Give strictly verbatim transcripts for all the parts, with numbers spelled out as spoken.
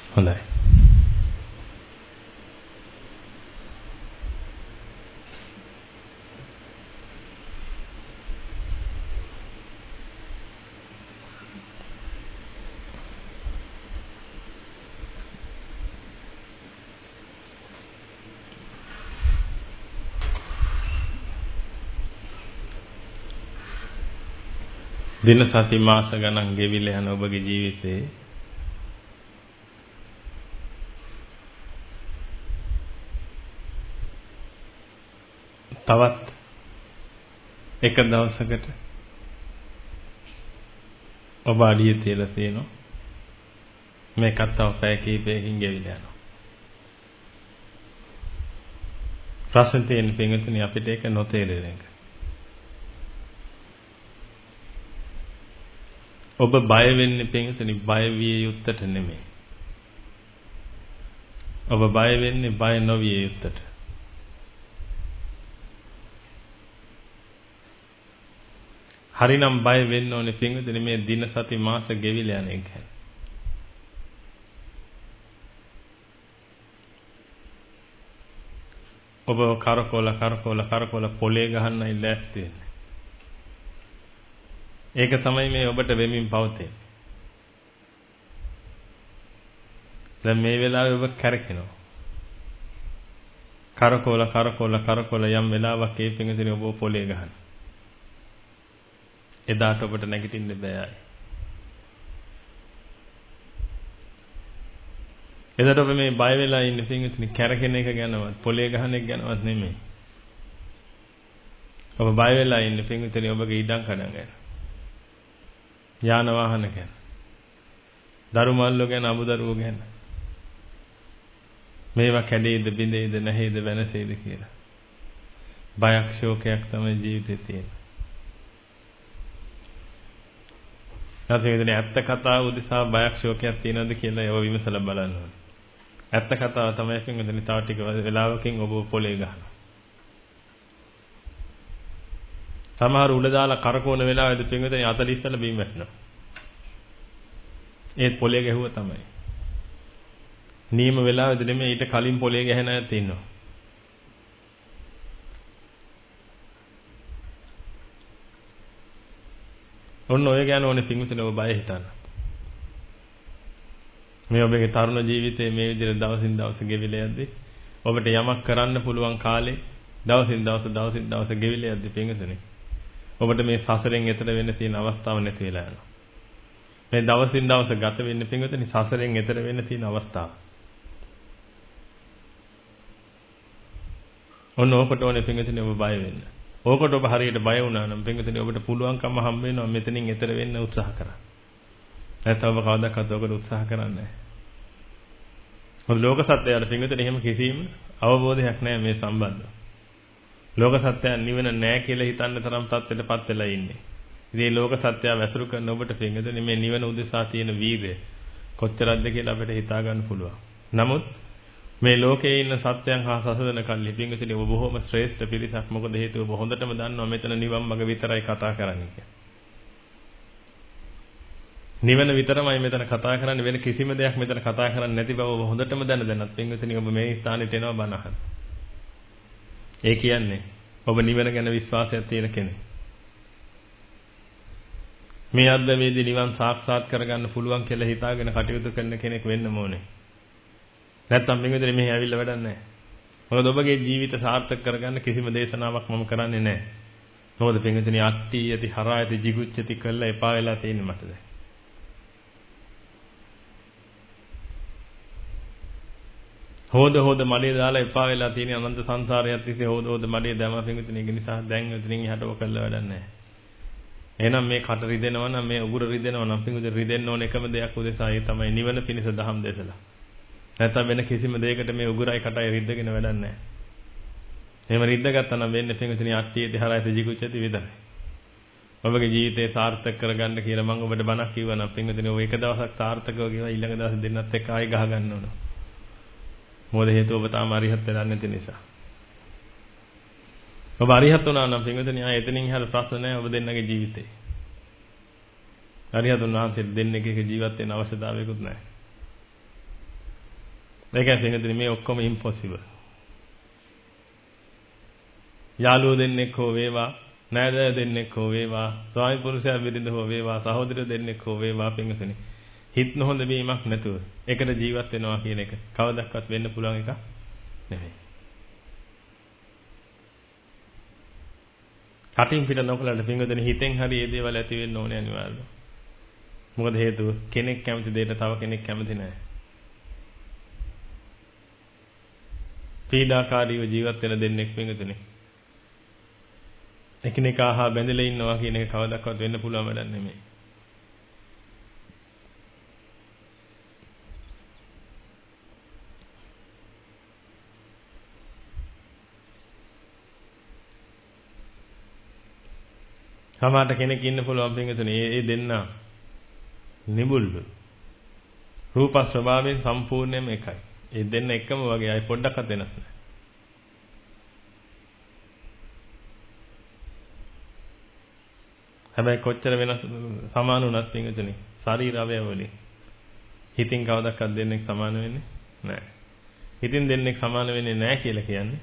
හොඳයි. දින සති මාස ගණන් ගෙවිලා යන ඔබගේ ජීවිතේ තවත් එක දවසකට ඔබ අඩිය තියලා තියෙනවා. මේකත් තව පැය කිහිපයකින් ගෙවිලා යනවා. ප්‍රශ්න තියෙන පින්විතනි අපිට ඒක නොතේරෙන එක. ඔබ බය වෙන්නේ පින්විතනි බය විය යුත්තට නෙමෙයි. ඔබ බය වෙන්නේ බය නොවිය යුත්තට. හරිනම් බය වෙන්න ඕනේ පින්විතනි මේ දින සති මාස ගෙවිලා යන එක. ඔබ කරකෝල කරකෝල කරකෝල පොලේ ගහන්නයි ලෑස්ති වෙන්නේ. ඒක තමයි මේ ඔබට වෙමින් පවතින්නේ. දැන් මේ වෙලාවේ ඔබ කැරකෙනවා. කරකෝල කරකෝල කරකෝල යම් වෙලාවක් ඒ පින්විතනි ඔබ පොලේ ගහන. එදාට ඔබට නැගිටින්න බෑයි. එදාට ඔබ මේ බය වෙලා ඉන්න පින්විතනි කැරකෙන එක ගැනවත් පොලේ ගහන එක ගැනවත් නෙමෙයි. ඔබ බය වෙලා ඉන්න පින්විතනි ඔබගේ ඉඩම් කඩම් ගැන. යාන වාහන ගැන. දරු මල්ලෝ ගැන අමුදරුවෝ ගැන. මේවා කැඩේද බිඳේද නැහේද වෙනසේද කියලා. බයක් ශෝකයක් තමයි ජීවිතේ තියෙන්නේ. නැත්නම් ඇත්ත කතාව උදෙසා බයක් ශෝකයක් තියෙනවද කියලා ඒව විමසලා බලන්න ඕනේ. ඇත්ත කතාව තමයි පින්වතුනි තව ටික වෙලාවකින් ඔබ පොලේ ගහනවා. සමහර උඩ දාලා කරකවන වෙලාවෙද පින්වතුනි අතල ඉස්සලා බිම් වැටෙනවා. ඒත් පොලේ ගැහුවා තමයි. නියම වෙලාවෙද නෙමෙයි ඊට කලින් පොලේ ගැහෙන අයත් ඉන්නවා. ඔන්න ඔය ගැන ඕනේ පින්විතනේ ඔබ බය හිතන්න. මේ ඔබගේ තරුණ ජීවිතයේ මේ විදිහට දවසින් දවස ගෙවිලා යද්දී ඔබට යමක් කරන්න පුළුවන් කාලේ දවසින් දවස දවසින් දවස ගෙවිලා යද්දී පින්විතනේ ඔබට මේ සසරෙන් එතර වෙන්න තියෙන අවස්ථාව නැති වෙලා යනවා. මේ දවසින් දවස ගත වෙන්න පින්විතනේ සසරෙන් එතර වෙන්න තියෙන අවස්ථාව. ඔන්න ඕකට ඕනේ පින්විතනේ ඔබ බය වෙන්න. ඕකට ඔබ හරියට බය වුණා නම් පින්විතනේ ඔබට පුළුවන්කම හම්බ වෙනවා මෙතනින් එතර වෙන්න උත්සාහ කරන්න. නැත්නම් ඔබ කවදාවත් ඔකට උත්සාහ කරන්නේ නැහැ. මොකද ලෝක සත්‍යයට පින්විතනේ එහෙම කිසිම අවබෝධයක් නැහැ මේ සම්බන්ධව. ලෝක සත්‍යය නිවන නැහැ කියලා හිතන්න තරම් තත්ත්වයටපත් වෙලා ඉන්නේ. ඉතින් මේ ලෝක සත්‍යය වැසුරු කරන ඔබට පින්විතනේ මේ නිවන උදෙසා තියෙන වීර්යය කොච්චරක්ද කියලා අපිට හිතා ගන්න පුළුවන්. නමුත් මේ ලෝකයේ ඉන්න සත්‍යයන් හා සසඳන කල්ලි පින්විතනේ ඔබ බොහොම ශ්‍රේෂ්ඨ පිරිසක්. මොකද හේතුව ඔබ හොඳටම දන්නවා මෙතන නිවන් මඟ විතරයි කතා කරන්නේ කියලා. නිවන විතරමයි මෙතන කතා කරන්නේ වෙන කිසිම දෙයක් මෙතන කතා කරන්නේ නැති බව ඔබ හොඳටම දැන දැනත් පින්විතනේ ඔබ මේ ස්ථානෙට එනවා බණ අහන්න. ඒ කියන්නේ ඔබ නිවන ගැන විශ්වාසයක් තියෙන කෙනෙක්. මේ අද්දමේදී නිවන් සාක්ෂාත් කරගන්න පුළුවන් කියලා හිතාගෙන කටයුතු කරන කෙනෙක් වෙන්න ඕනේ. නැත්තම් මෙතන මෙහි ඇවිල්ලා වැඩක් නැහැ. මොකද ඔබගේ ජීවිත සාර්ථක කරගන්න කිසිම දේශනාවක් මම කරන්නේ නැහැ. මොකද පින්විතනි අට්ටි යති හරායති jigucchati කළා එපා වෙලා තියෙන්නේ මට දැන්. හොද හොද මඩේ දාලා එපා වෙලා තියෙන අනන්ත සංසාරයක් තිස්සේ හොද හොද මඩේ දැම පින්විතනි ඒක නිසා දැන් එතනින් එහාට ඔක කළා වැඩක් නැහැ. එහෙනම් මේ කට රිදෙනවා නම් මේ උගුර රිදෙනවා නම් පින්විතනි රිදෙන්න ඕන එකම දෙයක් උදෙසා ඒ තමයි නිවන පිණිස දහම් දේශලා. නැත්නම් වෙන කිසිම දෙයකට මේ උගුරයි කටයි රිද්දගෙන වැඩක් නැහැ. එහෙම රිද්දගත්තා නම් වෙන්නේ පින්විතනි අට්ටියේ දහරයිත jigucchati විතරයි. ඔබගේ ජීවිතේ සාර්ථක කරගන්න කියලා මම ඔබට බණක් කිව්වා නම් පින්විතනි ඔය එක දවසක් සාර්ථකව ගිහලා ඊළඟ දවස් දෙන්නත් එක්ක ආයෙ ගහ ගන්න ඕන. මොකද හේතුව ඔබ තාම අරිහත් වෙලා නැති නිසා. ඔබ අරිහත් වුණා නම් පින්විතනි ආයෙ එතනින් එහාට ප්‍රශ්න නැහැ ඔබ දෙන්නගේ ජීවිතේ. අරිහත් වුණාන්සේ දෙන්නෙක් එක ජීවත් වෙන්න අවශ්‍යතාවයකුත් නැහැ. ඒකයි පින්වතුනි මේ ඔක්කොම impossible. යාළුවෝ දෙන්නෙක් හෝ වේවා, නෑදෑයෝ දෙන්නෙක් හෝ වේවා, ස්වාමි පුරුෂයා බිරිඳ හෝ වේවා, සහෝදරයෝ දෙන්නෙක් හෝ වේවා පින්වතුනි. හිත නොහොඳ වීමක් නැතුව එකට ජීවත් වෙනවා කියන එක කවදාවත් වෙන්න පුළුවන් එකක් නෙමෙයි. කටින් පිට නොකලට පින්වතුනි හිතෙන් හරි මේ දේවල් ඇති වෙන්න ඕනේ අනිවාර්යයෙන්. මොකද හේතුව කෙනෙක් කැමති දෙයට තව කෙනෙක් කැමති නැහැ. පීඩාකාරීව ජීවත් වෙන දෙන්නෙක් පින්වතුනි. එකිනෙකා හා බැඳලා ඉන්නවා කියන එක කවදාවත් වෙන්න පුළුවන් වැඩක් නෙමෙයි. සමහරට කෙනෙක් ඉන්න පුළුවන් පින්වතුනි ඒ දෙන්න නිබුල්ලු. රූප ස්වභාවයෙන් සම්පූර්ණයෙන්ම එකයි. ඒ දෙන්න එකම වගේ අය පොඩ්ඩක්වත් වෙනස් නැහැ. හැබැයි කොච්චර වෙනස් සමාන වුණත් පින්වතුනි ශරීර අවයව වලින් හිතින් කවදාවත් දෙන්නෙක් සමාන වෙන්නේ නැහැ. හිතින් දෙන්නෙක් සමාන වෙන්නේ නැහැ කියලා කියන්නේ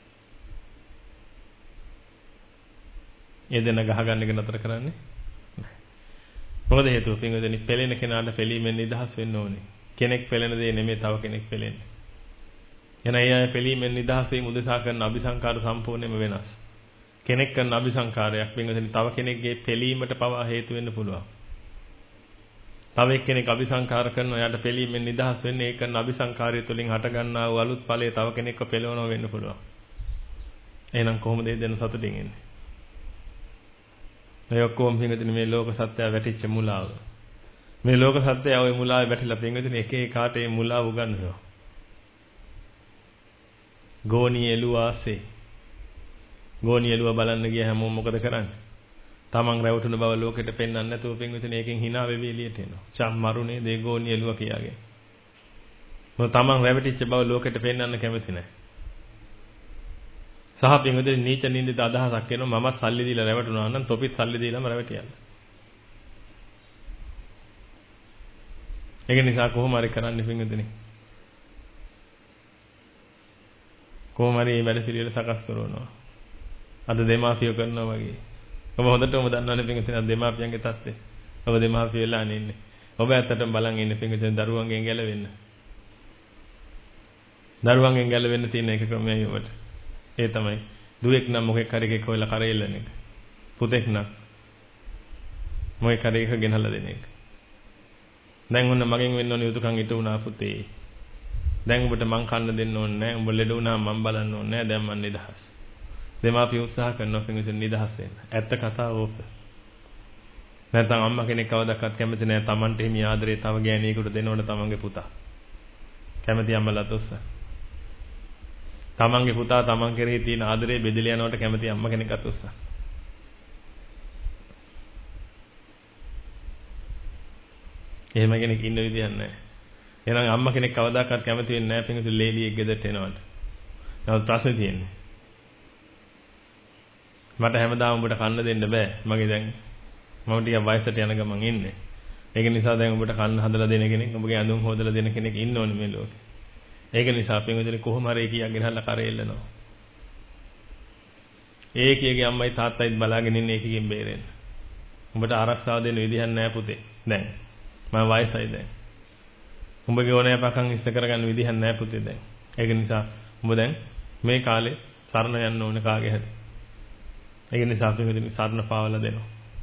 ඒ දෙන්න ගහගන්න එක නතර කරන්නේ නැහැ. මොකද හේතුව පින්වතුනි පෙළෙන කෙනාට පෙළීමෙන් නිදහස් වෙන්න ඕනේ. කෙනෙක් පෙළෙන දේ නෙමෙයි තව කෙනෙක් පෙළෙන්නේ. එන අය අය පෙළීමෙන් නිදහස් වීම උදෙසා කරන අபிසංකාර සම්පූර්ණයෙන්ම වෙනස්. කෙනෙක් කරන අபிසංකාරයක් පින්වතුනි තව කෙනෙක්ගේ පෙළීමට පවා හේතු වෙන්න පුළුවන්. තව එක්කෙනෙක් අபிසංකාර කරනවා එයාට පෙළීමෙන් නිදහස් වෙන්නේ ඒ කරන අபிසංකාරය තුළින් හට ගන්නා වූ අලුත් ඵලය තව කෙනෙක්ව පෙළවනවා වෙන්න පුළුවන්. එහෙනම් කොහොමද මේ දෙන්න සතුටින් ඉන්නේ? මේ ඔක්කොම පින්වතුනි මේ ලෝක සත්‍යය වැටිච්ච මුලාව. මේ ලෝක සත්‍යය ওই මුලාවේ වැටිලා පින්වතුනි එක එක කාට මේ මුලාව උගන්වනවා. ගෝණී එළුවාසේ. ගෝණී එළුවා බලන්න ගිය හැමෝම මොකද කරන්නේ? තමන් රැවටුන බව ලෝකෙට පෙන්වන්න නැතුව පින්වතුනි එකෙන් hina වෙවි එළියට එනවා. චම් මරුනේ දේ ගෝණී එළුවා කියාගෙන. මොකද තමන් රැවටිච්ච බව ලෝකෙට පෙන්වන්න කැමති නැහැ. සහ පින්වතුනි නීච නින්දිත අදහසක් එනවා මමත් සල්ලි දීලා රැවටුණා නම් තොපිත් සල්ලි දීලාම රැවටියන්න. ඒක නිසා කොහොම හරි කරන්න පින්වතුනි. කොහොම හරි මේ වැඩ පිළිවෙල සකස් කරනවා. අද දෙමාපියෝ කරනවා වගේ. ඔබ හොඳටම දන්නවනේ පින්වතුනි අද දෙමාපියන්ගේ තත්ත්වය. ඔබ දෙමාපියෝ වෙලා ඉන්නේ. ඔබ ඇත්තටම බලන් ඉන්නේ පින්වතුනි දරුවන්ගෙන් ගැලවෙන්න. දරුවන්ගෙන් ගැලවෙන්න තියෙන එක ක්‍රමයයි ඔබට. ඒ තමයි දුවෙක් නම් මොකෙක් හරි එකක් හොයලා කරෙල්ලන එක. පුතෙක් නම් මොකෙක් හරි එකක් ගෙනල්ලා දෙන එක. දැන් ඔන්න මගෙන් වෙන්න ඕන යුතුයකම් ඊට උනා පුතේ. දැන් ඔබට මං කන්න දෙන්න ඕනේ නැහැ. උඹ ලෙඩ වුණා මං බලන්න ඕනේ නැහැ. දැන් මං නිදහස්. දෙමාපිය උත්සාහ කරනවා පින්වතුනි නිදහස් වෙන්න. ඇත්ත කතාව ඕක. නැත්නම් අම්මා කෙනෙක් කවදාවත් කැමති නැහැ Tamante හිමි ආදරේ තව ගෑණියෙකුට දෙනවන තමන්ගේ පුතා. කැමති අම්මලාත් උත්සාහ. තමන්ගේ පුතා තමන් කෙරෙහි තියෙන ආදරේ බෙදලා යනවට කැමති අම්මා කෙනෙක්වත් උත්සාහ. එහෙම කෙනෙක් ඉන්න විදියක් නැහැ. එහෙනම් අම්මා කෙනෙක් කවදාකවත් කැමති වෙන්නේ නැහැ පින්වතුනි ලේලියෙක් ගෙදරට එනවට. නමුත් ප්‍රශ්නේ තියෙන්නේ. මට හැමදාම ඔබට කන්න දෙන්න බෑ. මගේ දැන් මම ටිකක් වයසට යන ගමන් ඉන්නේ. ඒක නිසා දැන් ඔබට කන්න හදලා දෙන කෙනෙක්, ඔබගේ ඇඳුම් හොදලා දෙන කෙනෙක් ඉන්න ඕනේ මේ ලෝකේ. ඒක නිසා පින්වතුනි කොහොම හරි කියක් ගෙනහල්ලා කරෙල්ලනවා. ඒකියගේ අම්මයි තාත්තයිත් බලාගෙන ඉන්නේ ඒකකින් බේරෙන්න. උඹට ආරක්ෂාව දෙන්න විදිහක් නැහැ පුතේ. දැන් මම වයසයි දැන්. උඹගේ ඕනෑපකම් ඉස්ස කරගන්න විදිහක් නැහැ පුතේ දැන්. ඒක නිසා උඹ දැන් මේ කාලේ සරණ යන්න ඕනේ කාගේ හැටි. ඒක නිසා පින්වතුනි සරණ පාවලා දෙනවා.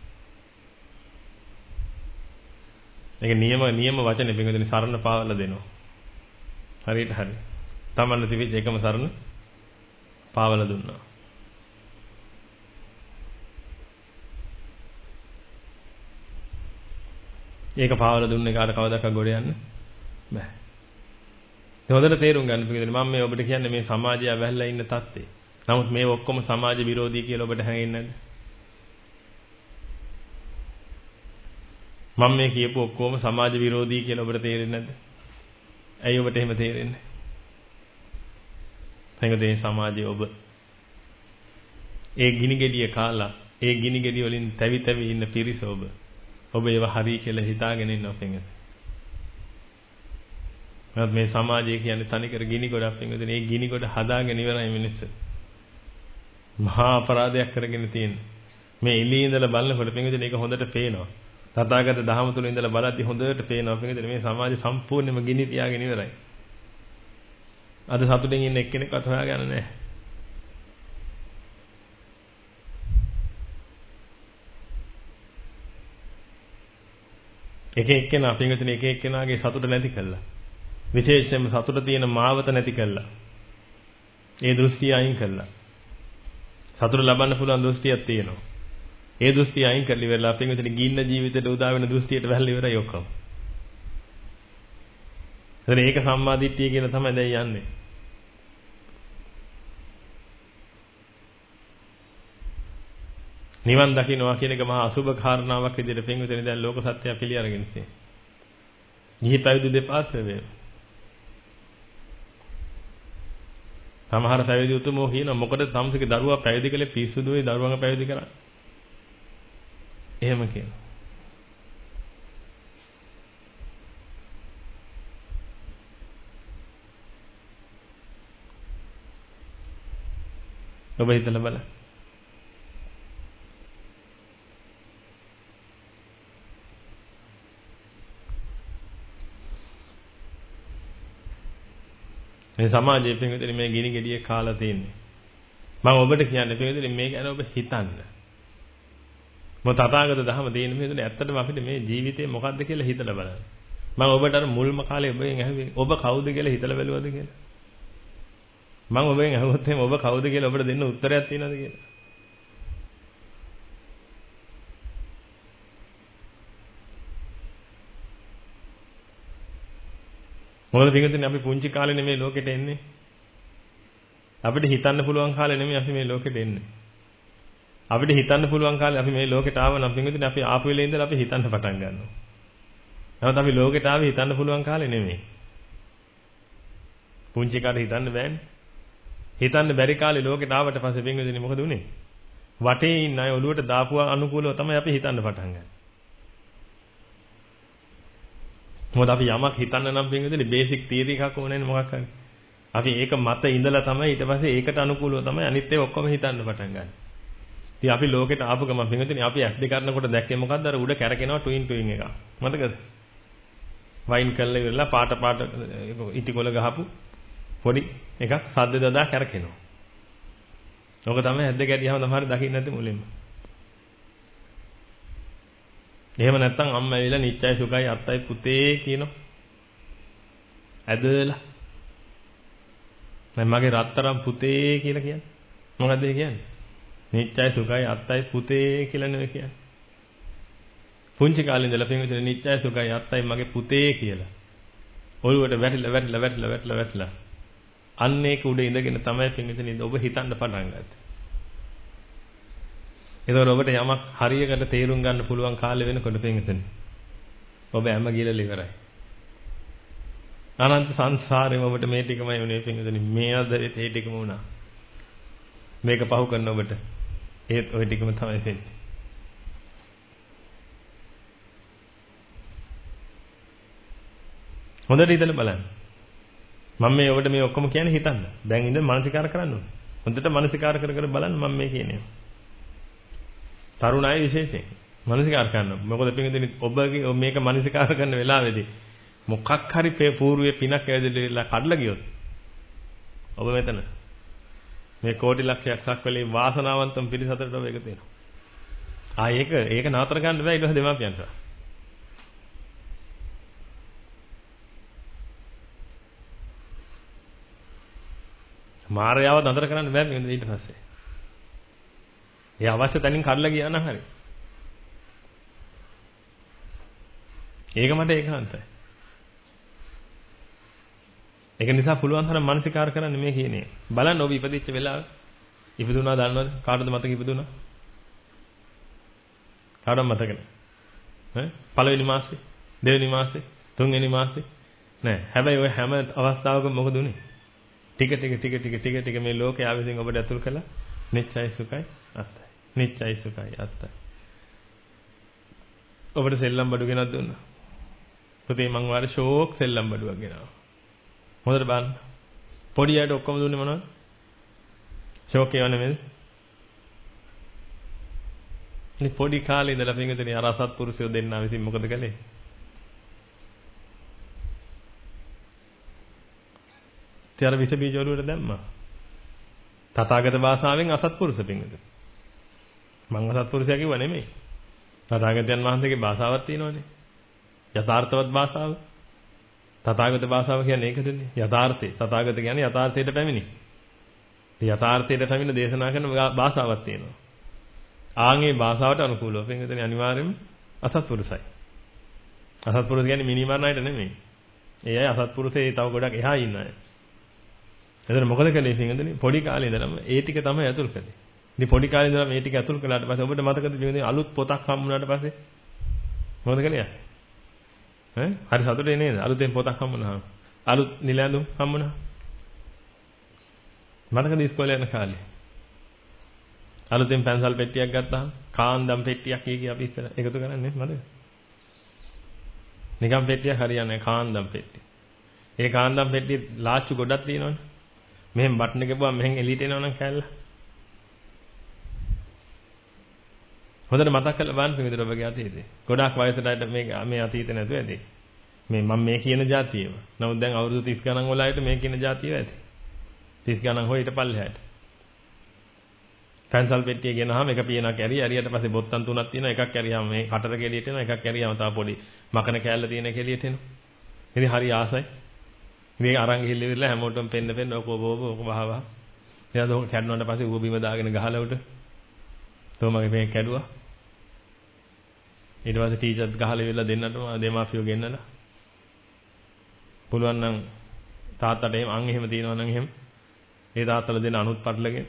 ඒක නියම නියම වචනේ පින්වතුනි සරණ පාවලා දෙනවා. හරියට හරි. තමන්න තිබිච්ච එකම සරණ පාවලා දුන්නා. ඒක පාවලා දුන්නේ කාට කවදාවත් ගොඩ යන්න බෑ. ඒ හොඳට තේරුම් ගන්න පිළිදෙන මම මේ ඔබට කියන්නේ මේ සමාජය වැහැලා ඉන්න තත්ත්වේ. නමුත් මේ ඔක්කොම සමාජ විරෝධී කියලා ඔබට හැඟෙන්නේ නැද්ද? මම මේ කියපු ඔක්කොම සමාජ විරෝධී කියලා ඔබට තේරෙන්නේ නැද්ද? ඇයි ඔබට එහෙම තේරෙන්නේ? සංගතේ සමාජයේ ඔබ ඒ ගිනි ගෙඩිය කාලා ඒ ගිනි ගෙඩිය වලින් තැවි තැවි ඉන්න පිරිස ඔබ. ඔබ ඒව හරි කියලා හිතාගෙන ඉන්නවා පින්වතුනි. නමුත් මේ සමාජය කියන්නේ තනිකර ගිනි ගොඩක් පින්වතුනි. මේ ගිනි ගොඩ හදාගෙන ඉවරයි මිනිස්සු. මහා අපරාධයක් කරගෙන තියෙන්නේ. මේ එළියේ ඉඳලා බලනකොට පින්වතුනි මේක හොඳට පේනවා. තථාගත දහම තුල ඉඳලා බලද්දි හොඳට පේනවා පින්වතුනි මේ සමාජය සම්පූර්ණයෙන්ම ගිනි තියාගෙන ඉවරයි. අද සතුටින් ඉන්න එක්කෙනෙක්වත් හොයාගන්න නැහැ. එක එක්කෙනා පින්වතුනි එක එක්කෙනාගේ සතුට නැති කළා. විශේෂයෙන්ම සතුට තියෙන මාවත නැති කළා. ඒ දෘෂ්ටිය අයින් කළා. සතුට ලබන්න පුළුවන් දෘෂ්ටියක් තියෙනවා. ඒ දෘෂ්ටිය අයින් කරලි වෙලා පින්වතුනි ගින්න ජීවිතේට උදා වෙන දෘෂ්ටියට වැල්ල ඉවරයි ඔක්කොම. එතන ඒක සම්මාදිට්ඨිය කියන තමයි දැන් යන්නේ. නිවන් දකින්නවා කියන එක මහා අසුබ කාරණාවක් විදිහට පින්වතුනි දැන් ලෝක සත්‍යය පිළි අරගෙන ඉන්නේ. නිහි පැවිදි දෙපාර්ශ්වය වේ. සමහර පැවිදි උතුමෝ කියන මොකද තමසගේ දරුවා පැවිදි කළේ පිස්සුදුවේ දරුවන්ව පැවිදි කරා. එහෙම කියනවා. ඔබ හිතලා බලන්න. මේ සමාජයේ පින්විතනි මේ ගිනි ගෙඩිය කාලා තියෙන්නේ. මම ඔබට කියන්නේ පින්විතනි මේ ගැන ඔබ හිතන්න. මොකද තථාගත ධර්ම තියෙන පින්විතනි ඇත්තටම අපිට මේ ජීවිතේ මොකද්ද කියලා හිතලා බලන්න. මම ඔබට අර මුල්ම කාලේ ඔබෙන් ඇහුවේ ඔබ කවුද කියලා හිතලා බැලුවද කියලා. මම ඔබෙන් අහුවොත් එහෙනම් ඔබ කවුද කියලා ඔබට දෙන්න උත්තරයක් තියෙනවද කියලා. මොකද පින්විතනි අපි පුංචි කාලේ නෙමෙයි ලෝකෙට එන්නේ. අපිට හිතන්න පුළුවන් කාලේ නෙමෙයි අපි මේ ලෝකෙට එන්නේ. අපිට හිතන්න පුළුවන් කාලේ අපි මේ ලෝකෙට ආව නම් පින්විතනි අපි ආපු වෙලේ ඉඳලා අපි හිතන්න පටන් ගන්නවා. නමුත් අපි ලෝකෙට ආවේ හිතන්න පුළුවන් කාලේ නෙමෙයි. පුංචි කාලේ හිතන්න බෑනේ. හිතන්න බැරි කාලේ ලෝකෙට ආවට පස්සේ පින්විතනි මොකද උනේ? වටේ ඉන්න අය ඔළුවට දාපුවා අනුකූලව තමයි අපි හිතන්න පටන් ගන්නේ. මොකද අපි යමක් හිතන්න නම් පින්විතනි බේසික් තියරි එකක් ඕනේ නේ මොකක් හරි. අපි ඒක මත ඉඳලා තමයි ඊට පස්සේ ඒකට අනුකූලව තමයි අනිත් ඒවා ඔක්කොම හිතන්න පටන් ගන්න. ඉතින් අපි ලෝකෙට ආපු ගමන් පින්විතනි අපි ඇස් දෙක කරනකොට දැක්කේ මොකද්ද? අර උඩ කැරකෙනවා ටුයින් ටුයින් එක. මතකද? වයින් කරලා ඉවරලා පාට පාට ඉටිකොල ගහපු පොඩි එකක් සද්ද දදා කැරකෙනවා. ඕක තමයි ඇස් දෙක ඇදියාම තමයි දකින්න නැති මුලින්ම. එහෙම නැත්නම් අම්මා ඇවිල්ලා නිච්චයි සුඛයි අත්තයි පුතේ කියනවා. ඇදලා. මම මගේ රත්තරන් පුතේ කියලා කියන්නේ. මොකද්ද ඒ කියන්නේ? නිච්චයි සුඛයි අත්තයි පුතේ කියලා නෙවෙයි කියන්නේ. පුංචි කාලේ ඉඳලා පින්විතනේ නිච්චයි සුඛයි අත්තයි මගේ පුතේ කියලා. ඔළුවට වැටිලා වැටිලා වැටිලා වැටිලා වැටිලා. අන්න ඒක උඩ ඉඳගෙන තමයි පින්විතනේ ඔබ හිතන්න පටන් ගත්තේ. ඒතකොට ඔබට යමක් හරියකට තේරුම් ගන්න පුළුවන් කාලෙ වෙනකොට පින්විතනේ ඔබ හැම ගිලල ඉවරයි. අනන්ත සංසාරෙම ඔබට මේ ටිකමයි උනේ පින්විතනේ. මේ අද ඒ ටිකම වුණා. මේක පහු කරන ඔබට ඒත් ওই ටිකම තමයි වෙන්නේ. හොඳට හිතලා බලන්න. මම මේ ඔබට මේ ඔක්කොම කියන්නේ හිතන්න. දැන් ඉඳන් මානසිකාර කරන්න ඕනේ. හොඳට මානසිකාර කර කර බලන්න මම මේ කියන්නේ. තරුණ අය විශේෂයෙන් මානසිකාර කරනවා. මොකද පින්විතනි ඔබගේ මේක මානසිකාර කරන වෙලාවේදී මොකක් හරි පූර්වයේ පිනක් ඇවිදලා කඩලා ගියොත් ඔබ මෙතන මේ කෝටි ලක්ෂයක් සක්වලේ වාසනාවන්තම් පිරිසතරට ඔබ එක තියෙනවා. ආ ඒක ඒක නතර ගන්න බෑ ඊට පස්සේ දෙමාපියන්ට. මායාව නතර කරන්න බෑ මේ ඊට පස්සේ. ඒ අවශ්‍ය තැනින් කඩලා ගියා නම් හරි. ඒක මට ඒකාන්තයි. ඒක නිසා පුළුවන් තරම් මානසිකාර කරන්න මේ කියන්නේ. බලන්න ඔබ ඉපදිච්ච වෙලාව ඉපදුනා දන්නවද? කාටද මතක ඉපදුනා? කාටද මතක නැහැ? ඈ පළවෙනි මාසේ, දෙවෙනි මාසේ, තුන්වෙනි මාසේ නෑ. හැබැයි ඔය හැම අවස්ථාවකම මොකද උනේ? ටික ටික ටික ටික ටික ටික මේ ලෝකයේ ආවෙසින් ඔබට ඇතුල් කළා. නිච්චයි සුඛයි අත්තයි. නිච්චයි සුඛයි අත්තයි. ඔබට සෙල්ලම් බඩු ගෙනත් දුන්නා. පුතේ මං වාර ෂෝක් සෙල්ලම් බඩුවක් ගෙනාවා. හොඳට බලන්න. පොඩි අයට ඔක්කොම දුන්නේ මොනවද? ෂෝක් ඒවා නෙමෙයි. මේ පොඩි කාලේ ඉඳලා පින්විතනේ අර අසත්පුරුෂයෝ දෙන්නා විසින් මොකද කළේ? තියර විස බීජ වලට දැම්මා. තථාගත භාෂාවෙන් අසත්පුරුෂ පින්විතනේ. මං අසත්පුරුෂයා කිව්වා නෙමෙයි. තථාගතයන් වහන්සේගේ භාෂාවක් තියෙනවනේ. යථාර්ථවත් භාෂාව. තථාගත භාෂාව කියන්නේ ඒකදනේ. යථාර්ථය. තථාගත කියන්නේ යථාර්ථයට පැමිණි. ඒ යථාර්ථයට පැමිණ දේශනා කරන භාෂාවක් තියෙනවා. ආන්ගේ භාෂාවට අනුකූලව පින්විතනේ අනිවාර්යයෙන්ම අසත්පුරුසයි. අසත්පුරුෂ කියන්නේ මිනිමරණයට නෙමෙයි. ඒ අය අසත්පුරුෂේ තව ගොඩක් එහා ඉන්න අය. එතන මොකද කළේ පින්විතනේ? පොඩි කාලේ ඉඳලම ඒ ටික තමයි ඇතුල් කළේ. ඉතින් පොඩි කාලේ ඉඳලා මේ ටික ඇතුල් කළාට පස්සේ ඔබට මතකද පින්විතනේ අලුත් පොතක් හම්බුනාට පස්සේ මොකද කළේ? ඈ හරි සතුටේ නේද? අලුතෙන් පොතක් හම්බුනහම. අලුත් නිලැඳුම් හම්බුණා. මතකද ඉස්කෝලේ යන කාලේ? අලුතෙන් පැන්සල් පෙට්ටියක් ගත්තාම කාන්දම් පෙට්ටියක් කීකී අපි ඉස්සර එකතු කරන්නේ මතකද? නිකම් පෙට්ටියක් හරියන්නේ කාන්දම් පෙට්ටිය. ඒ කාන්දම් පෙට්ටියේ ලාච්චු ගොඩක් තියෙනවනේ. මෙහෙන් බටන් එක ගිහුවම මෙහෙන් එළියට එනවනම් කැල්ල. හොඳට මතක් කරලා බලන්න පිටින් ඔබගේ අතීතේ. ගොඩාක් වයසට අයට මේ මේ අතීතේ නැතුව ඇති. මේ මම මේ කියන જાතියම. නමුත් දැන් අවුරුදු තිස් ගණන් වල අයට මේ කියන જાතිය ඇති. තිස් ගණන් හොය ඊට පල්ලෙහාට. පැන්සල් පෙට්ටිය ගෙනහම එක පියනක් ඇරි ඇරියට පස්සේ බොත්තම් තුනක් තියෙනවා. එකක් ඇරියාම මේ කටර කෙලියට එනවා. එකක් ඇරියාම තව පොඩි මකන කෑල්ල තියෙන කෙලියට එනවා. ඉතින් හරි ආසයි. මේ අරන් ගිහිල්ලා හැමෝටම පෙන්න පෙන්න ඔක ඔබ ඔබ ඔක වහ වහ. ඊට ඔක කැඩුණාට පස්සේ ඌ බිම දාගෙන ගහලා උඩ. තෝමගේ මේ කැඩුවා. ඊට පස්සේ ටීචර්ත් ගහලා ඉවරලා දෙන්නටම දෙමාපියෝ ගෙන්නලා. පුළුවන් නම් තාත්තට එහෙම අන් එහෙම තියනවා නම් එහෙම ඒ තාත්තලා දෙන අනුත් පටලගෙන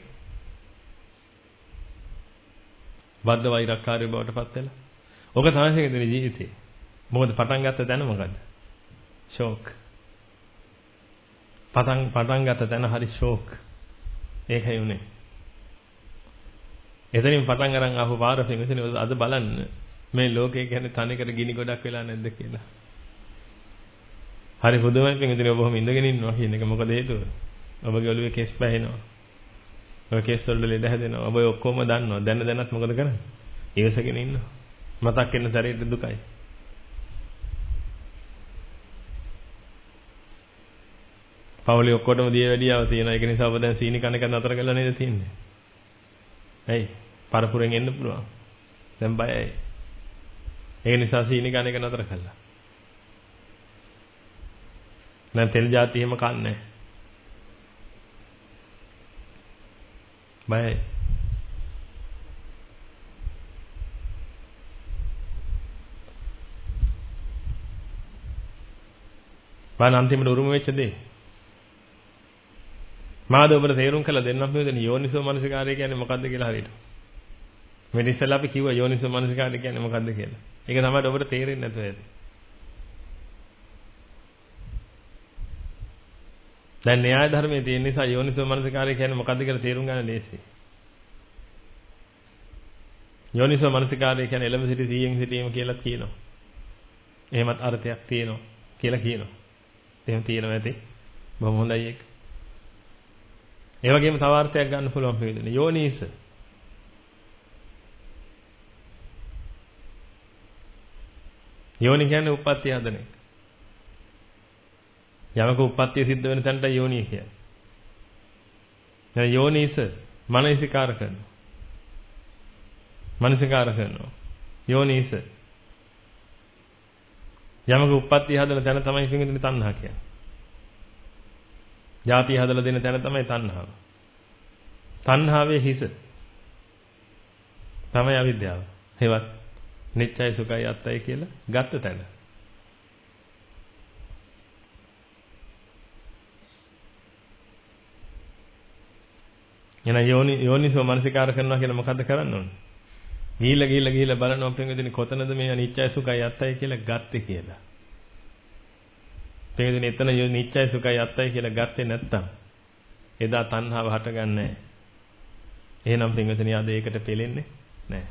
බද්ධ වෛරක්කාරී බවට පත් වෙලා. ඔක තමයි හේතුනේ ජීවිතේ. මොකද පටන් ගත්ත තැන මොකද්ද? ෂෝක්. පටන් පටන් ගත්ත තැන හරි ෂෝක්. ඒකයි උනේ. එතනින් පටන් අරන් ආපු පාර පිටින් අද බලන්න මේ ලෝකේ කියන්නේ තනිකර ගිනි ගොඩක් වෙලා නැද්ද කියලා. හරි පුදුමයි පිටින් ඔබ ඔහොම ඉඳගෙන ඉන්නවා කියන එක මොකද හේතුව? ඔබගේ ඔළුවේ කෙස් පැහෙනවා. ඔය කෙස් වල ලෙඩ හැදෙනවා. ඔබ ඔක්කොම දන්නවා. දැන දැනත් මොකද කරන්නේ? ඉවසගෙන ඉන්නවා. මතක් වෙන ශරීරෙ දුකයි. පවුලේ ඔක්කොටම දිය වැඩියාව තියෙනවා. ඒක නිසා ඔබ දැන් සීනි කන එක නතර කරලා නේද තියන්නේ? ඇයි? පරපුරෙන් එන්න පුළුවන්. දැන් බයයි. ඒ නිසා සීනි කන එක නතර කළා. දැන් තෙල් ಜಾති එහෙම කන්නේ. බයයි. බාන අන්තිමට උරුම වෙච්ච දේ. මාද ඔබට තේරුම් කළ දෙන්නම් මේ යෝනිසෝ මනසිකාරය කියන්නේ මොකද්ද කියලා හරියට. මේ ඉස්සෙල්ලා අපි කිව්වා යෝනිසෝ මනසිකාරය කියන්නේ මොකද්ද කියලා. ඒක තමයි ඔබට තේරෙන්නේ නැතුව ඇති. දැන් න්‍යාය ධර්මයේ තියෙන නිසා යෝනිසෝ මනසිකාරය කියන්නේ මොකද්ද කියලා තේරුම් ගන්න ලේසියි. යෝනිසෝ මනසිකාරය කියන්නේ එළඹ සිටි සීයෙන් සිටීම කියලා කියනවා. එහෙමත් අර්ථයක් තියෙනවා කියලා කියනවා. එහෙම තියෙනවා ඇති. බොහොම හොඳයි ඒක. ඒ වගේම තව අර්ථයක් ගන්න පුළුවන් පිළිදෙන යෝනිස. යෝනි කියන්නේ උප්පත්ති හදන එක. යමක උප්පත්තිය සිද්ධ වෙන තැනට යෝනි කියන්නේ. දැන් යෝනිස මනසිකාර කරනවා. මනසිකාර කරනවා. යෝනිස යමක උප්පත්තිය හදන තැන තමයි පිටින් තණ්හා කියන්නේ. ಜಾති හදලා දෙන තැන තමයි තණ්හාව. තණ්හාවේ හිස තමයි අවිද්‍යාව. හේවත් නිච්චයි සුඛයි අත්තයි කියලා ගත්ත තැන. එන යෝනි යෝනිසෝ මනසිකාර කරනවා කියලා මොකද්ද කරන්න ඕනේ? ගිහිල්ලා ගිහිල්ලා ගිහිල්ලා බලනවා පිටින් කොතනද මේ නිච්චයි සුඛයි අත්තයි කියලා ගත්තේ කියලා. තේරෙන එතන නිච්චයි සුඛයි අත්තයි කියලා ගත්තේ නැත්තම් එදා තණ්හාව හටගන්නේ නැහැ. එහෙනම් පින්වතුනි අද ඒකට පෙලෙන්නේ නැහැ.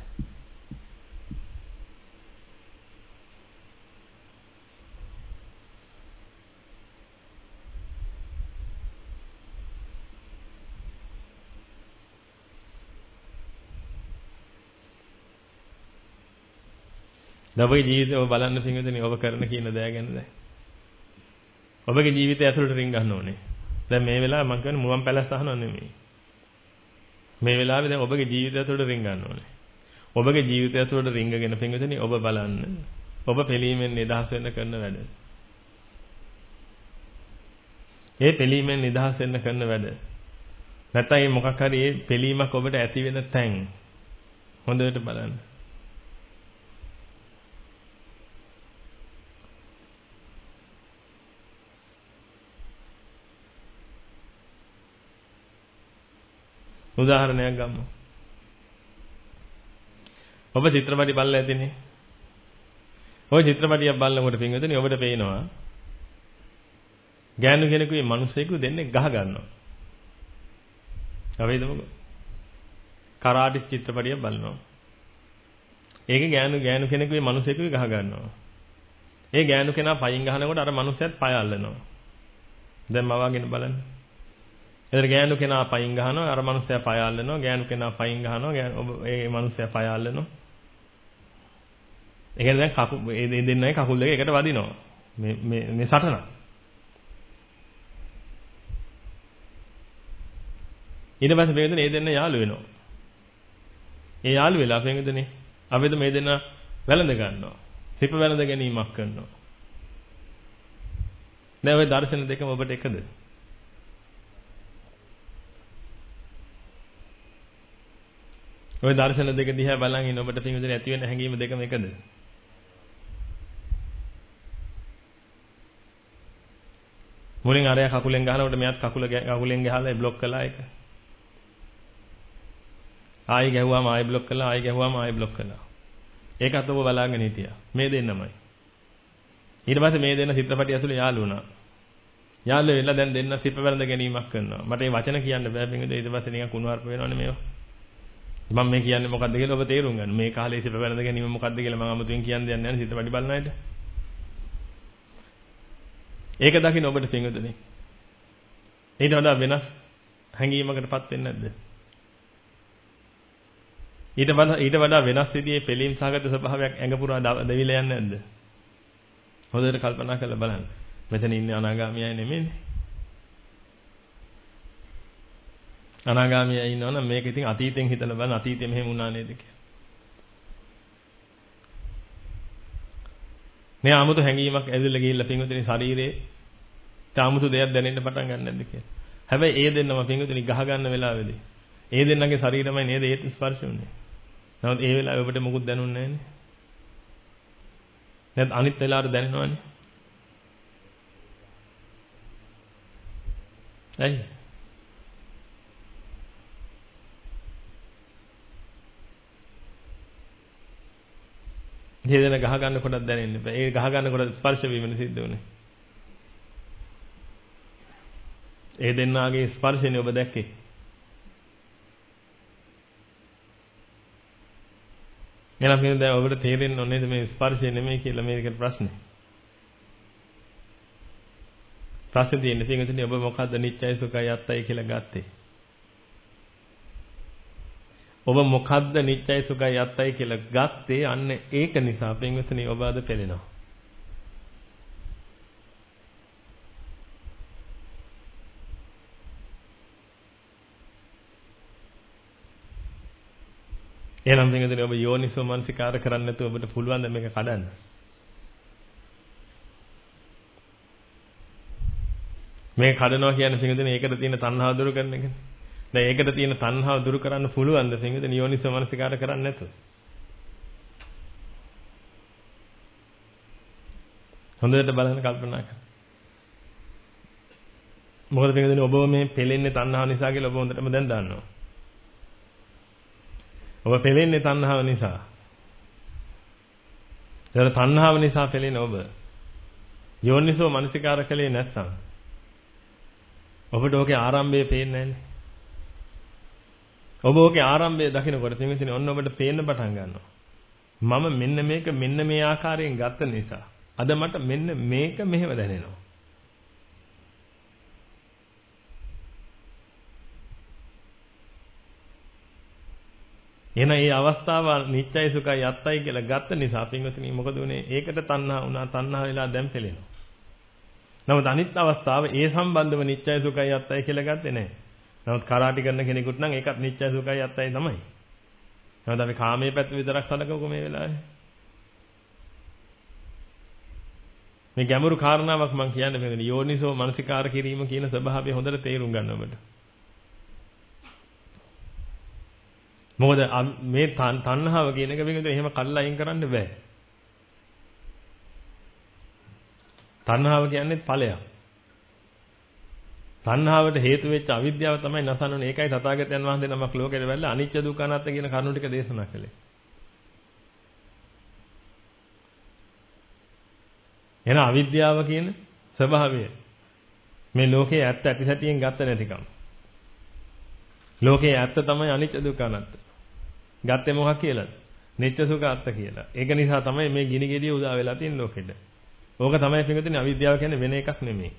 දැන් ඔබගේ ජීවිතය ඔබ බලන්න පින්විතනේ ඔබ කරන කියන දෑ ගැන දැන්. ඔබගේ ජීවිතය ඇතුළට රින් ගන්න ඕනේ. දැන් මේ වෙලාවේ මම කියන්නේ මුවන් පැලැස්ස අහනව නෙමෙයි. මේ වෙලාවේ දැන් ඔබගේ ජීවිතය ඇතුළට රින් ගන්න ඕනේ. ඔබගේ ජීවිතය ඇතුළට රින්ගගෙන පින්විතනේ ඔබ බලන්න. ඔබ පිළීමෙන් නිදහස් වෙන්න කරන වැඩ. ඒ පිළීමෙන් නිදහස් වෙන්න කරන වැඩ. නැත්නම් මේ මොකක් හරි මේ පිළීමක් ඔබට ඇති වෙන තැන් හොඳට බලන්න. උදාහරණයක් ගමු. ඔබ චිත්‍රපටි බලලා ඇතිනේ. ඔය චිත්‍රපටියක් බලනකොට පින්විතනේ ඔබට පේනවා ගෑනු කෙනෙකුයි මිනිහෙකු දෙන්නේ ගහ ගන්නවා. අවේද මොකද? කරාටි චිත්‍රපටියක් බලනවා. ඒකේ ගෑනු ගෑනු කෙනෙකුයි මිනිහෙකුයි ගහ ගන්නවා. ඒ ගෑනු කෙනා පයින් ගහනකොට අර මිනිහයාත් පය අල්ලනවා. දැන් මවාගෙන බලන්න. එතන ගෑනු කෙනා පයින් ගහනවා අර මිනිහයා පය අල්ලනවා. ගෑනු කෙනා පයින් ගහනවා ඔබ ඒ මිනිහයා පය අල්ලනවා. ඒ කියන්නේ දැන් කකුල් මේ දෙන්නයි කකුල් දෙක එකට වදිනවා. මේ මේ මේ සටන. ඊට පස්සේ මේකද මේ දෙන්න යාළු වෙනවා. ඒ යාළු වෙලා මේකදනේ අපිට මේ දෙන්න වැළඳ ගන්නවා. සිප වැළඳ ගැනීමක් කරනවා. දැන් ওই දර්ශන දෙකම ඔබට එකද? ওই දර්ශන දෙක දිහා බලන් ඉන්න ඔබට පින්විතනේ ඇති වෙන හැඟීම දෙකම එකද? මුලින් අරයා කකුලෙන් ගහනකොට මෙයාත් කකුල කකුලෙන් ගහලා ඒ બ્લોක් කළා ඒක. ආයි ගැහුවාම ආයි બ્લોක් කළා ආයි ගැහුවාම ආයි બ્લોක් කළා. ඒකත් ඔබ බලාගෙන හිටියා. මේ දෙන්නමයි. ඊට පස්සේ මේ දෙන්න චිත්‍රපටිය ඇතුලේ යාළු වුණා. යාළු වෙලා දැන් දෙන්න සිප වැළඳ ගැනීමක් කරනවා. මට මේ වචන කියන්න බෑ පින්විතනේ ඊට පස්සේ නිකන් කුණු හarp වෙනවනේ මේවා. මම මේ කියන්නේ මොකද්ද කියලා ඔබ තේරුම් ගන්න. මේ කාලේ සිප වැළඳ ගැනීම මොකද්ද කියලා මම අමුතුවෙන් කියන්න දෙන්නේ නැහැ චිත්‍රපටි බලන අයට. ඒක දකින්න ඔබට පින්විතනේ. ඊට වඩා වෙනස් හැඟීමකටපත් වෙන්නේ නැද්ද? ඊට වඩා ඊට වඩා වෙනස් විදිහේ පිළීම් සාගත ස්වභාවයක් ඇඟ පුරා දෙවිලා යන්නේ නැද්ද? හොඳට කල්පනා කරලා බලන්න. මෙතන ඉන්නේ අනාගාමියයි නෙමෙයිනේ. අනාගාමියයි ඉන්නවනම් මේක ඉතින් අතීතෙන් හිතලා බලන්න අතීතේ මෙහෙම වුණා නේද කියලා. මේ 아무තු හැඟීමක් ඇවිල්ලා ගිහිල්ලා පින්විතනි ශරීරේ තාමුතු දෙයක් දැනෙන්න පටන් ගන්න නැද්ද කියලා. හැබැයි ඒ දෙන්නම පින්විතනි ගහ ගන්න වෙලාවේදී ඒ දෙන්නගේ ශරීරමයි නේද ඒත් ස්පර්ශ වුනේ. නමුත් ඒ වෙලාවේ ඔබට මොකුත් දැනුන්නේ නැහනේ. නැත් අනිත් වෙලාවට දැනෙනවනේ. ඇයි? හේදෙන ගහ ගන්න කොටක් දැනෙන්න බෑ. ඒ ගහ ගන්න කොට ස්පර්ශ වීමනේ සිද්ධ වෙන්නේ. ඒ දෙන්නාගේ ස්පර්ශනේ ඔබ දැක්කේ. එහෙනම් මේ දැන් ඔබට තේරෙන්න ඕනේ මේ ස්පර්ශය නෙමෙයි කියලා මේකට ප්‍රශ්නේ. ප්‍රශ්නේ තියෙන්නේ පිටින් ඔබ මොකද්ද නිච්චයි සුඛයි අත්තයි කියලා ගත්තේ? ඔබ මොකද්ද නිච්චයි සුඛයි අත්තයි කියලා ගත්තේ අන්න ඒක නිසා පින්වත්නි ඔබ අද පෙළෙනවා. එහෙනම් පින්වත්නි ඔබ යෝනිසෝ මනසිකාර කරන්නේ නැතුව ඔබට පුළුවන් ද මේක කඩන්න? මේක කඩනවා කියන්නේ පින්වත්නි ඒකට තියෙන තණ්හාව දුරු කරන එකනේ. දැන් ඒකට තියෙන තණ්හාව දුරු කරන්න පුළුවන් ද පින්වත්නි යෝනිසෝ මනසිකාර කරන්නේ නැතුව? හොඳට බලන්න කල්පනා කරන්න. මොකද පින්වත්නි ඔබ මේ පෙලෙන්නේ තණ්හාව නිසා කියලා ඔබ හොඳටම දැන් දන්නවා. ඔබ පෙලෙන්නේ තණ්හාව නිසා. ඒතර තණ්හාව නිසා පෙලෙන ඔබ යෝනිසෝ මනසිකාර කලේ නැත්නම් ඔබට ඕකේ ආරම්භය පේන්නේ නැන්නේ. ඔබ ඕකේ ආරම්භය දකිනකොට පින්විතනේ ඔන්න ඔබට පේන්න පටන් ගන්නවා. මම මෙන්න මේක මෙන්න මේ ආකාරයෙන් ගත්ත නිසා අද මට මෙන්න මේක මෙහෙම දැනෙනවා. එහෙනම් මේ අවස්ථාව නිත්‍යයි සුඛයි අත්තයි කියලා ගත්ත නිසා පින්වතුනි මොකද උනේ? ඒකට තණ්හා වුණා. තණ්හා වෙලා දැන් පෙළෙනවා. නමුත් අනිත් අවස්ථාව ඒ සම්බන්ධව නිත්‍යයි සුඛයි අත්තයි කියලා ගත්තේ නැහැ. නමුත් කරාටි කරන කෙනෙකුට නම් ඒකත් නිත්‍යයි සුඛයි අත්තයි තමයි. නමුත් අපි කාමයේ පැත්ත විතරක් සලකවකෝ මේ වෙලාවේ. මේ ගැඹුරු කාරණාවක් මම කියන්නේ මේක යෝනිසෝ මනසිකාර කිරීම කියන ස්වභාවය හොඳට තේරුම් ගන්න ඔබට. මොකද මේ තණ්හාව කියන එක මේකද එහෙම කල්ලා අයින් කරන්න බෑ. තණ්හාව කියන්නේ ඵලයක්. තණ්හාවට හේතු වෙච්ච අවිද්‍යාව තමයි නසන්නනේ. ඒකයි තථාගතයන් වහන්සේ නමක් ලෝකෙට වැල්ලා අනිච්ච දුක්ඛ අනාත්ම කියන කරුණු ටික දේශනා කළේ. එන අවිද්‍යාව කියන ස්වභාවය මේ ලෝකයේ ඇත්ත ඇති සැටියෙන් ගත්ත නැතිකම. ලෝකයේ ඇත්ත තමයි අනිච්ච දුක්ඛ අනාත්ම. ගත්තේ මොකක් කියලාද? නිත්‍ය සුඛ අත්ත කියලා. ඒක නිසා තමයි මේ ගිනි ගෙඩිය උදා වෙලා තියෙන ලෝකෙට. ඕක තමයි පිටුතුනේ අවිද්‍යාව කියන්නේ වෙන එකක් නෙමෙයි.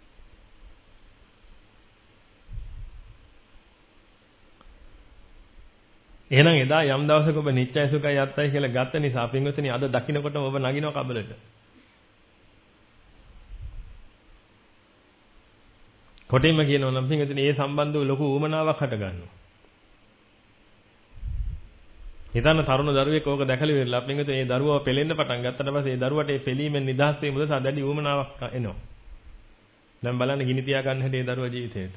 එහෙනම් එදා යම් දවසක ඔබ නිත්‍යයි සුඛයි අත්තයි කියලා ගත්ත නිසා පිටුතුනේ අද දකින්නකොටම ඔබ නගිනව කබලට. කොටින්ම කියනවා නම් පිටුතුනේ ඒ සම්බන්ධව ලොකු ඌමනාවක් හට ගන්නවා. හිතන්න තරුණ දරුවෙක් ඕක දැකලා ඉවරලා පිටුතුනේ ඒ දරුවව පෙලෙන්න පටන් ගත්තට පස්සේ ඒ දරුවට ඒ පෙලීමෙන් නිදහස් වීම උදෙසා දැඩි ඌමනාවක් එනවා. දැන් බලන්න ගිනි තියා ගන්න හැටි ඒ දරුවා ජීවිතේට.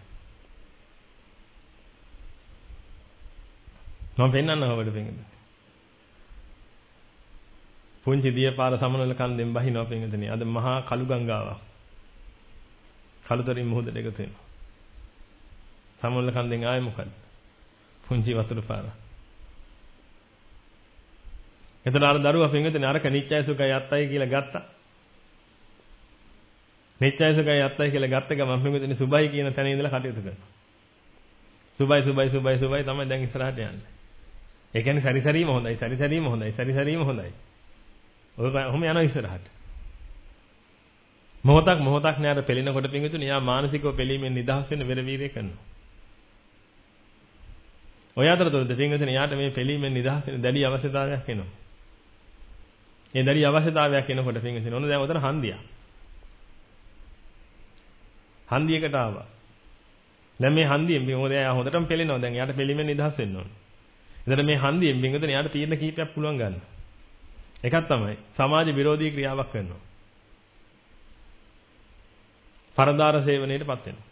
මම පෙන්නන්න ඕවද පිටුතුනේ. පුංචි දියපාර සමනල කන්දෙන් බහිනවා පිටුතුනේ. අද මහා කළු ගංගාවක්. කළුතරින් මුහුදට එකතු වෙනවා. සමනල කන්දෙන් ආයේ මොකද? පුංචි වතුර පාර. එතන අර දරුවා පිටුතුනේ අර නිත්‍යයි සුඛයි අත්තයි කියලා ගත්තා. නිත්‍යයි සුඛයි අත්තයි කියලා ගත්ත ගමන් පිටුතුනේ සුභයි කියන තැන ඉඳලා කටයුතු කරනවා. සුභයි සුභයි සුභයි සුභයි තමයි දැන් ඉස්සරහට යන්නේ. ඒ කියන්නේ සැරිසැරීම හොඳයි, සැරිසැරීම හොඳයි, සැරිසැරීම හොඳයි. ඔය කොහොම යනවා ඉස්සරහට. මොහොතක් මොහොතක් නෑර පෙළෙනකොට පිංගුතුනේ යා මානසිකව පෙළීමෙන් නිදහස් වෙන්න වෙර වීර්යය කරනවා. ඔය අතරතුරද පිංගුතුනේ යාට මේ පෙළීමෙන් නිදහස් වෙන්න දැඩි අවශ්‍යතාවයක් එනවා. මේ දැඩි අවශ්‍යතාවයක් එනකොට පිංගුතුනේ ඔන්න දැන් උතන හන්දියක්. හන්දියකට ආවා. දැන් මේ හන්දියෙන් මොකද එයා හොඳටම පෙළෙනවා. දැන් යාට පෙළීමෙන් නිදහස් වෙන්න ඕනේ. එතන මේ හන්දියෙන් පිංගුතුනේ යාට තීරණ කීපයක් පුළුවන් ගන්න. එකක් තමයි සමාජ විරෝධී ක්‍රියාවක් කරනවා. පරදාර සේවනයේටපත් වෙනවා.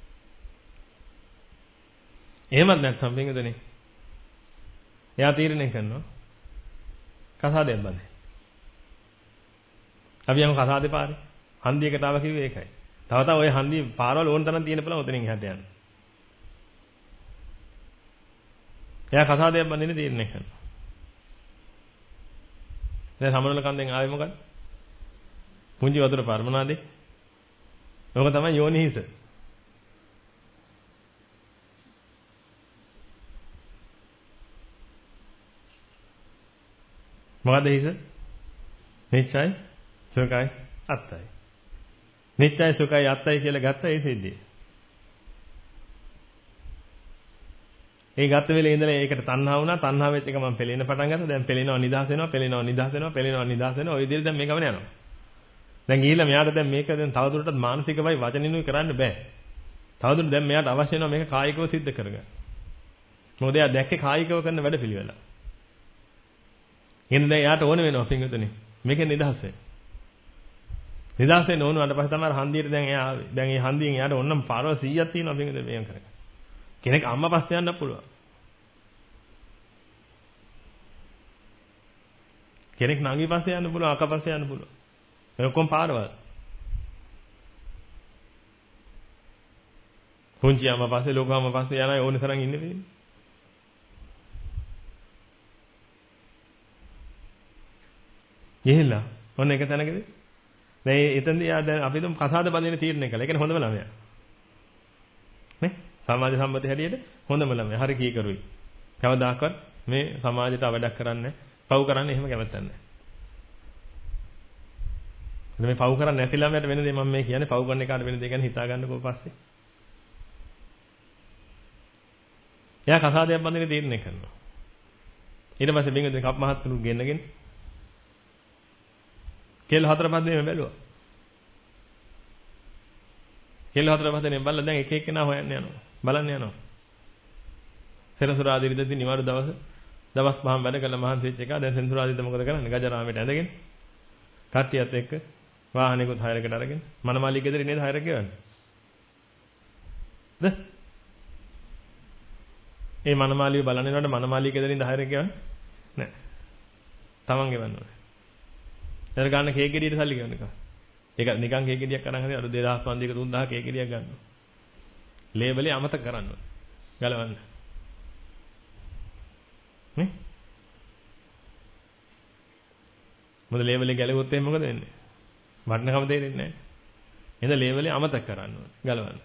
එහෙමත් නැත්නම් පින්වතුනි එයා තීරණය කරනවා කසාදයක් බඳේ. අපි යමු කසාදේ පාරේ. හන්දියකට ආව කිව්වේ ඒකයි. තව තව ওই හන්දිය පාරවල ඕන තරම් තියෙන බලන්න උතනින් එහාට යන්න. එයා කසාදයක් බඳින්න තීරණය කරනවා. දැන් සමනල කන්දෙන් ආවේ මොකද? පුංචි වතුර පාර මොනවාද? ඔක තමයි යෝනිහිස. මොකද හිස? නිච්චයි සුඛයි අත්තයි. නිච්චයි සුඛයි අත්තයි කියලා ගත්ත ඒ සිද්ධිය. ඒ ගත්ත වෙලේ ඉඳලා ඒකට තණ්හා වුණා. තණ්හා වෙච්ච එක මම පෙලෙන්න පටන් ගත්තා. දැන් පෙලෙනවා නිදහස් වෙනවා, පෙලෙනවා නිදහස් වෙනවා, පෙලෙනවා නිදහස් වෙනවා. ඔය විදිහට දැන් මේ ගමන යනවා. දැන් ගිහිල්ලා මෙයාට දැන් මේක දැන් තවදුරටත් මානසිකවයි වචනිනුයි කරන්න බෑ. තවදුරටත් දැන් මෙයාට අවශ්‍ය වෙනවා මේක කායිකව සිද්ධ කරගන්න. මොකද එයා දැක්කේ කායිකව කරන වැඩ පිළිවෙල. එහෙනම් දැන් එයාට ඕන වෙනවා පින්විතනේ. මේකෙන් නිදහස් වෙන්න. නිදහස් වෙන්න ඕන වුණාට පස්සේ තමයි හන්දියට දැන් එයා ආවේ. දැන් මේ හන්දියෙන් එයාට ඕනනම් පාරවල් සීයක් තියෙනවා පින්විතනේ මේක කරගන්න. කෙනෙක් අම්මා පස්සේ යන්න පුළුවන්. කෙනෙක් නංගි පස්සේ යන්න පුළුවන්, අක්කා පස්සේ යන්න පුළුවන්. මේ ඔක්කොම පාරවල්. පුංචි අම්මා පස්සේ ලොකු අම්මා පස්සේ යන අය ඕනේ තරම් ඉන්නේ වෙන්නේ. ගිහිල්ලා ඔන්න එක තැනකදී දැන් එතනදී යා දැන් අපි දුම් කසාද බඳින තීරණය කළා. ඒ කියන්නේ හොඳම ළමයා. නේ? සමාජ සම්මත හැටියට හොඳම ළමයා. හරි කීකරුයි. කවදාකවත් මේ සමාජයට අවඩක් කරන්නේ පව් කරන්නේ එහෙම කැමැත්තක් නැහැ. මේ පව් කරන්නේ නැති ළමයට වෙන දේ මම මේ කියන්නේ පව් කරන එකාට වෙන දේ ගැන හිතා ගන්නකෝ පස්සේ. එයා කසාදයක් බඳින තීරණය කරනවා. ඊට පස්සේ පින්වතුනි කප් මහත්තුරු ගෙන්නගෙන කෙල් හතර පහ දෙනෙම බැලුවා. කෙල් හතර පහ දෙනෙම බලලා දැන් එක එක්කෙනා හොයන්න යනවා. බලන්න යනවා. සෙනසුරාදා ඉරිදදී නිවාඩු දවස දවස් පහම වැඩ කළා මහන්සි වෙච්ච එක. දැන් සෙනසුරාදා මොකද කරන්නේ? ගජරාමයට ඇඳගෙන කට්ටියත් එක්ක වාහනයකට හයරකට අරගෙන මනමාලි ගෙදර නේද හයර ගෙවන්නේ. ද? ඒ මනමාලිය බලන්න යනකොට මනමාලිය ගෙදරින් හයර ගෙවන්නේ නැහැ. තමන් ගෙවන්න ඕනේ. එතන ගන්න කේක් ගෙඩියට සල්ලි ගෙවන්න එක. ඒක නිකන් කේක් ගෙඩියක් අරන් හරි අර දෙදාස් පන්සියයක තුන් දහසක කේක් ගෙඩියක් ගන්නවා. ලේබලේ අමතක කරන්න ඕනේ. ගලවන්න. නේ? මොකද ලේබලේ ගැලවුවොත් එහෙනම් මොකද වෙන්නේ? වටිනකම තේරෙන්නේ නැහැ. එහෙනම් ලේබලේ අමතක කරන්න ඕනේ. ගලවන්න.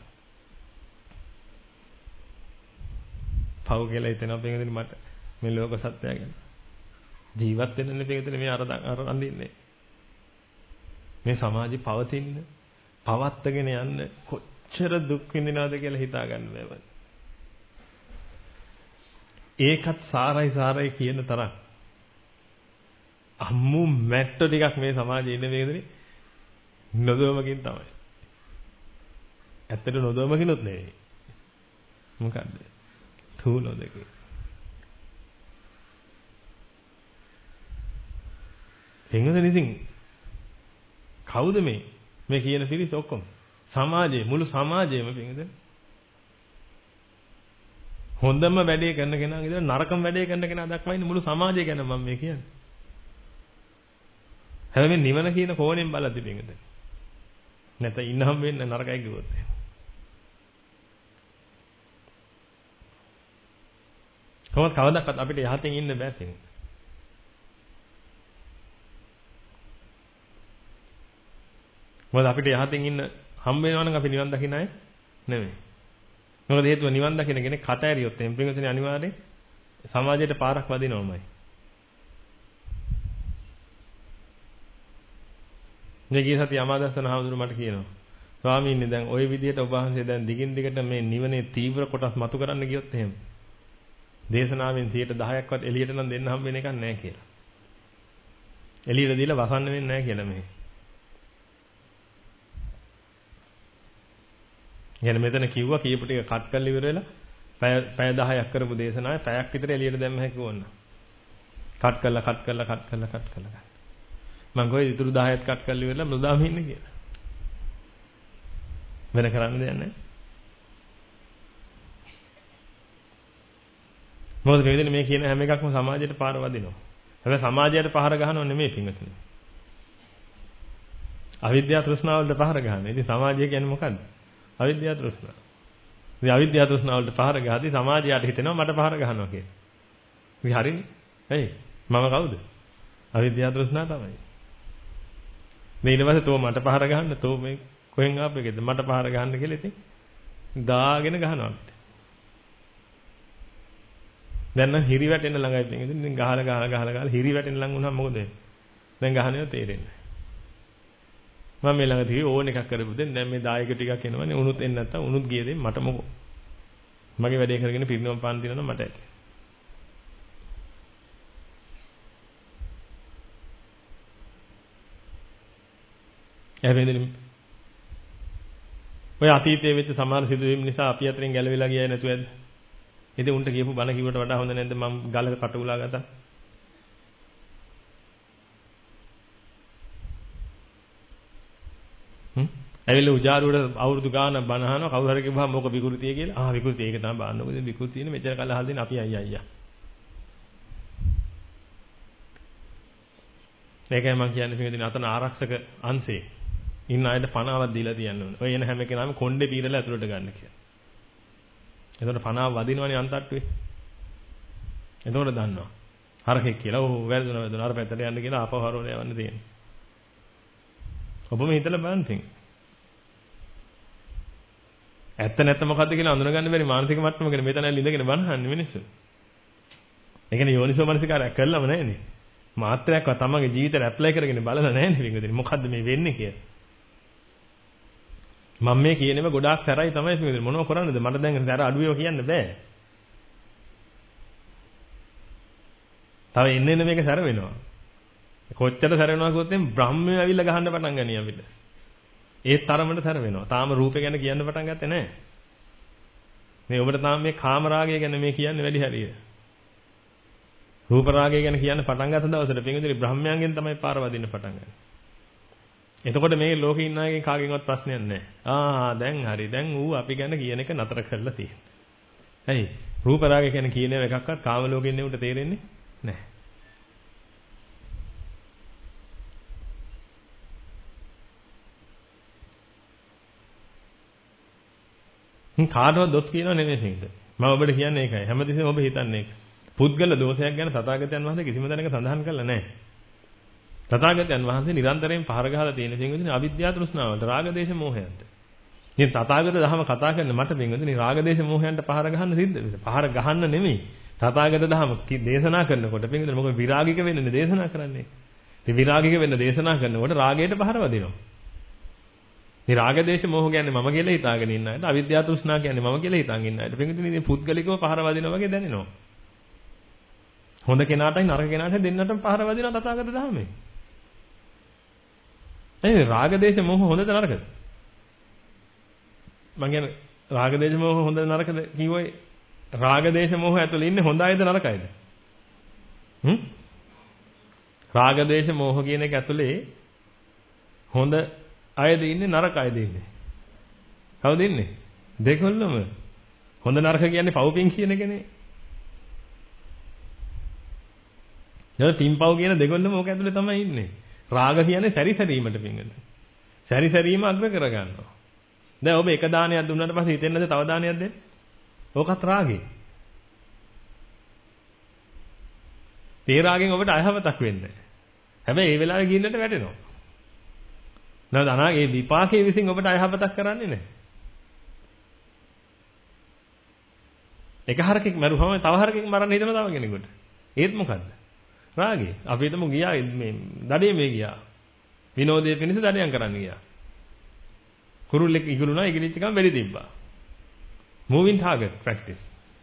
පව් කියලා හිතෙනවා පිටින් මට මේ ලෝක සත්‍යය ගැන. ජීවත් වෙන්නනේ පිටින් මේ අර අර අඳින්නේ. මේ සමාජي පවතින්න, පවත්තගෙන යන්න කොච්චර දුක් විඳිනවද කියලා හිතා ගන්න බෑ. ඒකත් සාරයි සාරයි කියන තරම් අම්මු මැට්ටෝ ටිකක් මේ සමාජයේ ඉන්න වේදනේ නොදොමකින් තමයි. ඇත්තට නොදොමකිනුත් නෙවෙයි. මොකද්ද? තුනෝ දෙක. එංගදෙන ඉතින් කවුද මේ මේ කියන පිරිස ඔක්කොම? සමාජයේ මුළු සමාජයේම පිටින්ද හොඳම වැඩේ කරන කෙනා ඉඳලා නරකම වැඩේ කරන කෙනා දක්වා ඉන්නේ මුළු සමාජය ගැන මම මේ කියන්නේ. හැබැයි නිවන කියන කෝණයෙන් බලද්දි පිටින්ද නැත්නම් ඉන්නහම් වෙන්න නරකයි කිව්වොත් කොහොමද කවදාවත් අපිට යහතින් ඉන්න බෑ පිටින්. මොකද අපිට යහතින් ඉන්න හම් වෙනවා නම් අපි නිවන් දකින්න අය නෙමෙයි. මොකද හේතුව නිවන් දකින්න කෙනෙක් කට ඇරියොත් එම් පින්වතුනි අනිවාර්යෙන් සමාජයට පාරක් වදිනවමයි. මේ ගිය සතිය අමාදස්සන හාමුදුරුවෝ මට කියනවා ස්වාමීනි දැන් ওই විදිහට ඔබ වහන්සේ දැන් දිගින් දිගට මේ නිවනේ තීව්‍ර කොටස් මතු කරන්න ගියොත් එහෙම දේශනාවෙන් සියයට දහයක්වත් එළියට නම් දෙන්න හම් වෙන එකක් නැහැ කියලා. එළියට දීලා වසන්න වෙන්නේ නැහැ කියලා මේ. يعني මෙතන කිව්වා කීප ටික කට් කරලා ඉවර වෙලා පැය පැය දහයක් කරපු දේශනාවේ පැයක් විතර එළියට දැම්ම හැකි වුණා. කට් කරලා කට් කරලා කට් කරලා කට් කරලා. මම කොහෙද ඉතුරු දහයත් කට් කරලා ඉවරලා මුදාම ඉන්නේ කියලා. වෙන කරන්න දෙයක් නැහැ. මොකද මේ විදිහට මේ කියන හැම එකක්ම සමාජයට පාර වදිනවා. හැබැයි සමාජයට පහර ගහනව නෙමෙයි පිංගතුනි. අවිද්‍යාව තෘෂ්ණාව වලට පහර ගහන්නේ. ඉතින් සමාජය කියන්නේ මොකද්ද? අවිද්‍යාව තෘෂ්ණාව. ඉතින් අවිද්‍යාව තෘෂ්ණාව වලට පහර ගහදී සමාජයට හිතෙනවා මට පහර ගහනවා කියලා. ඉතින් හරිනේ. ඇයි? මම කවුද? අවිද්‍යාව තෘෂ්ණාව තමයි. මේ ඊට පස්සේ තෝ මට පහර ගහන්න තෝ මේ කොහෙන් ආපෙකද මට පහර ගහන්න කියලා ඉතින් දාගෙන ගහනවා අපිට. දැන් නම් හිරි වැටෙන්න ළඟයි තියෙන. ඉතින් ගහලා ගහලා ගහලා ගහලා හිරි වැටෙන්න ළඟ වුණාම මොකද වෙන්නේ? දැන් ගහන්නේ තේරෙන්නේ නැහැ. මම මේ ළඟදී ඕන එකක් කරපු දෙන්න දැන් මේ දායක ටිකක් එනවනේ උනුත් එන්නේ නැත්තම් උනුත් ගිය දෙන්න මට මොකෝ. මගේ වැඩේ කරගෙන පිරිනවම් පාන දිනනවා මට ඇති. එහෙනම් ඔය අතීතයේ වෙච්ච සමහර සිදුවීම් නිසා අපි අතරින් ගැලවිලා ගියයි නැතුව ඇද්ද? ඉතින් උන්ට කියපු බණ කිව්වට වඩා හොඳ නැද්ද මම ගලක කට උලා ගත්තා? හ්ම්? ඇවිල්ලා උජාරුවට අවුරුදු ගාන බණ අහනවා කවුරු හරි කිව්වහම මොක විකෘතිය කියලා. ආ විකෘතිය ඒක තමයි බාන්නකො. ඉතින් විකෘතියනේ මෙච්චර කල් අහලා දෙන අපි අයියා අයියා. ඒකයි මම කියන්නේ පිටින් අතන ආරක්ෂක අංශේ ඉන්න අයට පණාවක් දීලා තියන්න ඕනේ. ඔය එන හැම කෙනාම කොණ්ඩේ පීරලා ඇතුළට ගන්න කියලා. එතකොට පණාව වදිනවනේ අන්තට්ටුවේ. එතකොට දන්නවා. හරකෙක් කියලා ඔව් වැරදුනා වැරදුනා අර පැත්තට යන්න කියලා ආපහු හරවල යවන්න තියෙන්නේ. ඔබම හිතලා බලන්න තින්. ඇත්ත නැත්ත මොකද්ද කියලා අඳුනගන්න බැරි මානසික මට්ටමකට මෙතන ඉඳගෙන බනහන්නේ මිනිස්සු. ඒ කියන්නේ යෝනිසෝ මනසිකාරය කළාම නැහැනේ. මාත්‍රයක්වත් තමන්ගේ ජීවිතේට ඇප්ලයි කරගෙන බලලා නැහැනේ පින්වදින. මොකද්ද මේ වෙන්නේ කියලා. මම මේ කියනේම ගොඩාක් සැරයි තමයි පින්වදින. මොනව කරන්නද? මට දැන් සැර අඩුවේව කියන්න බෑ. තව එන්න එන්න මේක සැර වෙනවා. කොච්චර සැර වෙනවා කිව්වොත් එම් බ්‍රහ්මයෝ ඇවිල්ලා ගහන්න පටන් ගනී අපිට. ඒ තරමට සැර වෙනවා. තාම රූපේ ගැන කියන්න පටන් ගත්තේ නැහැ. මේ ඔබට තාම මේ කාම රාගය ගැන මේ කියන්නේ වැඩි හරිය. රූප රාගය ගැන කියන්න පටන් ගත්ත දවසට පින්විතනි බ්‍රහ්මයන්ගෙන් තමයි පාර වදින්න පටන් ගන්නේ. එතකොට මේ ලෝකේ ඉන්න අයගෙන් කාගෙන්වත් ප්‍රශ්නයක් නැහැ. ආ දැන් හරි. දැන් ඌ අපි ගැන කියන එක නතර කරලා තියෙනවා. ඇයි? රූප රාගය ගැන කියන ඒවා එකක්වත් කාම ලෝකෙන් නෙවට තේරෙන්නේ නැහැ. හ්ම් කාටවත් දොස් කියනව නෙමෙයි නේද? මම ඔබට කියන්නේ ඒකයි. හැමතිස්සෙම ඔබ හිතන්නේ ඒක. පුද්ගල දෝෂයක් ගැන තථාගතයන් වහන්සේ කිසිම තැනක සඳහන් කළා නැහැ. තථාගතයන් වහන්සේ නිරන්තරයෙන් පහර ගහලා තියෙන පින්වතුනි අවිද්‍යාව තෘෂ්ණාවට, රාග දේශ මොහයන්ට. ඉතින් තථාගත දහම කතා කරන මට පින්වතුනි රාග දේශ මොහයන්ට පහර ගහන්න සිද්ධ වෙනවා. පහර ගහන්න නෙමෙයි. තථාගත දහම දේශනා කරනකොට පින්වතුනි මොකද විරාගික වෙන්නේ දේශනා කරන්නේ. ඉතින් විරාගික වෙන්න දේශනා කරනකොට රාගයට පහර වදිනවා. මේ රාග දේශ මොහ කියන්නේ මම කියලා හිතාගෙන ඉන්න අයට, අවිද්‍යාව තෘෂ්ණා කියන්නේ මම කියලා හිතාගෙන ඉන්න අයට. පින්වතුනි මේ පුද්ගලිකව පහර වදිනවා වගේ දැනෙනවා. හොඳ කෙනාටයි නරක කෙනාටයි දෙන්නටම පහර වදිනවා තථාගත දහමේ. ඒ රාග දේශ මොහ හොඳද නරකද? මම කියන්නේ රාග දේශ මොහ හොඳද නරකද කිව්වොයි රාග දේශ මොහ ඇතුළේ ඉන්නේ හොඳයිද නරකයිද? හ්ම්? රාග දේශ මොහ කියන එක ඇතුළේ හොඳ අයද ඉන්නේ නරක අයද ඉන්නේ? කවුද ඉන්නේ? දෙකොල්ලම. හොඳ නරක කියන්නේ පව්පින් කියන එකනේ. දැන් පින්පව් කියන දෙකොල්ලම ඕක ඇතුලේ තමයි ඉන්නේ. රාග කියන්නේ සැරිසැරීමට පින්ගද. සැරිසැරීම අග්‍ර කරගන්නවා. දැන් ඔබ එක දානයක් දුන්නාට පස්සේ හිතෙන්නද තව දානයක් දෙන්න? ඕකත් රාගේ. ඒ රාගෙන් ඔබට අයහපතක් වෙන්නේ. හැබැයි ඒ වෙලාවේ ගින්නට වැටෙනවා. නේද? අනාගේ විපාකයේ විසින් ඔබට අයහපතක් කරන්නේ නැහැ. එක හරකෙක් මරුවම තව හරකෙක් මරන්න හිතන තව කෙනෙකුට. ඒත් මොකද්ද? රාගේ. අපි හිතමු ගියා මේ දඩේ මේ ගියා. විනෝදයේ පිණිස දඩයන් කරන්න ගියා. කුරුල්ලෙක් ඉගලුණා ඉගලිච්ච ගමන් වෙඩි තිබ්බා. moving target practice.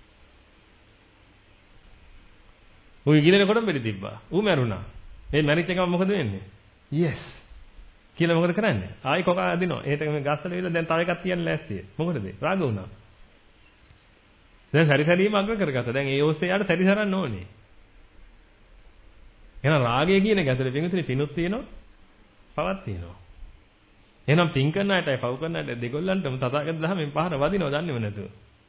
ඌ ඉගිලෙනකොටම වෙඩි තිබ්බා. ඌ මැරුණා. මේ මැරිච්ච ගමන් මොකද වෙන්නේ? yes. කියලා මොකද කරන්නේ? ආයි කොකා අදිනවා. ඒකට මේ ගස්සල විල දැන් තව එකක් තියන්න ලෑස්තියි. මොකටද? රාග වුණා. දැන් සැරිසැරීම අග්‍ර කරගත්තා. දැන් ඒ ඔස්සේ යාට සැරිසරන්න ඕනේ. එහෙනම් රාගය කියන එක ඇතුලේ පින්විතනේ පිනුත් තියෙනවා, පවක් තියෙනවා. එහෙනම් පින් කරන අයටයි පව් කරන අයට දෙගොල්ලන්ටම තථාගත දහමෙන් පහර වදිනව දන්නේම නැතුව.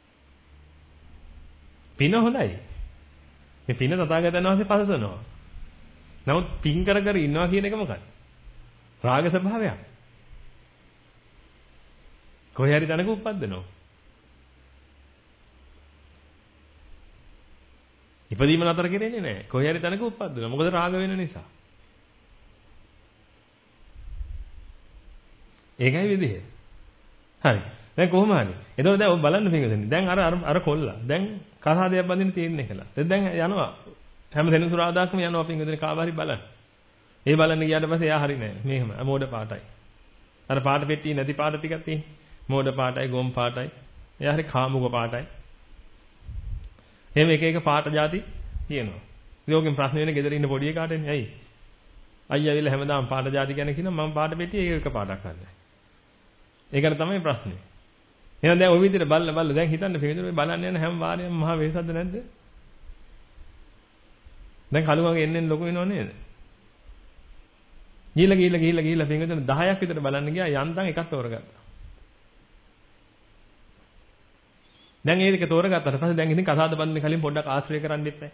පින හොඳයි. මේ පින තථාගතයන් වහන්සේ පසසනවා. නමුත් පින් කර කර ඉන්නවා කියන එක මොකක්ද? රාග ස්වභාවයක්. කොහේ හරි තැනක උප්පද්දනවා. ඉපදීම නතර කෙරෙන්නේ නැහැ. කොහේ හරි තැනක උප්පද්දනවා. මොකද රාග වෙන නිසා. ඒකයි විදිහ. හරි. දැන් කොහොම හරි. එතකොට දැන් ඔබ බලන්න පිටින්. දැන් අර අර කොල්ලා. දැන් කසාදයක් බඳින්න තීරණය කළා. දැන් යනවා. හැම සෙනසුරාදාකම යනවා පිටින් කාව හරි බලන්න. ඒ බලන්න ගියාට පස්සේ එයා හරි නෑ. මේකම මෝඩ පාටයි. අර පාට පෙට්ටිය නැති පාට ටිකක් තියෙන්නේ. මෝඩ පාටයි, ගොම් පාටයි. එයා හරි කාමුක පාටයි. එහෙම එක එක පාට જાති තියෙනවා. ඉතින් ප්‍රශ්න වෙන්නේ ගෙදර ඉන්න පොඩි එකාටනේ. ඇයි? අයියා ඇවිල්ලා හැමදාම පාට જાති ගැන කියනවා මම පාට පෙට්ටිය ඒක එක පාටක් ගන්නෑ. ඒකට තමයි ප්‍රශ්නේ. එහෙනම් දැන් ওই විදිහට බල්ල බල්ල දැන් හිතන්න පිළිතුරු බලන්න යන හැම වාරයක්ම මහා වෙහසක්ද නැද්ද? දැන් කලුවගේ එන්නෙන් ලොකු වෙනව නේද? ගිහිල්ලා ගිහිල්ලා ගිහිල්ලා ගිහිල්ලා පින්විතන දහයක් විතර බලන්න ගියා යන්තම් එකක් තෝරගත්තා. දැන් ඒ දෙක තෝරගත්තාට පස්සේ දැන් ඉතින් කසාද බඳින්න කලින් පොඩ්ඩක් ආශ්‍රය කරන්න ඉපැයි.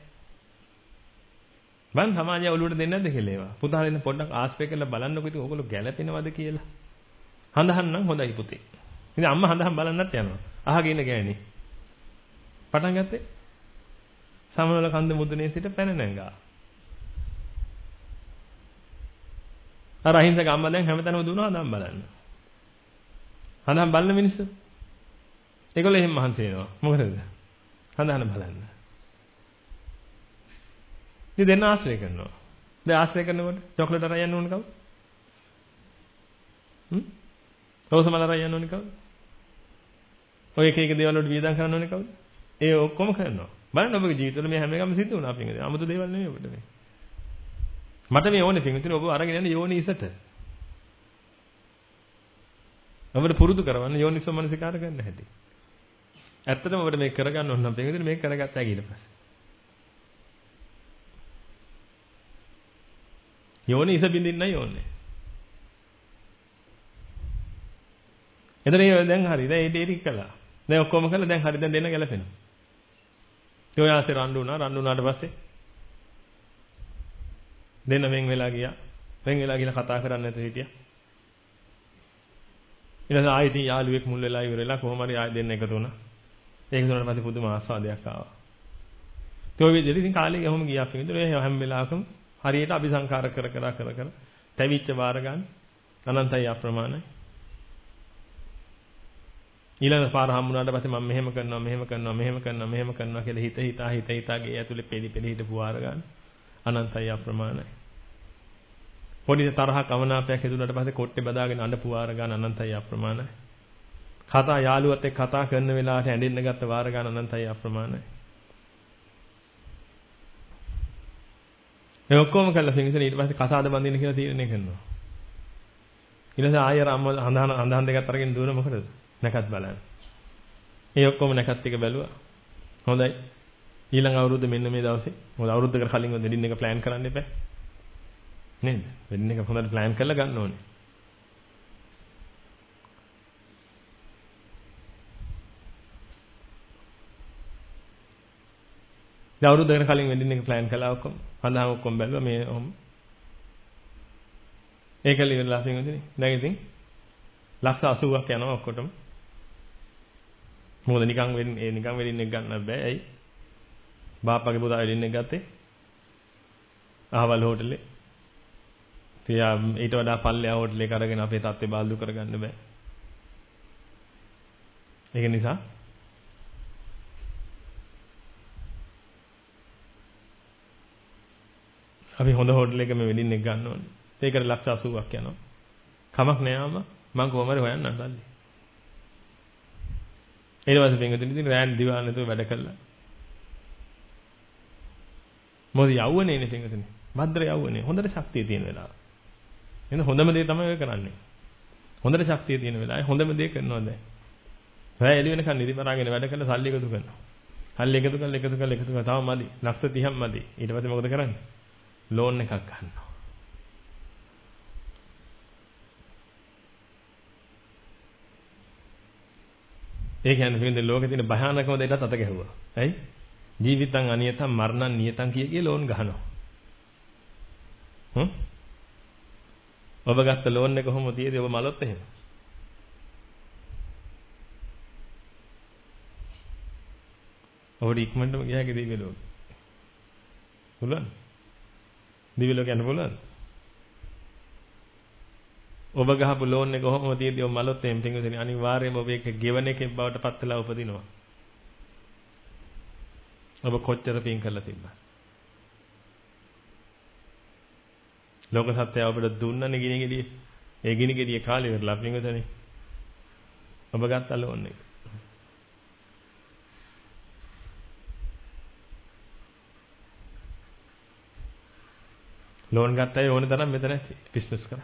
මං සමාජය ඔලුවට දෙන්නේ නැද්ද කියලා ඒවා. පුතාලෙන් පොඩ්ඩක් ආශ්‍රය කරලා බලන්නකෝ ඉතින් ඕගොල්ලෝ ගැළපෙනවද කියලා. හඳහන් නම් හොඳයි පුතේ. ඉතින් අම්මා හඳහන් බලන්නත් යනවා. අහගෙන ඉන්න ගෑණි. පටන් ගත්තේ සමනල කන්ද මුදුනේ සිට පැන නැංගා. අර අහිංසක අම්මා දැන් හැමතැනම දුවනවා හඳහන් බලන්න. හඳහන් බලන මිනිස්සු. ඒගොල්ලෝ එහෙම මහන්සි වෙනවා. මොකටද? හඳහන් බලන්න. ඉතින් දෙන්න ආශ්‍රය කරනවා. දැන් ආශ්‍රය කරනකොට චොක්ලට් අරන් යන්න ඕන කවුද? හ්ම්? රෝසමල අරන් යන්න ඕන කවුද? ඔය එක එක දේවල් වලට වියදම් කරන්න ඕනේ කවුද? ඒ ඔක්කොම කරනවා. බලන්න ඔබගේ ජීවිතවල මේ හැම එකම සිද්ධ වුණා පින්විතනේ. 아무තු දේවල් නෙමෙයි ඔබට මේ. මට මේ ඕනේ පින්විතනේ ඔබ අරගෙන යන්නේ යෝනිසට. ඔබට පුරුදු කරවන්න යෝනිසෝ මනසිකාර ගන්න හැටි. ඇත්තටම ඔබට මේක කරගන්න ඕන නම් පින්විතනේ මේක කරගත්තා ඊට පස්සේ. යෝනිස බින්දින්නයි ඕනේ. එතන දැන් හරි. දැන් ඒ ටික කළා. දැන් ඔක්කොම කළා. දැන් හරි. දැන් දෙන්න ගැලපෙනවා. ඒ ඔය ආසේ රණ්ඩු වුණා. රණ්ඩු වුණාට පස්සේ දෙන්න වෙන් වෙලා ගියා. වෙන් වෙලා ගිහලා කතා කරන්නේ නැතුව හිටියා. ඊට පස්සේ ආයෙත් යාළුවෙක් මුල් වෙලා ඉවරලා කොහොම හරි ආයෙ දෙන්න එකතු වුණා. ඒක දුන්නාට පස්සේ පුදුම ආස්වාදයක් ආවා. ඒ ඔය විදිහට ඉතින් කාලේ ගහම ගියා අපි. ඒතර ඒ හැම වෙලාවකම හරියට අபிසංකාර කර කර කර කර තැවිච්ච බාර ගන්න අනන්තයි අප්‍රමාණයි. ඊළඟ පාර හම්බුනාට පස්සේ මම මෙහෙම කරනවා මෙහෙම කරනවා මෙහෙම කරනවා මෙහෙම කරනවා කියලා හිත හිතා හිත හිතා ගේ ඇතුලේ පෙලි පෙලි හිටපු වාර ගන්න අනන්තයි අප්‍රමාණයි. පොඩි තරහක් අවනාපයක් හදුනාට පස්සේ කොට්ටේ බදාගෙන අඬපු වාර ගන්න අනන්තයි අප්‍රමාණයි. කතා යාළුවත් එක්ක කතා කරන වෙලාවට ඇඬෙන්න ගත්ත වාර ගන්න අනන්තයි අප්‍රමාණයි. ඒ ඔක්කොම කළා පින්විතනේ ඊට පස්සේ කසාද බඳින්න කියලා තීරණය කරනවා. ඊට පස්සේ ආයෙ අම්ම අඳහන අඳහන් දෙකක් අරගෙන දුවන මොකටද? නැකත් බලන්න. ඒ ඔක්කොම නැකත් ටික බැලුවා. හොඳයි. ඊළඟ අවුරුද්ද මෙන්න මේ දවසේ. මොකද අවුරුද්දකට කලින් වෙඩින් එක ප්ලෑන් කරන්න එපා. නේද? වෙඩින් එක හොඳට ප්ලෑන් කරලා ගන්න ඕනේ. දැන් අවුරුද්දකට කලින් වෙඩින් එක ප්ලෑන් කළා ඔක්කොම. හඳහන් ඔක්කොම බැලුවා මේ ඔහොම. ඒකල ඉවරලා තියෙන්නේ. දැන් ඉතින් ලක්ෂ අසූවක් යනවා ඔක්කොටම. මොකද නිකන් වෙන්නේ ඒ නිකන් වෙඩින් එක ගන්න බෑ. ඇයි? බාප්පගේ පුතා වෙඩින් එක ගත්තේ. අහවල් හෝටලේ. තියා ඊට වඩා පල්ලෙහා හෝටලයක අරගෙන අපේ තාත්තේ බාල්දු කරගන්න බෑ. ඒක නිසා අපි හොඳ හෝටලයක මේ වෙඩින් එක ගන්න ඕනේ. ඒකට ලක්ෂ අසූවක් යනවා. කමක් නෑ ආම මම කොහොම හරි හොයන්නම් සල්ලි. ඊට පස්සේ පින්විතනි ඉතින් රෑන් දිවා නැතුව වැඩ කළා. මොකද යවුවනේනේ පින්විතනි. භද්‍ර යවුවනේ. හොඳට ශක්තිය තියෙන වෙලාව. එහෙනම් හොඳම දේ තමයි ඔය කරන්නේ. හොඳට ශක්තිය තියෙන වෙලාවේ හොඳම දේ කරනවා දැන්. රෑ එළි වෙනකන් නිදිමරාගෙන වැඩ කරලා සල්ලි එකතු කරනවා. සල්ලි එකතු කරලා එකතු කරලා එකතු කරලා තාම මදි. ලක්ෂ තිහක් මදි. ඊට පස්සේ මොකද කරන්නේ? ලෝන් එකක් ගන්නවා. ඒ කියන්නේ පිටින් ලෝකේ තියෙන භයානකම දෙයකට අත ගැහුවා. ඇයි? ජීවිතං අනියතං මරණං නියතං කිය කිය ලෝන් ගහනවා. හ්ම්? ඔබ ගත්ත ලෝන් එක කොහොම තියේද ඔබ මලොත් එහෙම? ඔබට ඉක්මනටම ගියා කිය දිව්‍ය ලෝක. පුළුවන්? දිව්‍ය ලෝක යන්න පුළුවන්? ඔබ ගහපු ලෝන් එක කොහොම තියේද ඔබ මලොත් එහෙම පිටින් අනිවාර්යයෙන්ම ඔබ ඒක ගෙවන එකෙන් බවට පත් වෙලා උපදිනවා. ඔබ කොච්චර පින් කරලා තිබ්බා. ලෝක සත්‍යය ඔබට දුන්නනේ ගිනි ගෙඩිය. ඒ ගිනි ගෙඩිය කාලේ ඉවරලා පින්වතනේ. ඔබ ගත්ත ලෝන් එක. ලෝන් ගත්ත අය ඕන තරම් මෙතන බිස්නස් කරා.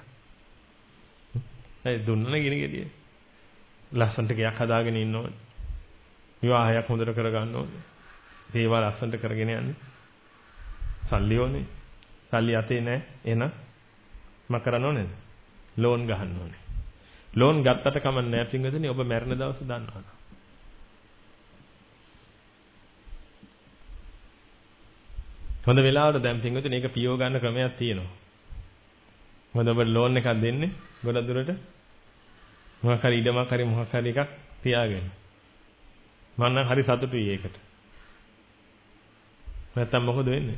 ඒ දුන්නනේ ගිනි ගෙඩිය. ලස්සනට ගයක් හදාගෙන ඉන්න ඕනේ. විවාහයක් හොඳට කරගන්න ඕනේ. දේවා ලස්සනට කරගෙන යන්නේ. සල්ලි ඕනේ. සල්ලි අතේ නැහැ. එහෙනම් මම කරන්න ඕනේද? ලෝන් ගහන්න ඕනේ. ලෝන් ගත්තට කමක් නැහැ පින්වතුනි ඔබ මැරෙන දවස දන්නවා. හොඳ වෙලාවට දැන් පින්වතුනි ඒක පියව ගන්න ක්‍රමයක් තියෙනවා. මොකද ඔබ ලෝන් එකක් දෙන්නේ ගොඩක් දුරට මොකක් හරි ඉඩමක් හරි මොකක් හරි එකක් තියාගෙන. මම නම් හරි සතුටුයි ඒකට. නැත්තම් මොකද වෙන්නේ?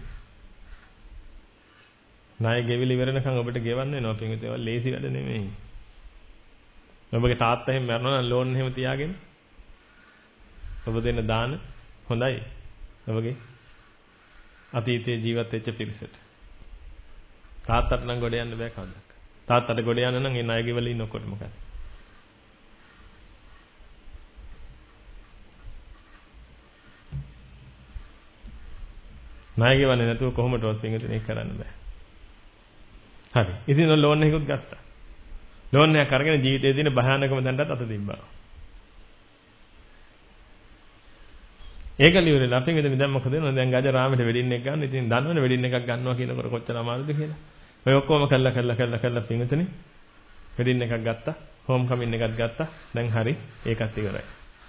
ණය ගෙවිලි ඉවරනකම් ඔබට ගෙවන්න වෙනවා පින්විතේ. ඒක ලේසි වැඩ නෙමෙයි. ඔබගේ තාත්තා එහෙම මරනවා නම් ලෝන් එහෙම තියාගෙන ඔබ දෙන්න දාන හොඳයි. ඔබගේ අතීතයේ ජීවත් වෙච්ච පිරිසට. තාත්තට නම් ගොඩ යන්න බෑ කවදාවත්. තාත්තට ගොඩ යන්න නම් ඒ ණය ගෙවල ඉන්නකොට මොකද? ණය ගෙවන්නේ නැතුව කොහොමදවත් පින්විතනේ කරන්න බෑ. හරි. ඉතින් ලෝන් එකකුත් ගත්තා. ලෝන් එකක් අරගෙන ජීවිතයේ තියෙන භයානකම දැනටත් අත තිබ්බා. ඒක ලියුරේලා පින්විතනේ දැන් මොකද වෙනවද? දැන් ගජ රාමෙට වෙඩින් එක ගන්න. ඉතින් දන්නවනේ වෙඩින් එකක් ගන්නවා කියනකොට කොච්චර අමාරුද කියලා. ඔය ඔක්කොම කළා කළා කළා කළා පින්විතනේ වෙඩින් එකක් ගත්තා. හෝම් කමින් එකක් ගත්තා. දැන් හරි. ඒකත් ඉවරයි.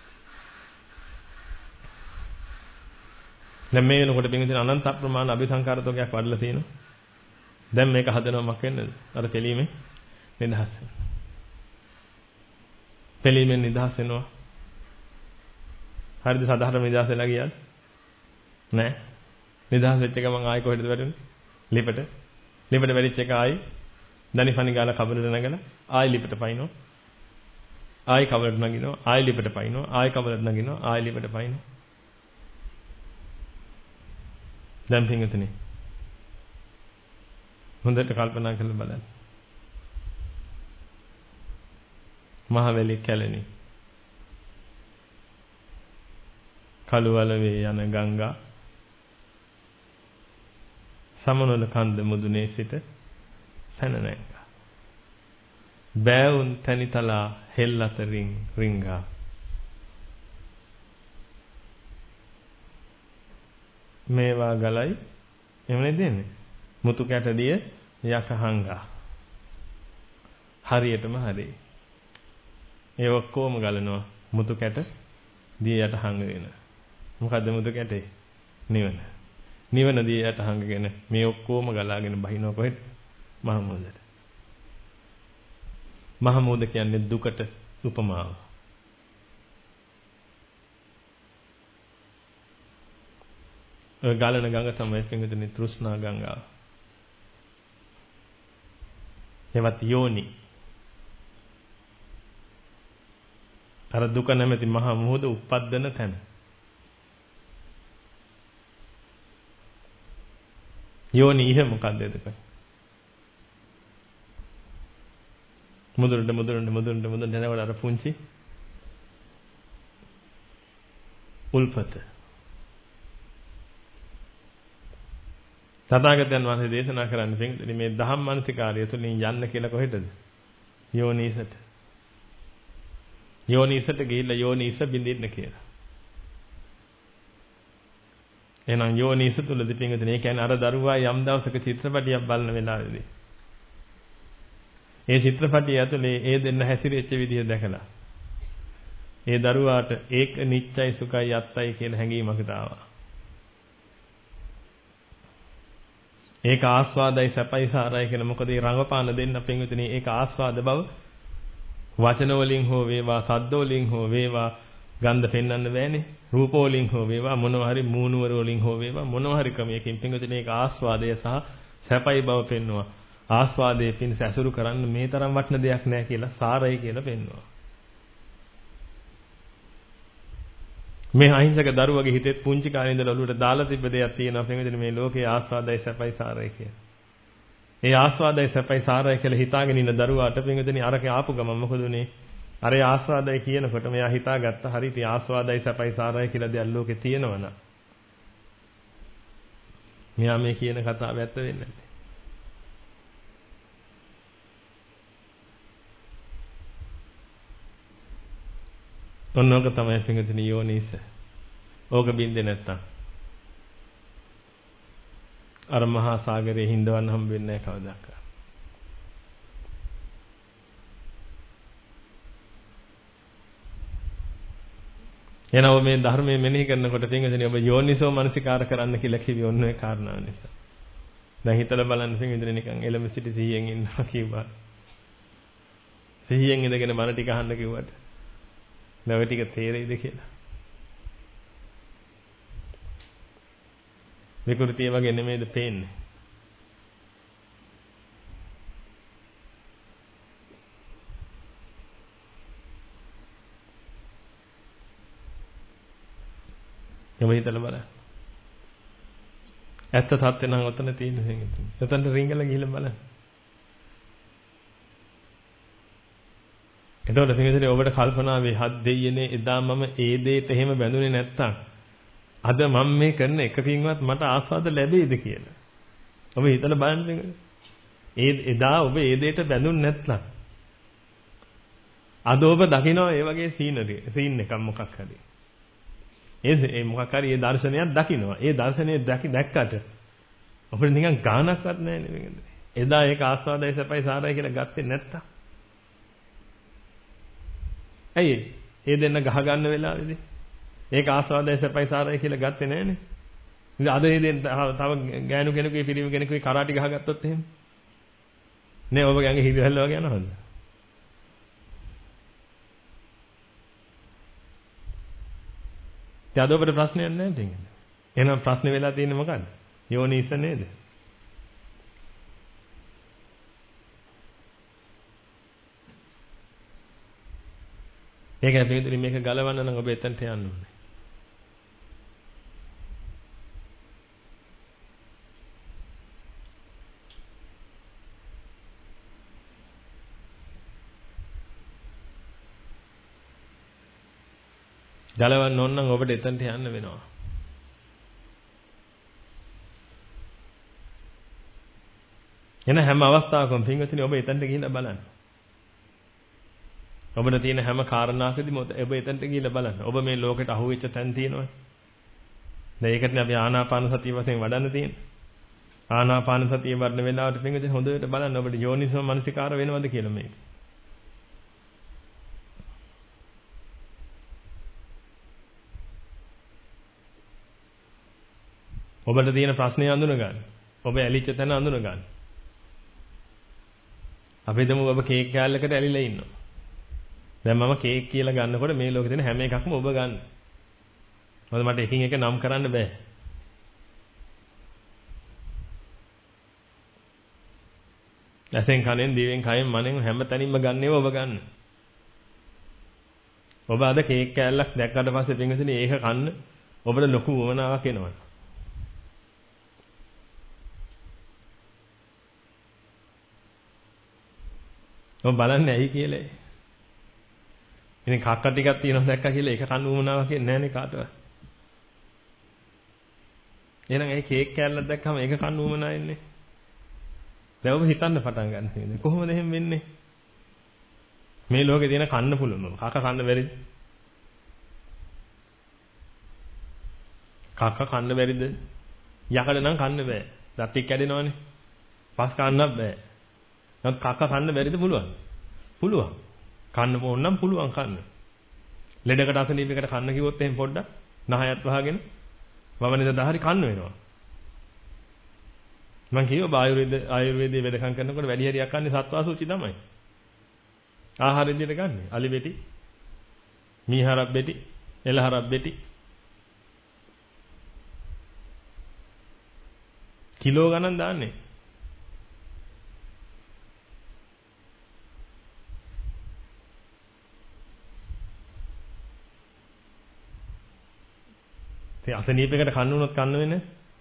දැන් මේ වෙනකොට පින්විතනේ අනන්ත ප්‍රමාණ අபிසංකාරතෝගයක් වඩලා තියෙනවා. දැන් මේක හදනවා මොකක් වෙන්නද? අර තෙලීමේ නිදහස් වෙනවා. තෙලීමෙන් නිදහස් වෙනවා. හරිද සාධාරණ නිදහස් වෙලා ගියාද? නෑ. නිදහස් වෙච්ච එක මං ආයෙ කොහෙද වැටුනේ? ලිපට. ලිපට වැටිච්ච එක ආයෙ දනිෆනි ගාලා කබලට නැගලා ආයෙ ලිපට පයින්නවා. ආයෙ කබලට නගිනවා. ආයෙ ලිපට පයින්නවා. ආයෙ කබලට නගිනවා. ආයෙ ලිපට පයින්නවා. දැන් පින්විතනේ හොඳට කල්පනා කරලා බලන්න. මහවැලි කැලණි කළුවලවේ යන ගංගා සමනොල කන්ද මුදුනේ සිට පැන නැංගා. බෑවුන් තනිතලා හෙල් අතරින් රිංගා. මේවා ගලයි එමනේ දෙන්නේ. මුතු කැටදිය යකහංගා. හරියටම හරි. ඒ ඔක්කොම ගලනවා මුතු කැට දිය යට හංගගෙන. මොකද්ද මුතු කැටේ? නිවන. නිවන දිය යට හංගගෙන මේ ඔක්කොම ගලාගෙන බහිනවා කොහෙද? මහ මුහුදට. මහ මුහුද කියන්නේ දුකට උපමාව. ඔය ගලන ගඟ තමයි පින්විතනේ තෘෂ්ණා ගංගාව. එවත් යෝනි. අර දුක නැමැති මහා මුහුද උප්පද්දන තැන. යෝනි ඉහ මොකක්ද එතකොට? මුදුරට මුදුරට මුදුරට මුදුරට යනකොට අර පුංචි උල්පත. තථාගතයන් වහන්සේ දේශනා කරන්නේ පින්විතනේ මේ දහම් මානසිකාරය තුළින් යන්න කියලා කොහෙටද? යෝනිසට. යෝනිසට ගිහිල්ලා යෝනිස බින්දින්න කියලා. එහෙනම් යෝනිස තුලදී පින්විතනේ ඒ කියන්නේ අර දරුවා යම් දවසක චිත්‍රපටියක් බලන වෙලාවේදී ඒ චිත්‍රපටිය ඇතුලේ ඒ දෙන්න හැසිරෙච්ච විදිය දැකලා ඒ දරුවාට ඒක නිච්චයි සුඛයි අත්තයි කියලා හැඟීමකට ආවා. ඒක ආස්වාදයි සැපයි සාරයි කියන මොකද මේ රංගපාන දෙන්න පින්විතනේ ඒක ආස්වාද බව වචන වලින් හෝ වේවා සද්ද වලින් හෝ වේවා ගන්ධ පෙන්වන්න බෑනේ රූප වලින් හෝ වේවා මොනවා හරි මූණුවර වලින් හෝ වේවා මොනවා හරි ක්‍රමයකින් පින්විතනේ ඒක ආස්වාදය සහ සැපයි බව පෙන්වනවා ආස්වාදයේ පිණිස ඇසුරු කරන්න මේ තරම් වටින දෙයක් නෑ කියලා සාරයි කියලා පෙන්වනවා මේ අහිංසක දරුවගේ හිතේ පුංචි කාලේ ඉඳලා ඔළුවට දාලා තිබ්බ දෙයක් තියෙනවා පින්විතනේ මේ ලෝකේ ආස්වාදයි සැපයි සාරයි කියලා ඒ ආස්වාදයි සැපයි සාරයි කියලා හිතාගෙන ඉන්න දරුවාට පින්විතනේ අරකේ ආපු ගමන් මොකද උනේ? අර ඒ ආස්වාදයි කියනකොට මෙයා හිතාගත්ත හරියට ආස්වාදයි සැපයි සාරයි කියලා දෙයක් ලෝකේ තියෙනවනම් මෙයා මේ කියන කතාව ඇත්ත වෙන්නේ නැත්තේ. ඔන්නෝක තමයි පින්විතනේ යෝනිස. ඕක බින්දේ නැත්තම් අර මහා සාගරයේ හිඳවන්න හම්බ වෙන්නේ නැහැ කවදාවත්. එනවා මේ ධර්මයේ මෙනෙහි කරනකොට පින්විතනේ ඔබ යෝනිසෝ මනසිකාර කරන්න කියලා කිව්වේ ඔන්න ඔය කාරණාව නිසා. දැන් හිතලා බලන්න පින්විතනේ නිකන් එළඹ සිටි සිහියෙන් ඉන්නවා කිව්වා. සිහියෙන් ඉඳගෙන මන ටික අහන්න කිව්වට නැව ටික තේරෙයිද කියලා. විකෘතිය වගේ නෙමෙයිද පේන්නේ. යම හිතලා බලන්න. ඇත්ත තත්ත්වේ නම් ඔතන තියෙන හැංගෙන්න. එතනට රිංගලා ගිහිල්ලා බලන්න. එතකොට පින්විතනේ ඔබට කල්පනා වේ හත් දෙයියනේ එදා මම ඒ දෙයට එහෙම බැඳුනේ නැත්තම් අද මම මේ කරන එකකින්වත් මට ආස්වාද ලැබෙයිද කියලා. ඔබ හිතලා බලන්න. ඒ එදා ඔබ ඒ දෙයට බැඳුන් නැත්නම් අද ඔබ දකිනවා ඒ වගේ සීනරි සීන් එකක් මොකක් හරි. ඒ ඒ මොකක් හරි ඒ දර්ශනයක් දකිනවා. ඒ දර්ශනය දැක්කට අපිට නිකන් ගානක්වත් නැහැ නේද? එදා ඒක ආස්වාදයි සැපයි සාරයි කියලා ගත්තේ නැත්තම්. ඇයි ඒ දෙන්න ගහ ගන්න වෙලාවේදී ඒක ආස්වාදයි සැපයි සාරයි කියලා ගත්තේ නැහනේ. ඉතින් අද ඒ දෙන්න තව ගෑනු කෙනෙකුගේ පිරිමි කෙනෙකුගේ කරාටි ගහගත්තොත් එහෙම නේ ඔබ ගෑන්ගේ හිරිහැල්ල වගේ යනවද? ඊට අද ඔබට ප්‍රශ්නයක් නැහැ නේද? එහෙනම් ප්‍රශ්නේ වෙලා තියෙන්නේ මොකද්ද? යෝනිස නේද? ඒකයි පිටුරි මේක ගලවන්න නම් ඔබ එතනට යන්න ඕනේ. ගලවන්න ඕන නම් ඔබට එතනට යන්න වෙනවා. එන හැම අවස්ථාවකම පින්වතුනි ඔබ එතනට ගිහිල්ලා බලන්න. ඔබට තියෙන හැම කාරණාවකදීම ඔබ එතනට ගිහිල්ලා බලන්න. ඔබ මේ ලෝකෙට අහුවෙච්ච තැන් තියෙනවා. දැන් ඒකටනේ අපි ආනාපාන සතිය වශයෙන් වඩන්න තියෙන්නේ. ආනාපාන සතිය වඩන වෙලාවට පින්වතුනි හොඳට බලන්න ඔබට යෝනිසෝ මනසිකාර වෙනවද කියලා මේක. ඔබට තියෙන ප්‍රශ්නේ අඳුන ගන්න. ඔබ ඇලිච්ච තැන අඳුන ගන්න. අපි හිතමු ඔබ කේක් කෑල්ලකට ඇලිලා ඉන්නවා. දැන් මම කේක් කියලා ගන්නකොට මේ ලෝකේ තියෙන හැම එකක්ම ඔබ ගන්න. මොකද මට එකින් එක නම් කරන්න බෑ. ඇසෙන් කනෙන් දිවෙන් කයෙන් මනෙන් හැම තැනින්ම ගන්නේව ඔබ ගන්න. ඔබ අද කේක් කෑල්ලක් දැක්කට පස්සේ පින්වතුනි ඒක කන්න ඔබට ලොකු වමනාවක් එනවා. ඔබ බලන්නේ ඇයි කියලා. ඉතින් කක්ක ටිකක් තියෙනවා දැක්කා කියලා ඒක කන්න උවමනාවක් කියන්නේ නැහනේ කාටවත්. එහෙනම් ඒ කේක් කෑල්ලක් දැක්කම ඒක කන්න උවමනා ඉන්නේ. දැන් ඔබ හිතන්න පටන් ගන්න තියෙන්නේ. කොහොමද එහෙම වෙන්නේ? මේ ලෝකේ තියෙන කන්න පුළුවන්. කක්ක කන්න බැරිද? කක්ක කන්න බැරිද? යකඩ නම් කන්න බෑ. දත් එක්ක කැඩෙනවනේ. පස් කන්නත් බෑ. නමුත් කක්ක කන්න බැරිද පුළුවන්? පුළුවන්. කන්න ඕන නම් පුළුවන් කන්න. ලෙඩකට අසනීපයකට කන්න කිව්වොත් එහෙන් පොඩ්ඩක් නහයත් වහගෙන වමනේ දහරි කන්න වෙනවා. මම කියව ආයුර්වේද ආයුර්වේදයේ වැඩකම් කරනකොට වැඩි හරියක් කන්නේ සත්වාසුචි තමයි. ආහාර විදිහට ගන්න. අලි බෙටි, මීහරක් බෙටි, එළහරක් බෙටි. කිලෝ ගණන් දාන්නේ. ඒ අසනීපයකට කන්න උනොත් කන්න වෙන්නේ.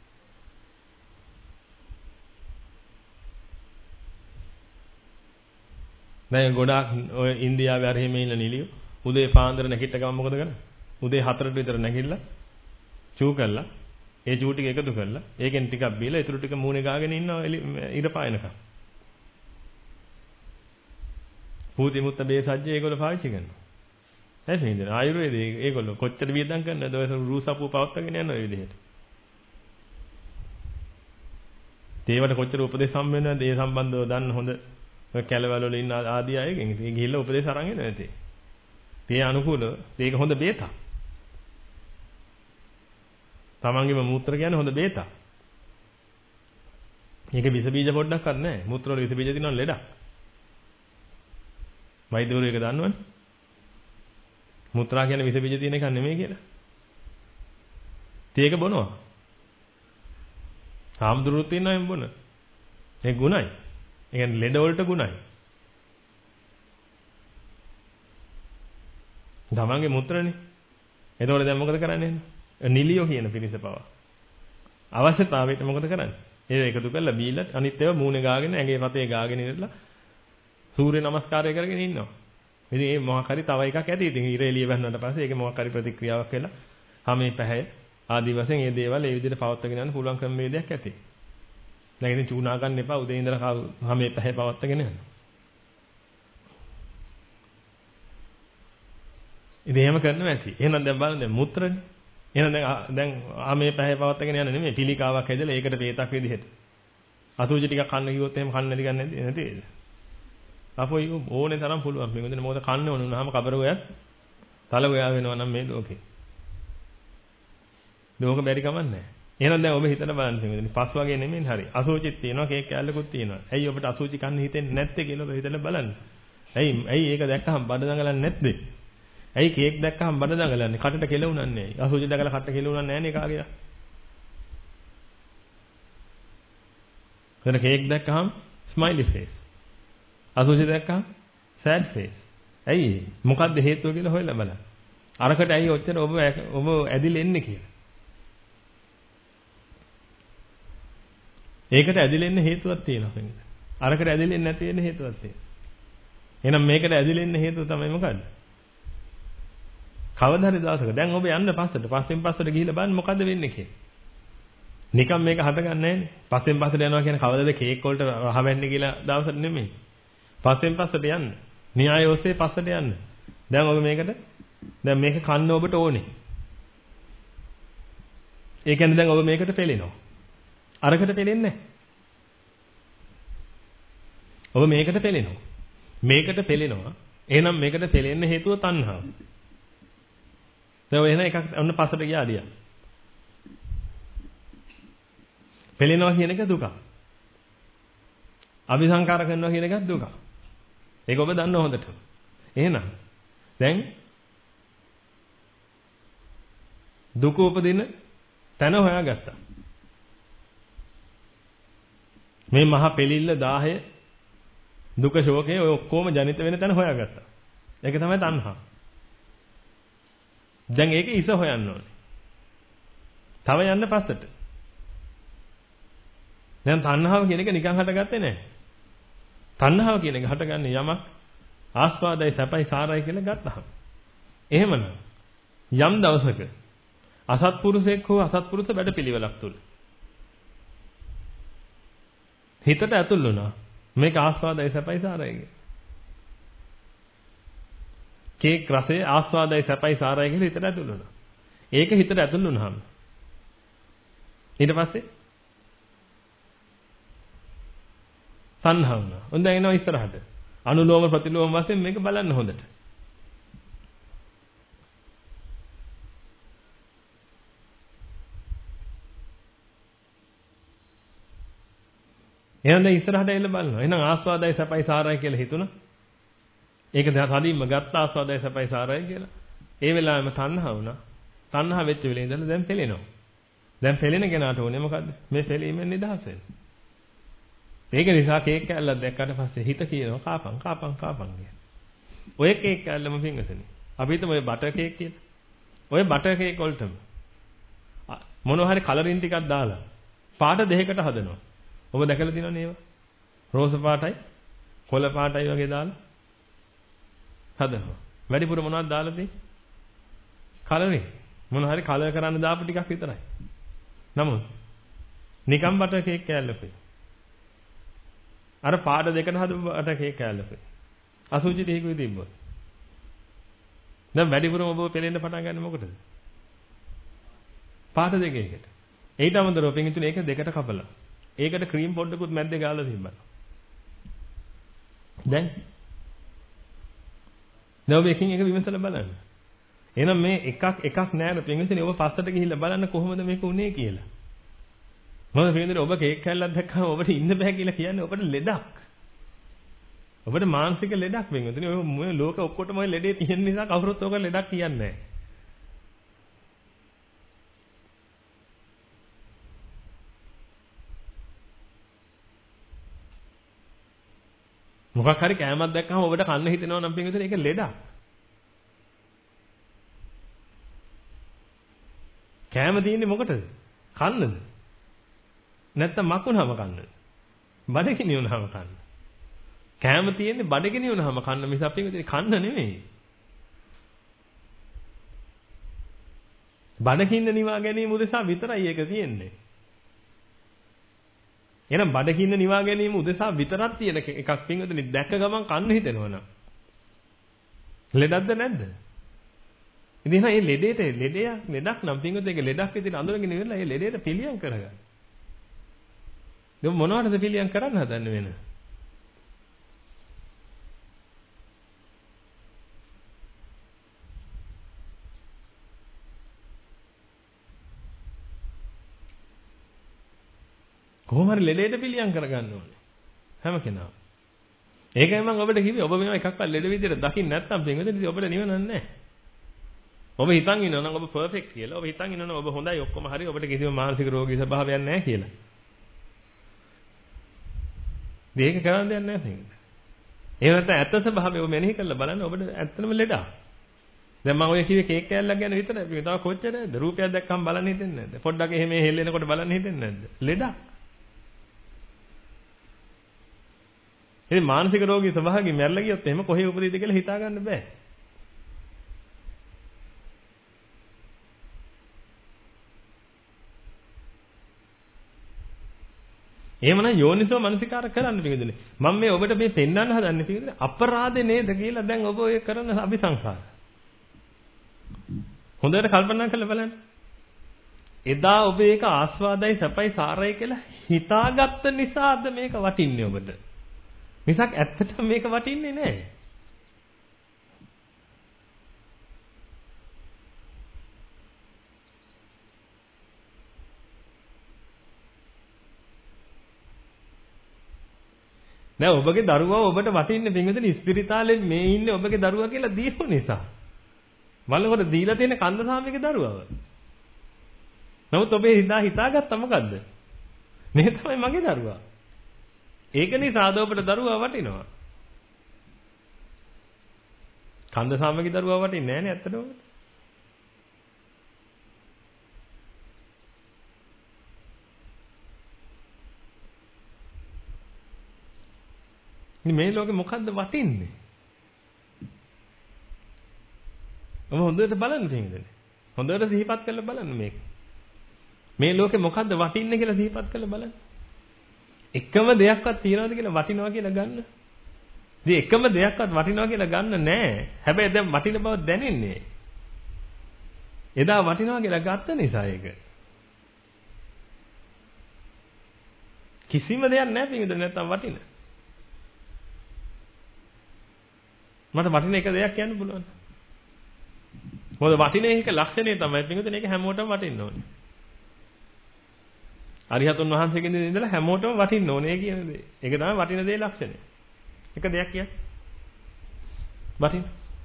දැන් ගොඩාක් ඔය ඉන්දියාවේ අර එහෙම ඉන්න නිලියෝ උදේ පාන්දර නැගිට ගමන් මොකද කරන්නේ? උදේ හතරට විතර නැගිටලා චූ කළා. ඒ චූ ටික එකතු කරලා ඒකෙන් ටිකක් බීලා ඊටු ටික මූණේ ගාගෙන ඉන්නවා ඉර පායනකම්. පූති මුත්ත බේසජ්ජේ ඒගොල්ලෝ පාවිච්චි කරනවා. ඇයි නේද? ආයුර්වේදයේ ඒගොල්ලෝ කොච්චර වියදම් කරනවද ඔය රූසපුව පවත්වාගෙන යන ඔය විදිහට. ඒවට කොච්චර උපදේශ හම් වෙනවද? ඒ සම්බන්ධව දන්න හොඳ කැලවල වල ඉන්න ආදී අයගෙන් ඉතින් ගිහිල්ලා උපදේශ අරන් එනවා ඉතින්. ඒ අනුකූලව ඒක හොඳ බේතක්. තමන්ගේම මූත්‍ර කියන්නේ හොඳ බේතක්. මේක විස බීජ පොඩ්ඩක්වත් නැහැ. මූත්‍ර වල විස බීජ තියෙනවා ලෙඩක්. වෛද්‍යවරු ඒක දන්නවනේ. මුත්‍රා කියන්නේ විස බීජ තියෙන එකක් නෙමෙයි කියලා. ඒක බොනවා. හාමුදුරුවෝ තියෙනවා එම් බොන. ඒ ගුණයි. ඒ කියන්නේ ලෙඩ වලට ගුණයි. තමන්ගේ මුත්‍රනේ. එතකොට දැන් මොකද කරන්නේ? නිලියෝ කියන පිරිස පවා. අවශ්‍යතාවයට මොකද කරන්නේ? ඒක එකතු කරලා බීලා අනිත් ඒවා මූණේ ගාගෙන ඇඟේ රතේ ගාගෙන ඉඳලා සූර්ය නමස්කාරය කරගෙන ඉන්නවා. ඉතින් මේ මොකක් හරි තව එකක් ඇති. ඉතින් ඉර එළිය වැන්නට පස්සේ ඒක මොකක් හරි ප්‍රතික්‍රියාවක් වෙලා හැමේ පැහැය ආදි වශයෙන් මේ දේවල් ඒ විදිහට පවත්වාගෙන යන්න පුළුවන් ක්‍රමවේදයක් ඇති. දැන් ඉතින් චූනා ගන්න එපා උදේ ඉඳලා හැමේ පැහැ පවත්වාගෙන යන්න. ඉතින් එහෙම කරන්න ඇති. එහෙනම් දැන් බලන්න දැන් මුත්‍රානේ. එහෙනම් දැන් දැන් ආමේ පැහැ පවත්වාගෙන යන්න නෙමෙයි පිළිකාවක් හැදලා ඒකට වේතක් විදිහට. අසුචි ටිකක් කන්න කිව්වොත් එහෙම කන්න නැති ගන්න නැති නේද? අපොයි ඕනේ තරම් පුළුවන්. මේකෙන් මොකද කන්න ඕන වුණාම කබර ගොයත් තල ගොයා වෙනවා නම් මේ ලෝකේ. ලෝක බැරි කමක් නැහැ. එහෙනම් දැන් ඔබ හිතලා බලන්න මේකෙන් පස් වගේ නෙමෙයි හරි. අසුචිත් තියෙනවා කේක් කෑල්ලකුත් තියෙනවා. ඇයි ඔබට අසුචි කන්න හිතෙන්නේ නැත්තේ කියලා ඔබ හිතලා බලන්න. ඇයි ඇයි ඒක දැක්කහම බඩ දඟලන්නේ නැත්තේ? ඇයි කේක් දැක්කහම බඩ දඟලන්නේ? කටට කෙලුණන්නේ නැහැ. අසුචි දැකලා කටට කෙලුණන්නේ නැහැ නේ කාගේ. එතන කේක් දැක්කහම ස්මයිලි ෆේස්. අසුචි දැක්කහම සෑඩ් ෆේස්. ඇයි මොකද්ද හේතුව කියලා හොයලා බලන්න. අරකට ඇයි ඔච්චර ඔබ ඔබ ඇදිලා එන්නේ කියලා. ඒකට ඇදිලා එන්න හේතුවක් තියෙනවා නේද? අරකට ඇදිලා එන්න නැති වෙන්න හේතුවක් තියෙනවා. එහෙනම් මේකට ඇදිලා එන්න හේතුව තමයි මොකද්ද? කවදා හරි දවසක දැන් ඔබ යන්න පස්සට පස්සෙන් පස්සට ගිහිල්ලා බලන්න මොකද්ද වෙන්නේ කියලා. නිකම් මේක හටගන්නේ නැහැනේ. පස්සෙන් පස්සට යනවා කියන්නේ කවදාද කේක් වලට රහ වෙන්නේ කියලා දවසට නෙමෙයි. පස්සෙන් පස්සට යන්න. න්‍යාය ඔස්සේ පස්සට යන්න. දැන් ඔබ මේකට දැන් මේක කන්න ඔබට ඕනේ. ඒ කියන්නේ දැන් ඔබ මේකට පෙළෙනවා. අරකට පෙළෙන්නේ නැහැ. ඔබ මේකට පෙළෙනවා. මේකට පෙළෙනවා. එහෙනම් මේකට පෙළෙන්න හේතුව තණ්හාව. දැන් ඔය එන එකක් ඔන්න පස්සට ගියාදියා. පෙළෙනවා කියන එක දුක. අபிසංකාර කරනවා කියන එකත් දුක. ඒක ඔබ දන්න හොඳට. එහෙනම් දැන් දුක උපදින තැන හොයාගත්තා. මේ මහා පෙළිල්ල දාහය දුක ශෝකය ඔය ඔක්කොම ජනිත වෙන තැන හොයාගත්තා. ඒක තමයි තණ්හා. දැන් ඒක ඉස හොයන්න ඕනේ. තව යන්න පස්සට. දැන් තණ්හාව කියන එක නිකන් හටගත්තේ නැහැ. තණ්හාව කියන එක හටගන්නේ යමක් ආස්වාදයි සැපයි සාරයි කියලා ගත්තහම. එහෙමනම් යම් දවසක අසත්පුරුෂයෙක් හෝ අසත්පුරුෂ වැඩපිළිවෙලක් තුල හිතට ඇතුල් වුණා මේක ආස්වාදයි සැපයි සාරයි කියලා. කේක් රසය ආස්වාදයි සැපයි සාරයි කියලා හිතට ඇතුල් වුණා. ඒක හිතට ඇතුල් වුණාම ඊට පස්සේ තණ්හාව වුණා. හොඳ එනවා ඉස්සරහට. අනුලෝම ප්‍රතිලෝම වශයෙන් මේක බලන්න හොඳට. එහෙනම් දැන් ඉස්සරහට එන්න බලනවා. එහෙනම් ආස්වාදයි සැපයි සාරයි කියලා හිතුණා. ඒක දැන් කලින්ම ගත්ත ආස්වාදයි සැපයි සාරයි කියලා. ඒ වෙලාවෙම තණ්හා වුණා. තණ්හා වෙච්ච වෙලේ ඉඳලා දැන් පෙළෙනවා. දැන් පෙළෙන කෙනාට ඕනේ මොකද්ද? මේ පෙළීමෙන් නිදහස් වෙන්න. ඒක නිසා කේක් කෑල්ලක් දැක්කට පස්සේ හිත කියනවා කාපන් කාපන් කාපන් කියලා. ඔය කේක් කෑල්ලම පින්වසනේ. අපි හිතමු ඔය බටර් කේක් කියලා. ඔය බටර් කේක් වලටම මොනවා හරි කලරින් ටිකක් දාලා පාට දෙකකට හදනවා. ඔබ දැකලා තියෙනවනේ ඒවා. රෝස පාටයි කොළ පාටයි වගේ දාලා හදනවා. වැඩිපුර මොනවද දාලා තියෙන්නේ? කලරින්. මොන හරි කලර් කරන්න දාපු ටිකක් විතරයි. නමුත් නිකම් බටර් කේක් කෑල්ලකේ අර පාඩ දෙකට හදපු බටර් කේක් කෑල්ලකේ අසුචි ටිකකුයි තිබ්බොත් දැන් වැඩිපුරම ඔබ පෙලෙන්න පටන් ගන්න මොකටද? පාට දෙකේකට. ඊට අමතරව පිටින් ඒක දෙකට කපලා ඒකට ක්‍රීම් පොඩ්ඩකුත් මැද්දේ ගාලා තිබ්බා. දැන් දැන් ඔබ එකින් එක විමසලා බලන්න. එහෙනම් මේ එකක් එකක් නෑර පින්විතනේ ඔබ පස්සට ගිහිල්ලා බලන්න කොහොමද මේක උනේ කියලා. මොකද පින්විතනේ ඔබ කේක් කැල්ලක් දැක්කම ඔබට ඉන්න බෑ කියලා කියන්නේ ඔබට ලෙඩක්. ඔබට මානසික ලෙඩක් පින්විතනේ ඔය මොය ලෝක ඔක්කොටම ඔය ලෙඩේ තියෙන නිසා කවුරුත් ඔක ලෙඩක් කියන්නේ නෑ. මොකක් හරි කෑමක් දැක්කම ඔබට කන්න හිතෙනවා නම් පින්විතනේ ඒක ලෙඩක්. කෑම තියෙන්නේ මොකටද? කන්නද? නැත්තම් මකුණාම කන්නද? බඩගිනි වුණාම කන්න. කෑම තියෙන්නේ බඩගිනි වුණාම කන්න මිස අපිට කන්න නෙමෙයි. බඩකින්න නිවා ගැනීම උදෙසා විතරයි ඒක තියෙන්නේ. එහෙනම් බඩකින්න නිවා ගැනීම උදෙසා විතරක් තියෙන එකක් පින්වතුනි දැක්ක ගමන් කන්න හිතෙනවනම්. ලෙඩක්ද නැද්ද? ඉතින් මේ ලෙඩේට ලෙඩයක් ලෙඩක් නම් පින්වතුනි ඒක ලෙඩක් විදිහට අඳුරගෙන ඉවරලා ඒ ලෙඩේට පිළියම් කරගන්න. දැන් මොනවටද පිළියම් කරන්න හදන්නේ වෙන? කොහොම හරි ලෙඩේට පිළියම් කරගන්න ඕනේ. හැම කෙනාම. ඒකයි මම ඔබට කිව්වේ ඔබ මේවා එකක්වත් ලෙඩ විදියට දකින්න නැත්නම් පින්වතුනි ඔබට නිවනක් නැහැ. ඔබ හිතන් ඉන්නවා නම් ඔබ පර්ෆෙක්ට් කියලා. ඔබ හිතන් ඉන්නවා නම් ඔබ හොඳයි ඔක්කොම හරි ඔබට කිසිම මානසික රෝගී ස්වභාවයක් නැහැ කියලා. මේක කරන්න දෙයක් නැහැ නේද? ඒ නැත්නම් ඇත්ත ස්වභාවය ඔබ මෙනෙහි කරලා බලන්න ඔබට ඇත්තම ලෙඩක්. දැන් මම ඔය කිව්වේ කේක් කෑල්ලක් ගැන විතරයි. මේ තව කොච්චරද? රූපයක් දැක්කම බලන්න හිතෙන්නේ නැද්ද? පොඩ්ඩක් එහෙම හෙල්ලෙනකොට බලන්න හිතෙන්නේ නැද්ද? ලෙඩක්. ඉතින් මානසික රෝගී ස්වභාවයෙන් මැරලා ගියොත් එහෙම කොහේ උපදීද කියලා හිතා ගන්න බෑ. එහෙමනම් යෝනිසෝ මනසිකාර කරන්න පිළිදෙන්නේ. මම මේ ඔබට මේ පෙන්වන්න හදන්නේ පිළිදෙන්නේ අපරාධේ නේද කියලා දැන් ඔබ ඔය කරන අபிසංසාර. හොඳට කල්පනා කරලා බලන්න. එදා ඔබ ඒක ආස්වාදයි සැපයි සාරයි කියලා හිතාගත්ත නිසාද මේක වටින්නේ ඔබට. මිසක් ඇත්තටම මේක වටින්නේ නැහැ. නෑ ඔබගේ දරුවා ඔබට වටින්නේ පින්විතනේ ස්පිරිතාලේ මේ ඉන්නේ ඔබගේ දරුවා කියලා දීපු නිසා. බලනකොට දීලා තියෙන කන්දසාමිගේ දරුවව. නමුත් ඔබේ හිතා හිතාගත්තා මොකද්ද? මේ තමයි මගේ දරුවා. ඒක නිසා අද ඔබට දරුවා වටිනවා. කන්දසාමිගේ දරුවා වටින්නේ නෑනේ ඇත්තටම. මේ ලෝකෙ මොකද්ද වටින්නේ? ඔබ හොඳට බලන්න තියෙන්නේ. හොඳට සිහිපත් කරලා බලන්න මේක. මේ ලෝකෙ මොකද්ද වටින්නේ කියලා සිහිපත් කරලා බලන්න. එකම දෙයක්වත් තියනවද කියලා වටිනවා කියලා ගන්න. ඉතින් එකම දෙයක්වත් වටිනවා කියලා ගන්න නෑ. හැබැයි දැන් වටින බව දැනෙන්නේ. එදා වටිනවා කියලා ගත්ත නිසා ඒක. කිසිම දෙයක් නෑ පිටින්ද නැත්තම් වටින. මට වටින එක දෙයක් කියන්න පුළුවන්. මොකද වටින එක ලක්ෂණය තමයි පිටුදෙන එක හැමෝටම වටින්න ඕනේ. අරිහතුන් වහන්සේගෙන් ඉඳලා හැමෝටම වටින්න ඕනේ කියන දේ. ඒක තමයි වටින දේ ලක්ෂණය. එක දෙයක් කියන්න. වටින.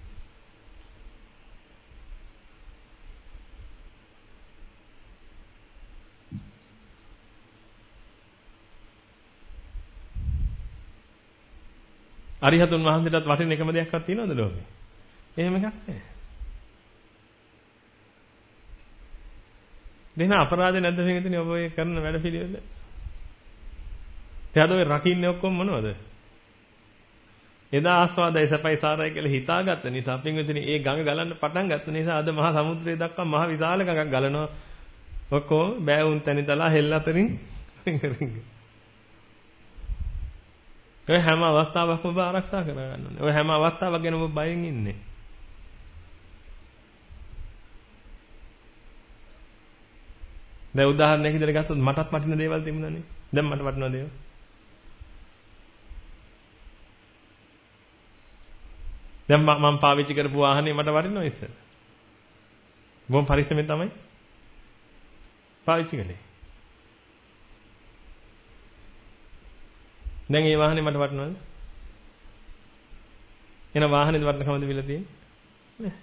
අරිහතුන් වහන්සේටත් වටින එකම දෙයක්වත් තියෙනවද ලෝකේ? එහෙම එකක් නැහැ. දෙන අපරාධ නැද්ද මේකෙන් ඔබ ඔය කරන වැඩ පිළිවෙල? එයාද ඔය රකින්නේ ඔක්කොම මොනවද? එදා ආස්වාදයි සපයි සාරයි කියලා හිතාගත්ත නිසා පින්විතනි ඒ ගඟ ගලන්න පටන් ගත්ත නිසා අද මහා සමුද්‍රය දක්වා මහා විශාල ගඟක් ගලනවා. ඔක්කොම බෑවුන් තැනිතලා හෙල් අතරින් ඔය හැම අවස්ථාවකම ඔබ ආරක්ෂා කරගන්න ඕනේ. ඔය හැම අවස්ථාවක් ගැන ඔබ බයෙන් ඉන්නේ. දැන් උදාහරණයක් විදිහට ගත්තොත් මටත් වටින දේවල් තිබුණානේ. දැන් මට වටින දේවල්. දැන් මම පාවිච්චි කරපු වාහනේ මට වටිනවා ඉස්සෙල්ලා. බොම් පරිස්සමෙන් තමයි පාවිච්චි කළේ. දැන් මේ වාහනේ මට වටිනවද? එන වාහනේද වටිනකමද විල තියෙන්නේ? නෑ.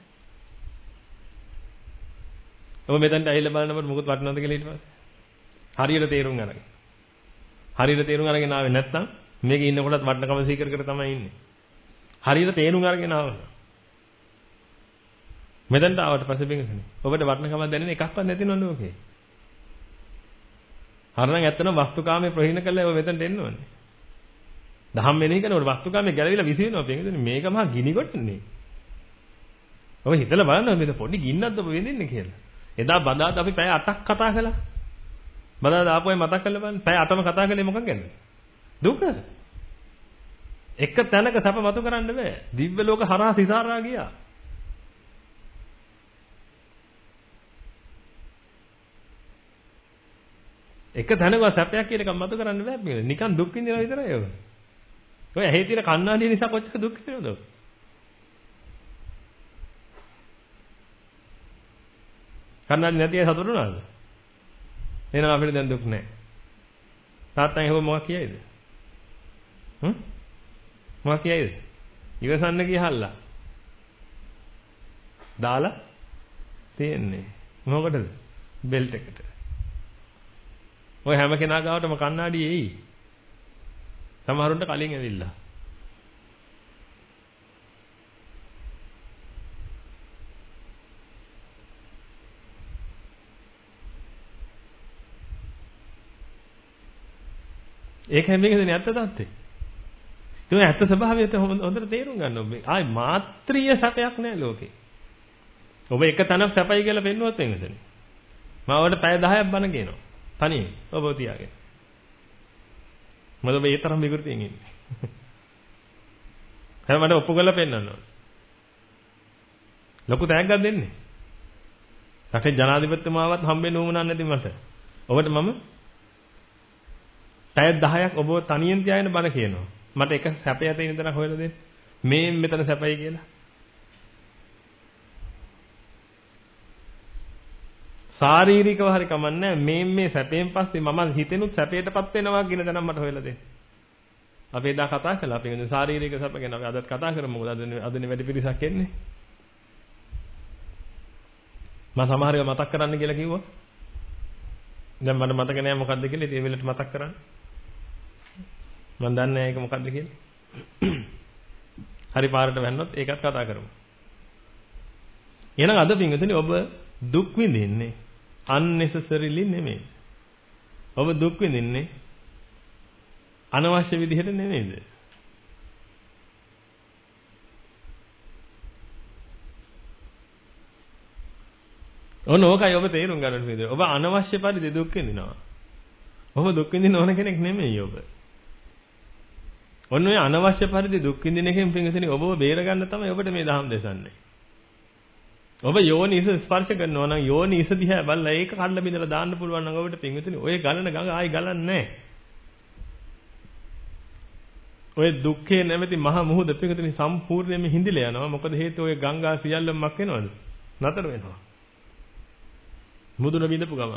ඔබ මෙතනට ඇවිල්ලා බලනකොට මොකද වටිනවද කියලා ඊට පස්සේ හරියට තේරුම් අරගෙන. හරියට තේරුම් අරගෙන ආවේ නැත්නම් මේකේ ඉන්නකොටත් වටිනකම සීකර කර තමයි ඉන්නේ. හරියට තේරුම් අරගෙන ආවම මෙතනට ආවට පස්සේ බින්ගසනේ. ඔබට වටිනකම දැනෙන එකක්වත් නැතිනවද ඔකේ? හරනම් ඇත්තටම වස්තුකාමයේ ප්‍රහීන කළා ඔබ මෙතනට එන්න ඕනේ. දහම් මෙනෙහි කරනකොට වස්තුකාමයේ ගැලවිලා විසිනවා බින්ගසනේ. මේක මහා ගිනි කොටන්නේ. ඔබ හිතලා බලන්න මේ පොඩි ගින්නක්ද ඔබ වෙදින්නේ කියලා. එදා බදාද අපි පැය අටක් කතා කළා. බදාද ආපුවයි මතක් කරලා බලන්න. පැය අටම කතා කළේ මොකක් ගැනද? දුක. එක තැනක සැප මතු කරන්න බෑ. දිව්‍ය ලෝක හරහා සිතාරා ගියා. එක තැනක සැපයක් කියන එක මතු කරන්න බෑ මේක. නිකන් දුක් විඳිනවා විතරයි ඔය. ඔය ඇහි තියෙන කණ්ණාඩිය නිසා කොච්චර දුක් විඳිනවද? කණ්ණාඩි නැති අය සතුටු වුණාද? එහෙනම් අපිට දැන් දුක් නැහැ. තාත්තන් එහෙම මොකක් කියයිද? හ්ම්? මොකක් කියයිද? ඉවසන්න කියහල්ලා. දාලා තියෙන්නේ. මොකටද? බෙල්ට් එකට. ඔය හැම කෙනා ගාවටම කණ්ණාඩි එයි. සමහරුන්ට කලින් ඇවිල්ලා. ඒක හැමෙකදනේ ඇත්ත තත්ත්වය. ඒ ඇත්ත ස්වභාවයට හොඳට තේරුම් ගන්න ඕනේ. ආයි මාත්‍රීය සැපයක් නැහැ ලෝකේ. ඔබ එක තැනක් සැපයි කියලා පෙන්නුවත් එන්නදනේ. මම ඔයාලට පැය දහයක් බණ කියනවා. තනියෙන් ඔබ තියාගෙන. මොකද ඔබ ඒ තරම් විකෘතියෙන් ඉන්නේ. හැම මට ඔප්පු කරලා පෙන්නන්න ඕනේ. ලොකු තෑග්ගක් දෙන්නේ. රටේ ජනාධිපතිතුමාවත් හම්බෙන්න උවමනා නැති මට. ඔබට මම පැය දහයක් ඔබ තනියෙන් තියාගෙන බණ කියනවා. මට එක සැපය තියෙන තැනක් හොයලා දෙන්න. මේ මෙතන සැපයි කියලා. ශාරීරිකව හරි කමන්නේ මේ මේ සැපයෙන් පස්සේ මම හිතෙනුත් සැපයටපත් වෙනවා කියන දණම් මට හොයලා දෙන්න. අපි එදා කතා කළා අපි කියන්නේ ශාරීරික සැප ගැන අපි අදත් කතා කරමු. මොකද අද අදනේ වැඩි පිරිසක් එන්නේ. මම සමහර ඒවා මතක් කරන්න කියලා කිව්වා. දැන් මට මතක නෑ මොකද්ද කියලා. ඉතින් ඒ වෙලට මතක් කරන්න. මම දන්නේ නෑ ඒක මොකද්ද කියලා. හරි පාරට වැන්නොත් ඒකත් කතා කරමු. එහෙනම් අද පින්වතුනි ඔබ දුක් විඳින්නේ unnecessarily නෙමෙයි. ඔබ දුක් විඳින්නේ අනවශ්‍ය විදිහට නෙමෙයිද? ඔන්න ඕකයි ඔබ තේරුම් ගන්න ඕනේ. ඔබ අනවශ්‍ය පරිදි දුක් විඳිනවා. ඔබ දුක් විඳින්න ඕන කෙනෙක් නෙමෙයි ඔබ. ඔන්න ඔය අනවශ්‍ය පරිදි දුක් විඳින එකෙන් පින්වතුනි ඔබව බේර ගන්න තමයි ඔබට මේ දහම් දෙසන්නේ. ඔබ යෝනිස ස්පර්ශ කරනවා නම් යෝනිස දිහා බලලා ඒක කඩලා බිඳලා දාන්න පුළුවන් නම් ඔබට පින්විතනේ ඔය ගලන ගඟ ආයි ගලන්නේ නැහැ. ඔය දුක්ඛේ නැමැති මහ මුහුද පින්විතනේ සම්පූර්ණයෙන්ම හිඳිලා යනවා. මොකද හේතුව ඔය ගංගා සියල්ලම මක් වෙනවද? නතර වෙනවා. මුදුන බිඳපු ගම.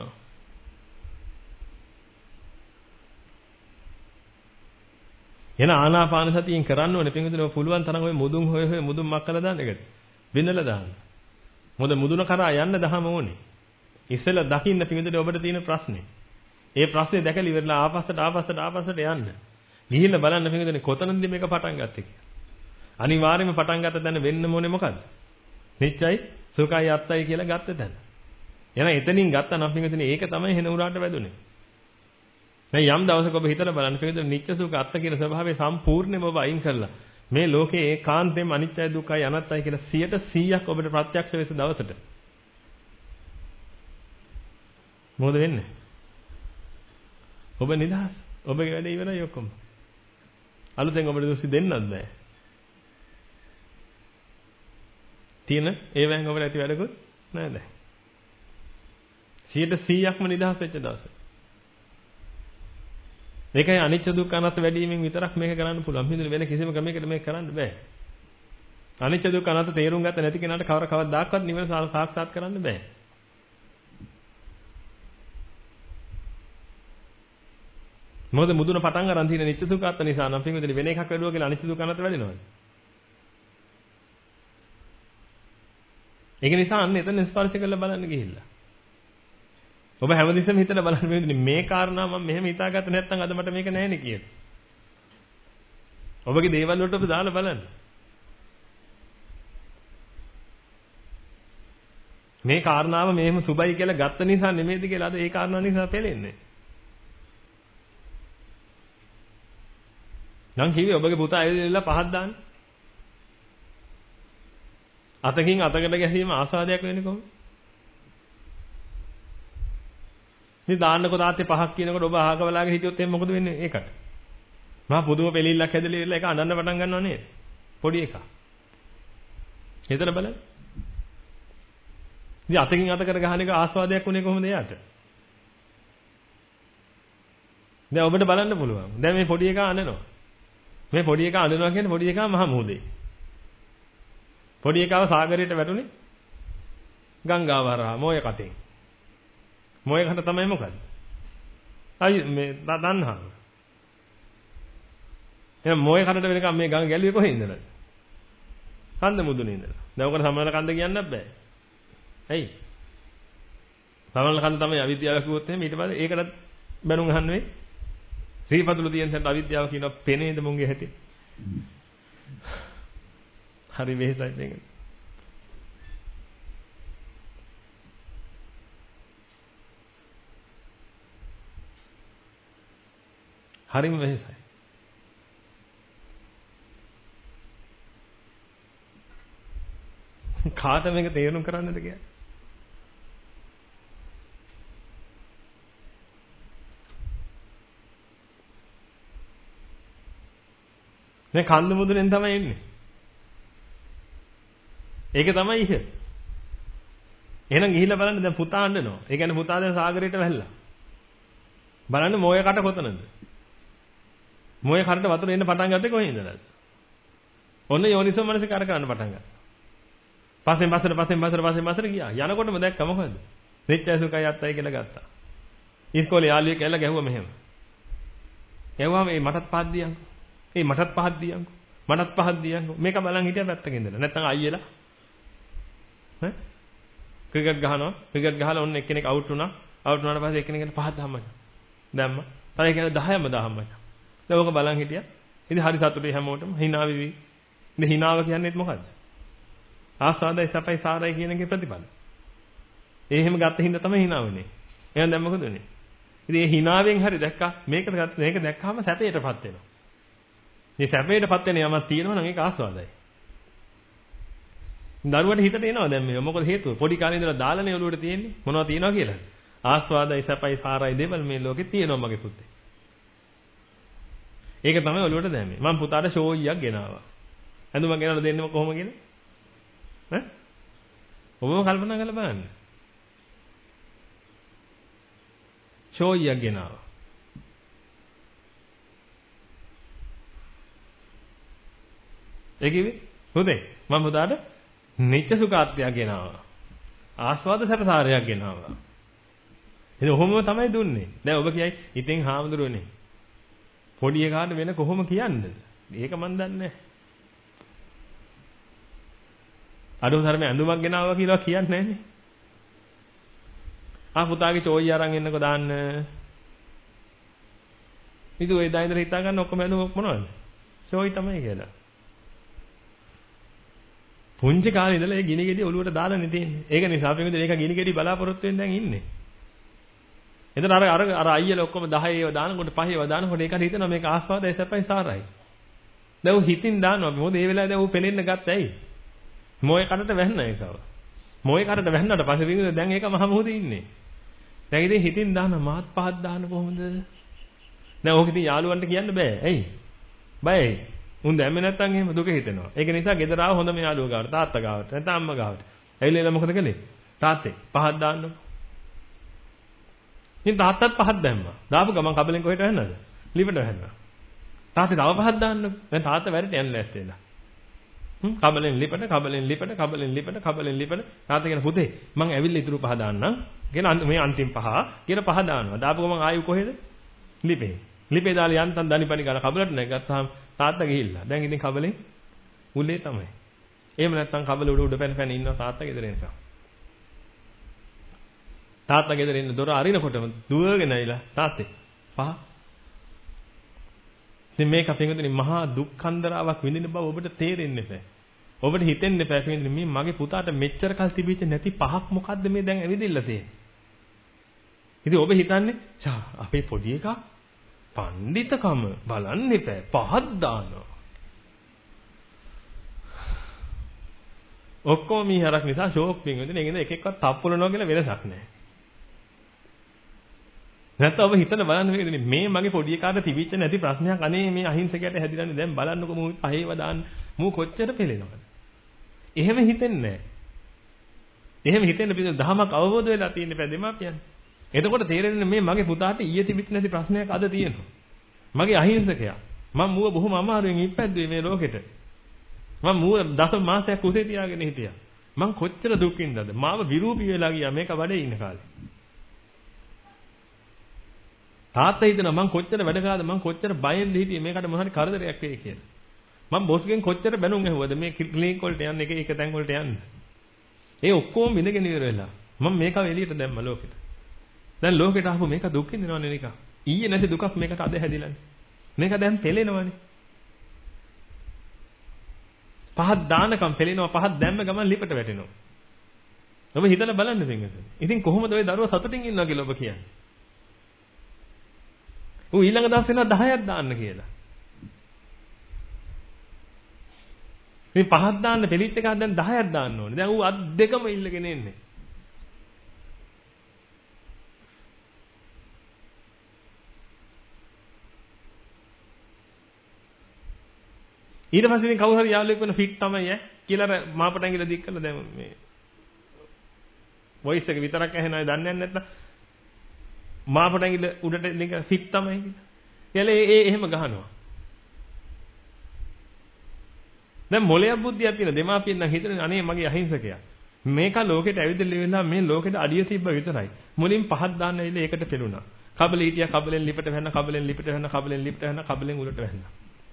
එන ආනාපාන සතියෙන් කරන්න ඕනේ පින්විතනේ ඔය පුළුවන් තරම් ඔය මුදුන් හොය හොය මුදුන් මක් කරලා දාන්න එකට. බිඳලා දාන්න. මොකද මුදුන කරා යන්න දහම ඕනේ. ඉස්සෙල්ලා දකින්න පිටින්ද ඔබට තියෙන ප්‍රශ්නේ. ඒ ප්‍රශ්නේ දැකලා ඉවරලා ආපස්සට ආපස්සට ආපස්සට යන්න. ගිහිල්ලා බලන්න පිටින්ද කොතනද මේක පටන් ගත්තේ කියලා. අනිවාර්යයෙන්ම පටන් ගත්ත තැන වෙන්න ඕනේ මොකද්ද? නිච්චයි සුඛයි අත්තයි කියලා ගත්ත තැන. එහෙනම් එතනින් ගත්තා නම් පිටින්ද ඒක තමයි හෙන උරාට වැදුනේ. දැන් යම් දවසක ඔබ හිතලා බලන්න පිටින්ද නිච්ච සුඛ අත්ත කියන ස්වභාවය සම්පූර්ණයෙන්ම ඔබ අයින් කරලා මේ ලෝකේ ඒකාන්තයෙන්ම අනිත්‍යයි දුක්ඛයි අනාත්තයි කියලා සියයට සීයක් ඔබට ප්‍රත්‍යක්ෂ වෙස දවසට මොකද වෙන්නේ? ඔබ නිදහස්. ඔබගේ වැඩේ ඉවරයි ඔක්කොම. අලුතෙන් ඔබට දුස්සි දෙන්නත් බෑ. තියෙන ඒවෙන් ඔබට ඇති වැඩකුත් නෑ දැන්. සියයට සීයක්ම නිදහස් වෙච්ච දවස. මේකයි අනිච්ච දුක්ඛ අනාත්ම වැඩි වීමෙන් විතරක් මේක කරන්න පුළුවන්. හින්දු වෙන කිසිම ක්‍රමයකට මේක කරන්න බෑ. අනිච්ච දුක්ඛ අනාත්ම තේරුම් ගත්ත නැති කෙනාට කවර කවදාවත් නිවන සාක්ෂාත් කරන්න බෑ. මොකද මුදුන පටන් ගන්න තියෙන නිච්ච දුක්ඛ අනාත්ම නිසා නම් පින්විතනි වෙන එකක් වැඩුවා කියලා අනිච්ච දුක්ඛ අනාත්ම වැඩෙනවද? ඒක නිසා අන්න එතන ස්පර්ශ කරලා බලන්න ගිහිල්ලා. ඔබ හැමදෙස්සම හිතලා බලන්න වෙන්නේ මේ කාරණා මම මෙහෙම හිතාගත්ත නැත්නම් අද මට මේක නැහැ නේ කියලා. ඔබගේ දේවල් වලට ඔබ දාලා බලන්න. මේ කාරණාව මෙහෙම සුබයි කියලා ගත්ත නිසා නෙමෙයිද කියලා අද ඒ කාරණා නිසා පෙලෙන්නේ. නම් කිව්වේ ඔබගේ පුතා ඇවිල්ලා පහක් දාන්න. අතකින් අතකට ගැසීම ආසාදයක් වෙන්නේ කොහොමද? ඉතින් දාන්නකො තාත්තේ පහක් කියනකොට ඔබ අහක බලාගෙන හිටියොත් එහෙනම් මොකද වෙන්නේ ඒකට? මහා පුදුම පෙලිල්ලක් හැදලා ඉවරලා ඒක අඬන්න පටන් ගන්නව නේද? පොඩි එකා. හිතලා බලන්න. ඉතින් අතකින් අත කර ගහන එක ආස්වාදයක් උනේ කොහොමද එයාට? දැන් ඔබට බලන්න පුළුවන්. දැන් මේ පොඩි එකා අඬනවා. මේ පොඩි එකා අඬනවා කියන්නේ පොඩි එකා මහා මුහුදේ. පොඩි එකාව සාගරයට වැටුනේ ගංගාව හරහා මොය කටෙන්. මොය කට තමයි මොකද්ද? අයි මේ තණ්හාව. එහෙනම් මොය කටට වෙනකම් මේ ගඟ ගැලුවේ කොහේ ඉඳලාද? කන්ද මුදුනේ ඉඳලා. දැන් ඔකට සමනල කන්ද කියන්නත් බෑ. ඇයි? සමනල කන්ද තමයි අවිද්‍යාව කිව්වොත් එහෙනම් ඊට පස්සේ ඒකටත් බැනුම් අහන්න වෙයි. ශ්‍රීපතුල තියෙන තැනට අවිද්‍යාව කියනවා පෙනේද මුංගේ හැටි. හරි වෙහෙසයි මේක. හරිම වෙහෙසයි. කාට මේක තේරුම් කරන්නද කියන්නේ? මේ කන්ද මුදුනෙන් තමයි එන්නේ. ඒක තමයි ඉහ. එහෙනම් ගිහිල්ලා බලන්න දැන් පුතා අඬනවා. ඒ කියන්නේ පුතා දැන් සාගරයට වැහිලා. බලන්න මොයේ කට කොතනද? මොයේ කරට වතුර එන්න පටන් ගත්තේ කොහේ ඉඳලාද? ඔන්න යෝනිසෝ මනසේ කර කරන්න පටන් ගත්තා. පස්සෙන් පස්සට පස්සෙන් පස්සට පස්සෙන් පස්සට ගියා. යනකොටම දැක්ක මොකද? නිච්චය සුඛයි අත්තයි කියලා ගත්තා. ඉස්කෝලේ යාළුවෙක් ඇවිල්ලා ගැහුවා මෙහෙම. ගැහුවාම මේ මටත් පහක් දියන්කෝ. ඒ මටත් පහක් දියන්කෝ. මටත් පහක් දියන්කෝ. මේක බලන් හිටියා පැත්තක ඉඳලා. නැත්තම් අයියලා ඈ ක්‍රිකට් ගහනවා. ක්‍රිකට් ගහලා ඔන්න එක්කෙනෙක් අවුට් වුණා. අවුට් වුණාට පස්සේ එක්කෙනෙක්ට පහක් දාන්න. දැම්මා. තව එක්කෙනෙක් දහයම දාන්න. දැන් ඔක බලන් හිටියා. ඉතින් හරි සතුටුයි හැමෝටම. hina විවි. ඉතින් hinaව කියන්නේත් මොකද්ද? ආස්වාදයි සපයි සාරයි කියන එකේ ප්‍රතිඵල. ඒ එහෙම ගත්ත හින්දා තමයි hina වෙන්නේ. එහෙනම් දැන් මොකද වෙන්නේ? ඉතින් මේ hinaවෙන් හරි දැක්කා මේක මේක දැක්කම සැපයටපත් වෙනවා. මේ සැපයටපත් වෙන යමක් තියෙනවා නම් ඒක ආස්වාදයි. දරුවට හිතට එනවා දැන් මේ මොකද හේතුව? පොඩි කාලේ ඉඳලා දාලානේ ඔළුවට තියෙන්නේ. මොනවද තියනවා කියලා? ආස්වාදයි සැපයි සාරයි දේවල් මේ ලෝකේ තියෙනවා මගේ පුතේ. ඒක තමයි ඔළුවට දැම්මේ. මම පුතාට ෂෝයියක් ගෙනාවා. ඇඳුමක් ගෙනල්ලා දෙන්නේ කොහොම කියලා? ඈ? ඔබම කල්පනා කරලා බලන්න. ෂෝයියක් ගෙනාවා. ඒ කිව්වේ හොදේ මම පුතාට නිච්ච සුඛාත්මයක් ගෙනාවා. ආස්වාද සැපසාරයක් ගෙනාවා. ඉතින් ඔහොම තමයි දුන්නේ. දැන් ඔබ කියයි ඉතින් හාමුදුරුවනේ පොඩි එකාට වෙන කොහොම කියන්නද? ඒක මන් දන්නේ නැහැ. අඩුම තරමේ ඇඳුමක් ගෙනාවා කියලා කියන්නේ නැහනේ. ආ පුතාගේ චෝයි අරන් එන්නකෝ දාන්න. ඉතින් ඔය දා ඉඳලා හිතා ගන්න ඔක්කොම ඇඳුම් මොනවද? චෝයි තමයි කියලා. පුංචි කාලේ ඉඳලා ඒ ගිනි ගෙඩි ඔලුවට දාලානේ තියෙන්නේ. ඒක නිසා අපි මේක ගිනි ගෙඩි බලාපොරොත්තු වෙන දැන් ඉන්නේ. එතන අර අර අර අයියලා ඔක්කොම දහ ඒව දානකොට පහ ඒව දානකොට ඒකට හිතනවා මේක ආස්වාදයි සැපයි සාරයි. දැන් ඌ හිතින් දානවා. මොකද ඒ වෙලාවේ දැන් ඌ පෙලෙන්න ගත්තා ඇයි? මොයේ කටට වැන්න ඒකව. මොයේ කටට වැන්නට පස්සේ වින්ද දැන් ඒක මහ මොහොතේ ඉන්නේ. දැන් ඉතින් හිතින් දානවා මාත් පහක් දාන්න කොහොමද? දැන් ඕක ඉතින් යාළුවන්ට කියන්න බෑ. ඇයි? බයයි. උන් දැම්මේ නැත්තම් එහෙම දුක හිතෙනවා. ඒක නිසා ගෙදර ආව හොඳම යාළුවා ගාවට තාත්තා ගාවට නැත්නම් අම්මා ගාවට. ඇවිල්ලා මොකද කළේ? තාත්තේ පහක් දාන්න. ඉතින් තාත්තත් පහක් දැම්මා. දාපු ගමන් කබලෙන් කොහෙට වැන්නද? ලිපට වැන්නා. තාත්තේ තව පහක් දාන්න. දැන් තාත්තා වැඩට යන්න ලෑස්ති වෙලා. හ්ම් කබලෙන් ලිපට කබලෙන් ලිපට කබලෙන් ලිපට කබලෙන් ලිපට තාත්තා කියන පුතේ මං ඇවිල්ලා ඉතුරු පහ දාන්නම්. කියන මේ අන්තිම පහ කියලා පහ දානවා. දාපු ගමන් ආයු කොහෙද? ලිපේ. ලිපේ දාලා යන්තම් දනිපනි ගාලා කබලට නැගගත්තාම තාත්තා ගිහිල්ලා. දැන් ඉතින් කබලෙන් උලේ තමයි. එහෙම නැත්නම් කබල උඩ උඩ පැන පැන ඉන්නවා තාත්තා ගෙදර එනවා. තාත්තා ගෙදර ඉන්න දොර අරිනකොටම දුවගෙන ඇවිල්ලා තාත්තේ පහ. ඉතින් මේක අපින්ගොතනි මහා දුක්ඛන්දරාවක් විඳින බව ඔබට තේරෙන්නේ නැහැ. ඔබට හිතෙන්නේ නැහැ පින්වදින මේ මගේ පුතාට මෙච්චර කල් තිබිච්ච නැති පහක් මොකද්ද මේ දැන් ඇවිදින්න තියෙන්නේ. ඉතින් ඔබ හිතන්නේ ෂා අපේ පොඩි එකා පඬිතකම බලන්න එපා පහක් දානවා. ඔක්කොම මීහරක් නිසා ෂෝක් පින්වදින ඒකෙන්ද එක එකක්වත් තප්පුලනවා කියලා වෙනසක් නැහැ. නැත්නම් ඔබ හිතලා බලන්න මේකනේ මේ මගේ පොඩි එකාට තිබිච්ච නැති ප්‍රශ්නයක් අනේ මේ අහිංසකයට හැදිලානේ දැන් බලන්නකො මූ පහේව දාන්න මූ කොච්චර පෙළෙනවද? එහෙම හිතෙන්නේ නැහැ. එහෙම හිතෙන්න පිළිද දහමක් අවබෝධ වෙලා තියෙන පැදෙමාපියන්. එතකොට තේරෙන්නේ මේ මගේ පුතාට ඊයේ තිබිච්ච නැති ප්‍රශ්නයක් අද තියෙනවා. මගේ අහිංසකයා. මම මුව බොහොම අමාරුවෙන් ඉපැද්දුවේ මේ ලෝකෙට. මම මුව දස මාසයක් කුසේ තියාගෙන හිටියා. මං කොච්චර දුක් විඳලාද? මාව විරූපී වෙලා ගියා මේක වැඩේ ඉන්න කාලේ. තාත්තා හිතනවා මං කොච්චර වැඩ කළාද මං කොච්චර බයෙන්ද හිටියේ මේකට මොනවාරි කරදරයක් වෙයි කියලා. මම බොස්ගෙන් කොච්චර බැනුම් ඇහුවද මේ ක්ලිනික් වලට යන්න එක එක තැන් වලට යන්න. ඒ ඔක්කොම විඳගෙන ඉවර වෙලා මම මේකව එළියට දැම්ම ලෝකෙට. දැන් ලෝකෙට ආපු මේක දුක් විඳිනවනේ නිකන්. ඊයේ නැති දුකක් මේකට අද හැදිලානේ. මේක දැන් පෙලෙනවනේ. පහත් දානකම් පෙලෙනවා පහත් දැම්ම ගමන් ලිපට වැටෙනවා. ඔබ හිතලා බලන්න පින්වතුනි. ඉතින් කොහොමද ওই දරුවා සතුටින් ඉන්නවා කියලා ඔබ කියන්නේ? ඌ ඊළඟ දවස් වෙනවා දහයක් දාන්න කියලා. මේ පහක් දාන්න පිළිච්ච එකක් දැන් දහයක් දාන්න ඕනේ. දැන් ඌ අත් දෙකම ඉල්ලගෙන ඉන්නේ. ඊට පස්සේ ඉතින් කවුරු හරි යාළුවෙක් වෙන ෆිට් තමයි ඈ කියලා අර මාපට ඇඟිල්ල දික් කරලා දැන් මේ වොයිස් එක විතරක් ඇහෙනවයි දන්නේ නැත්නම් මාපට ඇඟිල්ල උඩට නික ෆිට් තමයි කියලා. කියලා ඒ ඒ එහෙම ගහනවා. දැන් මොලයක් බුද්ධියක් තියෙන දෙමාපියන් නම් හිතන්නේ අනේ මගේ අහිංසකයා. මේක ලෝකෙට ඇවිදලා ඉවරලා මේ ලෝකෙට අඩිය තිබ්බ විතරයි. මුලින් පහක් දාන්න ඇවිල්ලා ඒකට පෙළුණා. කබලේ හිටියා කබලෙන් ලිපට වැන්න කබලෙන් ලිපට වැන්න කබලෙන් ලිපට වැන්න කබලෙන් උඩට වැන්න.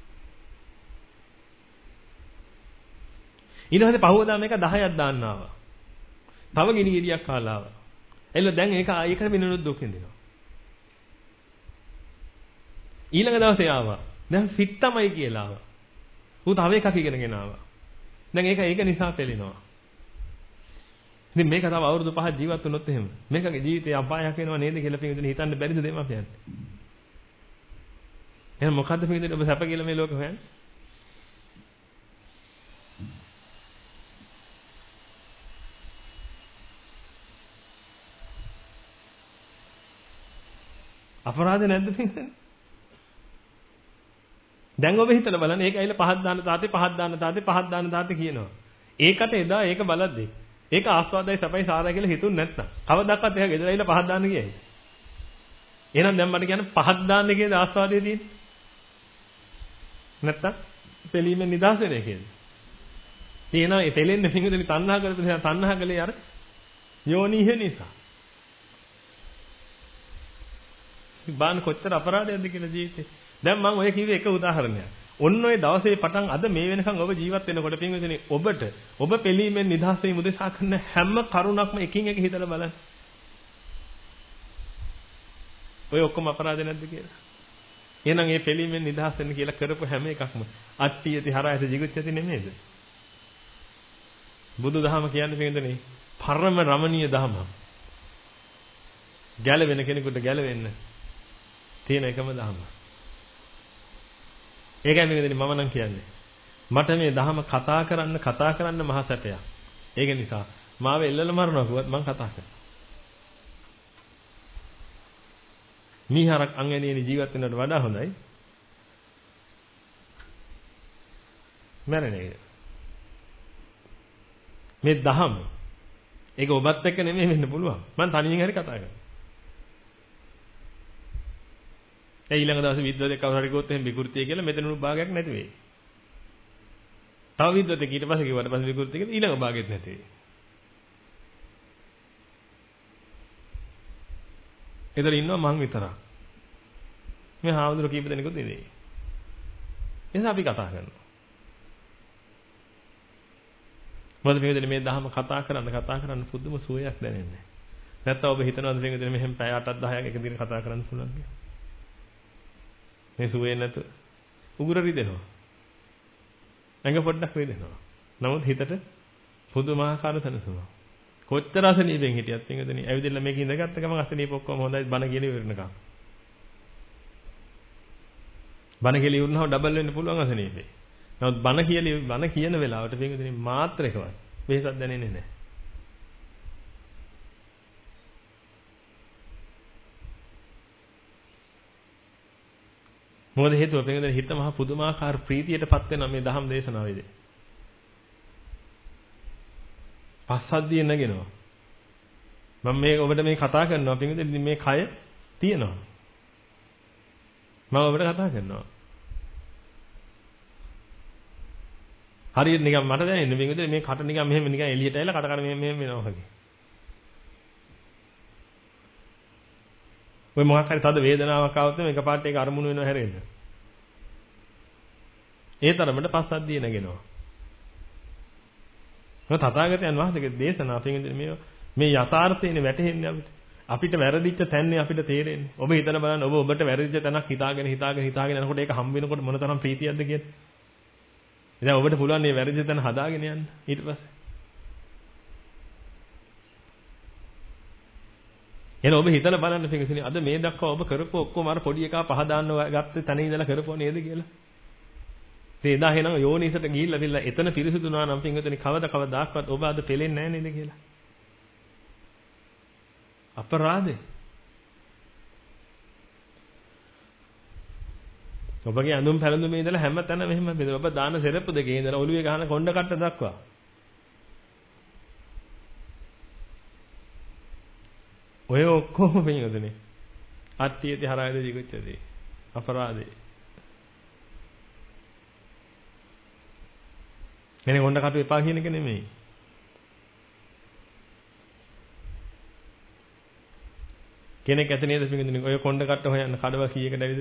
ඊට පස්සේ පහුවදා මේක දහයක් දාන්න ආවා. තව ගිනි ගෙඩියක් කාලා ආවා. එළ දැන් ඒක ඒක වෙනුනොත් දුක් විඳිනවා. ඊළඟ දවසේ ආවා. දැන් ෆිට තමයි කියලා ආවා. ඌ තව එකක් ඉගෙනගෙන ආවා. දැන් ඒක ඒක නිසා පෙළෙනවා. ඉතින් මේක තව අවුරුදු පහක් ජීවත් වුණොත් එහෙම මේකගේ ජීවිතේ අපායක් වෙනව නේද කියලා පිටින් හිතන්න බැරිද දෙමාපියන්? එහෙනම් මොකද්ද පිටින් ඔබ සැප කියලා මේ ලෝකෙ හොයන්නේ? අපරාධ නැද්ද පිටින්? දැන් ඔබ හිතලා බලන්න ඒක ඇවිල්ලා පහක් දාන්න තාත්තේ පහක් දාන්න තාත්තේ පහක් දාන්න තාත්තේ කියනවා. ඒකට එදා ඒක බලද්දී ඒක ආස්වාදයි සපයි සාරයි කියලා හිතුන්නේ නැත්තම් කවදාවත් එයා ගෙදර ඇවිල්ලා පහක් දාන්න ගියයි. එහෙනම් දැන් මට කියන්නේ පහක් දාන්න කියද ආස්වාදයේ තියෙන්නේ. නැත්තම් පෙලීමෙන් නිදහස් වෙන එකේද? තියෙනවා ඒ තෙලෙන්නේ පිංගුදෙනි තණ්හා කරපු නිසා තණ්හා කලේ අර යෝනිහ නිසා. බාන කොච්චර අපරාධයක්ද කියලා ජීවිතේ. දැන් මම ඔය කිව්වේ එක උදාහරණයක්. ඔන්න ඔය දවසේ පටන් අද මේ වෙනකන් ඔබ ජීවත් වෙනකොට පින්විතනේ ඔබට ඔබ පිළීමෙන් නිදහස් වෙයි මුදෙසා කරන හැම කරුණක්ම එකින් එක හිතලා බලන්න. ඔය ඔක්කොම අපරාධ නැද්ද කියලා. එහෙනම් මේ පිළීමෙන් නිදහස් වෙන්න කියලා කරපු හැම එකක්ම අට්ටියති හරයති jigucchati නෙමෙයිද? බුදු දහම කියන්නේ පින්විතනේ පරම රමණීය දහම. ගැලවෙන කෙනෙකුට ගැලවෙන්න තියෙන එකම දහම. ඒකයි මේකෙදි මම නම් කියන්නේ. මට මේ දහම කතා කරන්න කතා කරන්න මහ සැපයක්. ඒක නිසා මාව එල්ලල මරනවා කිව්වත් මම කතා කරනවා. මීහරක් අංගණියේ ජීවත් වෙනවට වඩා හොඳයි. මැරෙන එක. මේ දහම ඒක ඔබත් එක්ක නෙමෙයි වෙන්න පුළුවන්. මම තනියෙන් හරි කතා කරනවා. ඒ ඊළඟ දවසේ විද්වතෙක් කවුරු හරි ගියොත් එහෙනම් විකෘතිය කියලා මෙතනුණු භාගයක් නැති වෙයි. තව විද්වතෙක් ඊට පස්සේ කිව්වට පස්සේ විකෘතිය කියලා ඊළඟ භාගෙත් නැති වෙයි. ඒතර ඉන්නවා මං විතරක්. මේ හාමුදුරුවෝ කීප දෙනෙකුත් ඉන්නේ. එහෙනම් අපි කතා කරනවා. මොකද මේ මේ දහම කතා කරන්න කතා කරන්න පුදුම සුවයක් දැනෙන්නේ. නැත්තම් ඔබ හිතනවාද මේ මෙහෙම පැය අටක් දහයක් එක දින කතා කරන්න පුළුවන් කියලා? මේ සුවේ නැතු උගුර රිදෙනවා. ඇඟ පොඩ්ඩක් රිදෙනවා. නමුත් හිතට පුදුමාකාර සනසුමක්. කොච්චර අසනීපෙන් හිටියත් පින්වතුනි ඇවිදilla මේක ඉඳගත්ත ගමන් අසනීප ඔක්කොම හොඳයි බණ කියලා ඉවරනකම්. බණ කියලා ඉවරනව ඩබල් වෙන්න පුළුවන් අසනීපේ. නමුත් බණ කියලා බණ කියන වෙලාවට පින්වතුනි මාත්‍රකවත් වෙහසක් දැනෙන්නේ නැහැ. මොකද හේතුව පින්වතුනි හිත මහ පුදුමාකාර ප්‍රීතියටපත් වෙනවා මේ ධම්ම දේශනාවේදී. පස්සද්ධිය නැගෙනවා. මම මේ ඔබට මේ කතා කරනවා පින්වතුනි මේ කය තියෙනවා. මම ඔබට කතා කරනවා. හරියට නිකන් මට දැනෙන්නේ පින්වතුනි මේ කට නිකන් මෙහෙම නිකන් එළියට ඇවිල්ලා කට කර මෙහෙම මෙහෙම වෙනවා වගේ. ඔය මොකක් හරි තද වේදනාවක් ආවොත් මේ එකපාරට ඒක අරමුණු වෙනවා හැරෙන්න. ඒ තරමට පස්සද්ධිය නැගෙනවා. මොකද තථාගතයන් වහන්සේගේ දේශනා පින්වතුනි මේ මේ යථාර්ථයනේ වැටහෙන්නේ අපිට. අපිට වැරදිච්ච තැන්නේ අපිට තේරෙන්නේ. ඔබ හිතන බලන්න ඔබ ඔබට වැරදිච්ච තැනක් හිතාගෙන හිතාගෙන හිතාගෙන යනකොට ඒක හම් වෙනකොට මොන තරම් ප්‍රීතියක්ද කියන්නේ. ඉතින් ඔබට පුළුවන් මේ වැරදිච්ච තැන හදාගෙන යන්න ඊට පස්සේ. එහෙනම් ඔබ හිතලා බලන්න පිටින් අද මේ දක්වා ඔබ කරපු ඔක්කොම අර පොඩි එකා පහදාන්න ගත්තේ තැන ඉඳලා කරපුව නේද කියලා. ඉතින් එදා එහෙනම් යෝනිසට ගිහිල්ලා තිල්ලා එතන පිරිසුදුනා නම් පිටින් කවද කවදාක්වත් ඔබ අද පෙලෙන්නේ නැහැ නේද කියලා. අපරාධේ. ඔබගේ අඳුම් පැළඳුමේ ඉඳලා හැම තැනම මෙහෙම බෙද ඔබ දාන සෙරප්පු දෙකේ ඉඳලා ඔළුවේ ගහන කොණ්ඩ කට්ට දක්වා. ඔය ඔක්කොම වෙනවදනේ. අත්‍යති හරායද ජීවිතයේදී. අපරාධේ. මෙනේ කොණ්ඩ කට්ට එපා කියන එක නෙමෙයි. කෙනෙක් ඇත නේද පිටින් ඔය කොණ්ඩ කට්ට හොයන්න කඩව කීයකට ඇවිද?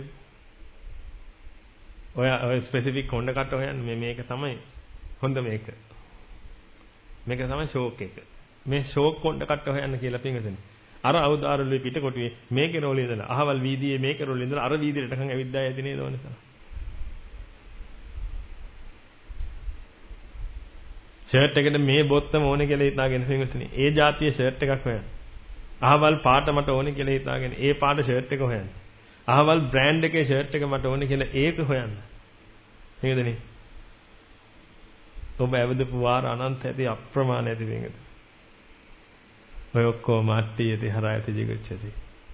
ඔය ඔය ස්පෙસિෆික් කොණ්ඩ කට්ට හොයන්න මේ මේක තමයි හොඳ මේක. මේක තමයි ෂෝක් එක. මේ ෂෝක් කොණ්ඩ කට්ට හොයන්න කියලා පිටින් අර අවදාරුලේ පිටකොටුවේ මේකේ රෝලේ ඉඳලා අහවල් වීදියේ මේකේ රෝලේ ඉඳලා අර වීදියට කන් ඇවිද්දා ඇති නේද ඕනස. ෂර්ට් එකට මේ බොත්තම ඕනේ කියලා හිතාගෙන පිටින් ඒ જાතියේ ෂර්ට් එකක් හොයන්න. අහවල් පාට මට ඕනේ කියලා හිතාගෙන ඒ පාට ෂර්ට් එක හොයන්න. අහවල් බ්‍රෑන්ඩ් එකේ ෂර්ට් එක මට ඕනේ කියලා ඒක හොයන්න. නේදනේ? ඔබ ඇවදපු වාර අනන්ත ඇති අප්‍රමාණ ඇති වෙනද? ඔය ඔක්කොම අට්ටියදී හරායති ජීවිතයේදී.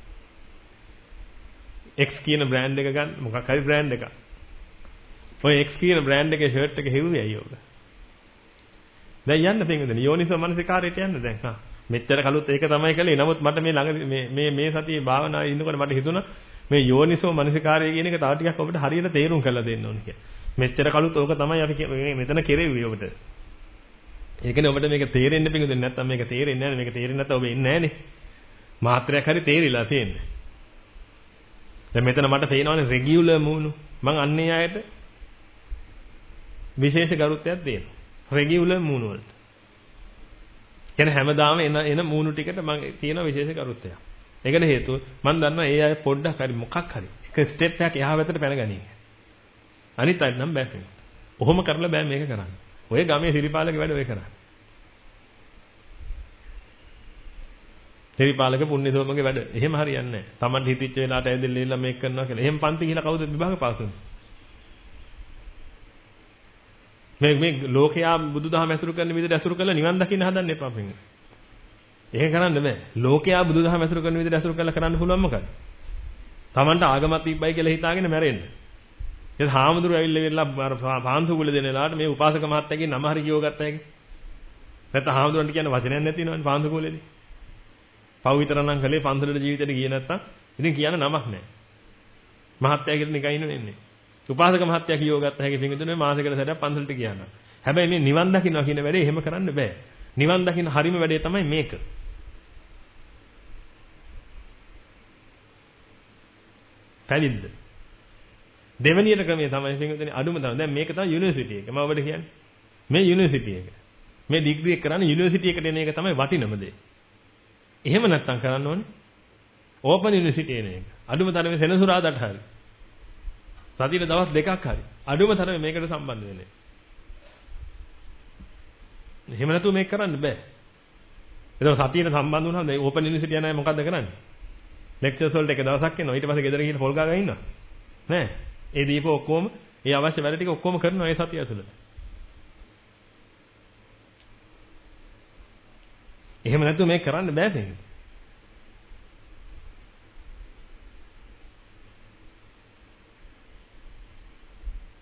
X කියන බ්‍රෑන්ඩ් එක ගන්න මොකක් හරි බ්‍රෑන්ඩ් එකක්. ඔය X කියන බ්‍රෑන්ඩ් එකේ ෂර්ට් එක හෙව්වේ අයියෝ ඔබ. දැන් යන්න පින්වදනේ යෝනිසෝ මනසිකාරයට යන්න දැන් හා මෙච්චර කලුත් ඒක තමයි කළේ. නමුත් මට මේ ළඟ මේ මේ මේ සතියේ භාවනාවේ ඉන්නකොට මට හිතුණා මේ යෝනිසෝ මනසිකාරය කියන එක තව ටිකක් ඔබට හරියට තේරුම් කරලා දෙන්න ඕනේ කියලා. මෙච්චර කලුත් ඕක තමයි අපි මෙතන කෙරෙව්වේ ඔබට. ඒකනේ ඔබට මේක තේරෙන්න පිඟුදෙන්නේ නැත්නම් මේක තේරෙන්නේ නැහැ. මේක තේරෙන්නේ නැත්නම් ඔබ ඉන්නේ නැහනේ. මාත්‍රයක් හරි තේරිලා තියෙන්නේ. දැන් මෙතන මට පේනවානේ රෙගියුලර් මූණු. මං අන්නේ ආයත විශේෂ ගරුත්වයක් දෙනවා. රෙගියුලර් මූණු වලට. කියන්නේ හැමදාම එන එන මූණු ටිකට මම තියෙන විශේෂ කරුත්තයක්. ඒකට හේතුව මම දන්නවා ඒ අය පොඩ්ඩක් හරි මොකක් හරි එක ස්ටෙප් එකක් එහා පැත්තට පැනගනී. අනිත් අය නම් බෑ කෙනෙක්. ඔහොම කරලා බෑ මේක කරන්න. ඔය ගමේ සිරිපාලක වැඩ ඔය කරන්නේ. සිරිපාලක පුණ්‍යසෝමගේ වැඩ. එහෙම හරියන්නේ නැහැ. Taman හිතිච්ච වෙලාවට ඇවිල්ලා මේක කරනවා කියලා. එහෙම පන්ති ගිහලා කවුද විභාග පාස් වෙන්නේ? මේ මේ ලෝකයා බුදුදහම ඇසුරු කරන විදිහට ඇසුරු කරලා නිවන් දකින්න හදන්න එපා පිටින්. ඒක කරන්න බෑ. ලෝකයා බුදුදහම ඇසුරු කරන විදිහට ඇසුරු කරලා කරන්න පුළුවන් මොකද? Tamanට ආගමක් තිබ්බයි කියලා හිතාගෙන මැරෙන්න. ඒක හාමුදුරුවෝ ඇවිල්ලා ඉවරලා පාන්සු කුල දෙන වෙලාවට මේ උපාසක මහත්තයාගේ නම හරි කියව ගත්තා ඒක. නැත්නම් හාමුදුරන්ට කියන්න වචනයක් නැති වෙනවනේ පාන්සු කුලේදී. පව් විතරනම් කළේ පන්සලට ජීවිතේට ගියේ නැත්තම් ඉතින් කියන්න නමක් නැහැ. මහත්තයා කියලා නිකන් ඉන්න වෙන්නේ. උපාසක මහත්තයා කියව ගත්ත හැකි පිංගුතුනේ මාසෙකට සැරයක් පන්සලට ගියා නම්. හැබැයි මේ නිවන් දකින්නවා කියන වැඩේ එහෙම කරන්න බෑ. නිවන් දකින්න හරීම වැඩේ තමයි මේක. පැවිද්ද. දෙවෙනියට ක්‍රමය තමයි පිංගුතුනේ අඩුම තරම. දැන් මේක තමයි යුනිවර්සිටි එක. මම ඔබට කියන්නේ. මේ යුනිවර්සිටි එක. මේ ඩිග්‍රී එක කරන්නේ යුනිවර්සිටි එකට එන එක තමයි වටිනම දේ. එහෙම නැත්තම් කරන්න ඕනේ ඕපන් යුනිවර්සිටි එන එක. අඩුම තරමේ සෙනසුරාදාට හරි. සතියේ දවස් දෙකක් හරි. අඩුම තරමේ මේකට සම්බන්ධ වෙන්නේ. එහෙම නැතුව මේක කරන්න බෑ. ඒක සතියේ සම්බන්ධ වුණාම මේ ඕපන් යුනිවර්සිටි යන අය මොකද්ද කරන්නේ? ලෙක්චර්ස් වලට එක දවසක් එනවා. ඊට පස්සේ ගෙදර ගිහින් පොල් ගාගෙන ඉන්නවා. නෑ. ඒ දීප ඔක්කොම ඒ අවශ්‍ය වැඩ ටික ඔක්කොම කරනවා ඒ සතිය ඇතුළත. එහෙම නැතුව මේක කරන්න බෑ දෙන්නේ.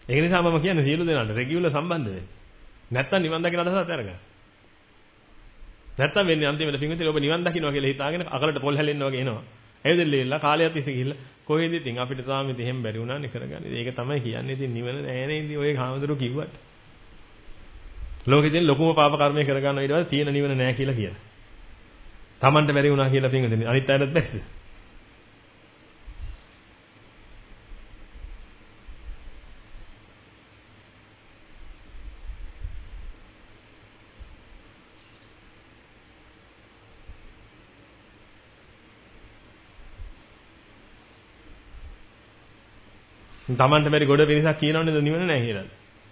ඒක නිසා මම කියන්නේ සියලු දෙනාට රෙගියුලර් සම්බන්ධ වෙන්න. නැත්තම් නිවන් දකින්න අදහසක් අරගන්න. නැත්තම් වෙන්නේ අන්තිමට පින්විතේ ඔබ නිවන් දකින්නවා කියලා හිතාගෙන අකලට පොල් හැලෙන්න වගේ එනවා. ඇවිදෙල්ලෙලා කාලයක් තිස්සේ ගිහිල්ලා කොහෙද ඉතින් අපිට තාම ඉතින් එහෙම බැරි වුණානේ කරගන්න. ඒක තමයි කියන්නේ ඉතින් නිවන නෑනේ ඉතින් ඔය කාමදරු කිව්වට. ලෝකෙදී ලොකුම පාප කර්මය කරගන්නවා ඊට පස්සේ තියෙන නිවන නෑ කියලා කියන. Tamanට බැරි වුණා කියලා පින්විතේ අනිත් අයටත් බැරිද? තමන්ට බැරි ගොඩ පිරිසක් කියනවනේ නිවන නැහැ කියලා.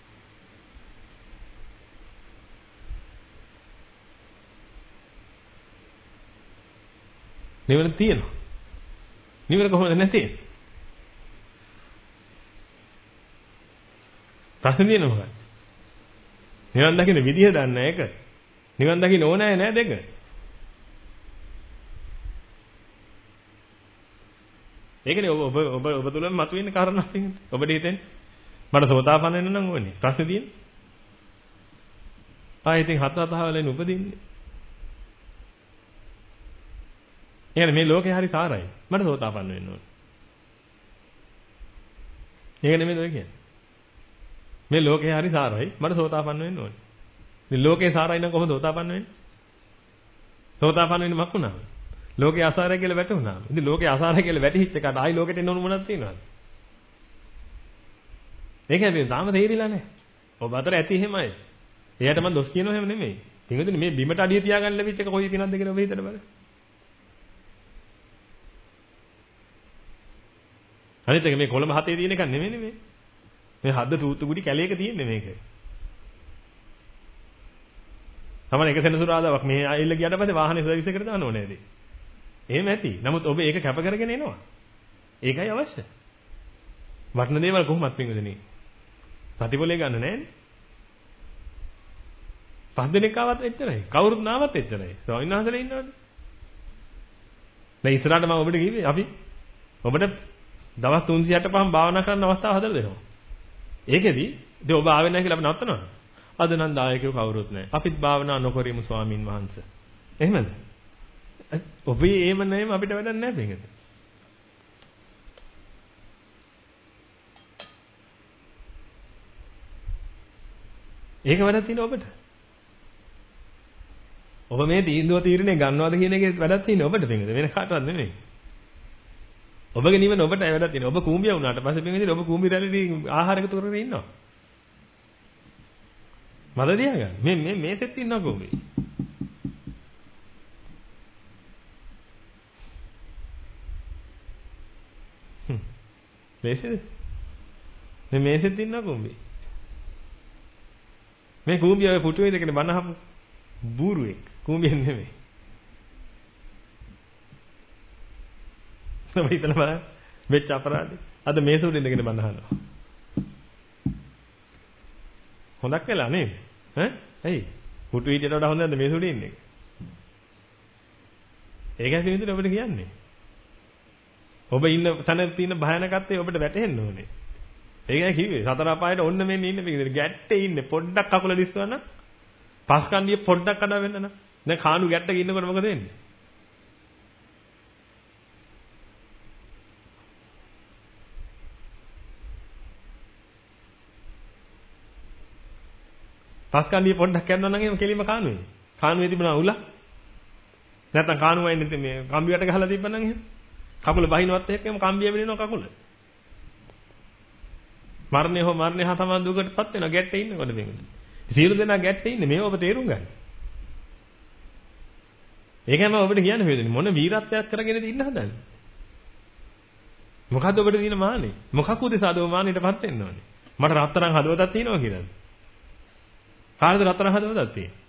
නිවන තියෙනවා. නිවන කොහොමද නැති? ප්‍රශ්නේ තියෙනවා මොකක්ද? නිවන් දකින්න විදිහ දන්නේ නැහැ එක. නිවන් දකින්න ඕනෑ නෑ දෙක. ඒකනේ ඔබ ඔබ ඔබ තුලම මතුවෙන කාරණා තියෙන්නේ. ඔබට හිතෙන්නේ මට සෝතාපන්න වෙන්න නම් ඕනේ. ප්‍රශ්නේ තියෙන්නේ. ආයෙත් හත අතහවලෙන් උපදින්නේ. එහෙනම් මේ ලෝකේ හරි සාරයි. මට සෝතාපන්න වෙන්න ඕනේ. ඒක නෙමෙයි ඔය කියන්නේ. මේ ලෝකේ හරි සාරයි. මට සෝතාපන්න වෙන්න ඕනේ. මේ ලෝකේ සාරයි නම් කොහොමද සෝතාපන්න වෙන්නේ? සෝතාපන්න වෙන්නේ මක් වුණාම? ලෝකේ අසාරය කියලා වැටුණාම. ඉතින් ලෝකේ අසාරය කියලා වැටිච්ච එකට ආයි ලෝකෙට එන්න ඕන මොනවද තියෙනවද? ඒක හැබැයි තාම තේරිලා නැහැ. ඔබ අතර ඇති එහෙමයි. එයාට මම දොස් කියනව එහෙම නෙමෙයි. පින්වතුනි මේ බිමට අඩිය තියාගන්න ලැබිච්ච එක කොයි පිනක්ද කියලා ඔබ හිතට බලන්න. අනිත් එක මේ කොළඹ හතේ තියෙන එකක් නෙමෙයි නේ මේ. මේ හද්ද තූතුකුඩි කැලේක තියෙන්නේ මේක. තමයි එක සෙනසුරාදාවක් මේ ආයෙල්ල ගියාට පස්සේ වාහනේ සර්විස් එකට දාන්න ඕනේ නේද? එහෙම ඇති. නමුත් ඔබ ඒක කැප කරගෙන එනවා. ඒකයි අවශ්‍ය. වටන දේවල් කොහොමත් පින්වදනේ. ප්‍රතිපලේ ගන්න නෑනේ. පස් දිනක් ආවත් එච්චරයි. කවුරුත් නාවත් එච්චරයි. ස්වාමීන් වහන්සේලා ඉන්නවනේ. දැන් ඉස්සරහට මම ඔබට කිව්වේ අපි ඔබට දවස් තුන්සිය අටපහම භාවනා කරන්න අවස්ථාව හදලා දෙනවා. ඒකෙදි ඉතින් ඔබ ආවෙ නැහැ කියලා අපි නවත්තනවා. අද නම් දායකයෝ කවුරුත් නැහැ. අපිත් භාවනා නොකරමු ස්වාමින් වහන්සේ. එහෙමද? ඔබේ ඒම නැම අපිට වැඩක් නැහැ මේකද? ඒක වැඩක් තියෙන ඔබට. ඔබ මේ තීන්දුව තීරණය ගන්නවද කියන එකේ වැඩක් තියෙන ඔබට මේකද? වෙන කාටවත් නෙමෙයි. ඔබගේ නිවන ඔබට වැඩක් තියෙන. ඔබ කූඹිය වුණාට පස්සේ මේකදී ඔබ කූඹි රැළේ ආහාර එකතු කරගෙන ඉන්නවා. මද දියාගන්න. මේ මේ මේසෙත් ඉන්නවා කූඹි. මේසෙද? මේ මේසෙත් ඉන්නවා කූඹි. මේ කූඹිය ඔය පුටුවේ ඉඳගෙන බනහපු බූරුවෙක්. කූඹියෙන් නෙමෙයි. ඔබ හිතන බලන්න මෙච්ච අපරාධේ. අද මේස උඩ ඉඳගෙන බනහනවා. හොඳක් වෙලා නේද? ඈ? ඇයි? පුටු හිටියට වඩා හොඳ නැද්ද මේස උඩ ඉන්නේ? ඒකයි විදිහට ඔබට කියන්නේ. ඔබ ඉන්න තැන තියෙන භයානකත්වය ඔබට වැටහෙන්න ඕනේ. ඒකයි කිව්වේ සතර අපායට ඔන්න මෙන්න ඉන්න පිටින් ගැට්ටේ ඉන්නේ පොඩ්ඩක් කකුල දිස්සවන්න පස් කන්ඩිය පොඩ්ඩක් කඩා වෙන්න නම් දැන් කාණු ගැට්ටක ඉන්නකොට මොකද වෙන්නේ? පස් කන්ඩිය පොඩ්ඩක් කැඩුණා නම් එහෙම කෙලින්ම කාණුවේ. කාණුවේ තිබුණා උල. නැත්තම් කාණුවයි ඉන්නේ මේ කම්බියට ගහලා තිබ්බනම් එහෙම. කකුල බහිනවත් එක්කම කම්බිය වෙනිනවා කකුල. මරණය හෝ මරණය හා සමාන දුකටපත් වෙනවා ගැට්ටේ ඉන්නකොට මේකද. සියලු දෙනා ගැට්ටේ ඉන්නේ මේව ඔබ තේරුම් ගන්න. ඒකම ඔබට කියන්න හේතුනේ මොන වීරත්වයක් කරගෙනද ඉන්න හදන්නේ? මොකද්ද ඔබට තියෙන මානෙ? මොකක් උදෙසාද ඔබ මානෙටපත් වෙන්න ඕනේ? මට රත්තරන් හදවතක් තියෙනවා කියලාද? කාටද රත්තරන් හදවතක් තියෙන්නේ?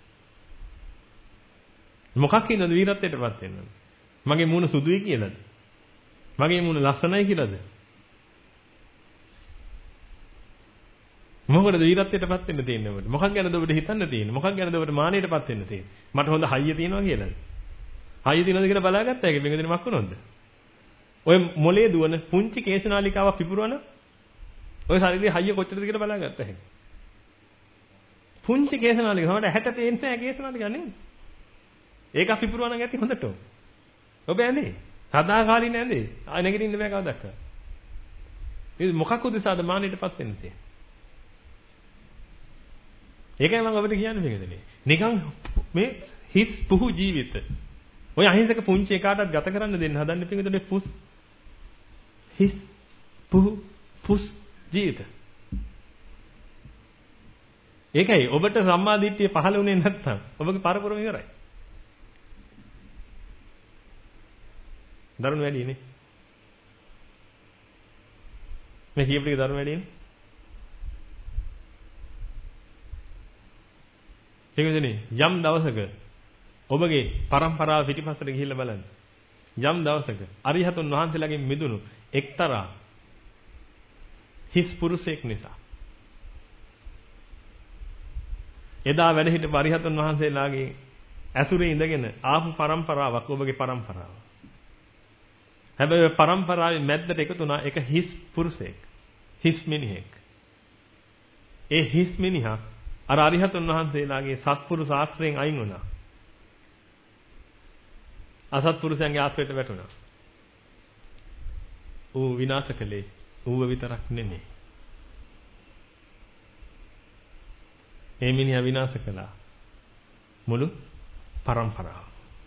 මොකක් ඉන්නද වීරත්වයටපත් වෙන්න ඕනේ? මගේ මූණ සුදුයි කියලාද? මගේ මූණ ලස්සනයි කියලාද? මොකටද වීරත්වයටපත් වෙන්න තියෙන්නේ ඔබට? මොකක් ගැනද ඔබට හිතන්න තියෙන්නේ? මොකක් ගැනද ඔබට මානෙටපත් වෙන්න තියෙන්නේ? මට හොඳ හයිය තියෙනවා කියලාද? හයිය තියෙනවද කියලා බලාගත්තා ඒක මේක දෙන මක් වුණොත්ද? ඔය මොලේ දුවන පුංචි කේශනාලිකාවක් පිපුරවන ඔය ශරීරයේ හයිය කොච්චරද කියලා බලාගත්ත හැකි. පුංචි කේසනාලික තමයි ඇහැට පේන්නේ නැහැ කේසනාලික නේද? ඒක පිපුරුවා නම් ඇති හොඳට. ඔබ ඇඳේ. සදාකාලින ඇඳේ. ආ නැගිටින්න බෑ කවදාවත්. මේ මොකක් උදෙසාද මානෙටපත් වෙන්නේ තියෙන්නේ? ඒකයි මම ඔබට කියන්නේ මේකද මේ. නිකන් මේ හිස් පුහු ජීවිත. ඔය අහිංසක පුංචි එකාටත් ගත කරන්න දෙන්න හදන්නේ පිටින් මේ පුස් හිස් පුහු පුස් ජීවිත. ඒකයි ඔබට සම්මා දිට්ඨිය පහළ වුණේ නැත්නම් ඔබගේ පරපුරම ඉවරයි. දරුණු වැඩිනේ. මේ කීපටික දරුණු වැඩිනේ. එංගදෙනේ යම් දවසක ඔබගේ પરම්පරාව පිටිපස්සට ගිහිල්ලා බලන්න. යම් දවසක අරිහතුන් වහන්සේලාගෙන් මිදුණු එක්තරා හිස් පුරුෂයෙක් නිසා එදා වැඩ හිටපු අරිහතුන් වහන්සේලාගේ ඇසුරේ ඉඳගෙන ආපු પરම්පරාවක් ඔබගේ પરම්පරාව. හැබැයි ඔය પરම්පරාවේ මැද්දට එකතු වුණා එක හිස් පුරුෂයෙක්. හිස් මිනිහෙක්. ඒ හිස් මිනිහා අර අරිහතුන් වහන්සේලාගේ සත්පුරුෂ ආශ්‍රයෙන් අයින් වුණා. අසත්පුරුෂයන්ගේ ආශ්‍රයට වැටුණා. ඌ විනාශ කළේ ඌව විතරක් නෙමෙයි. මේ මිනිහා විනාශ කළා මුළු પરම්පරාව.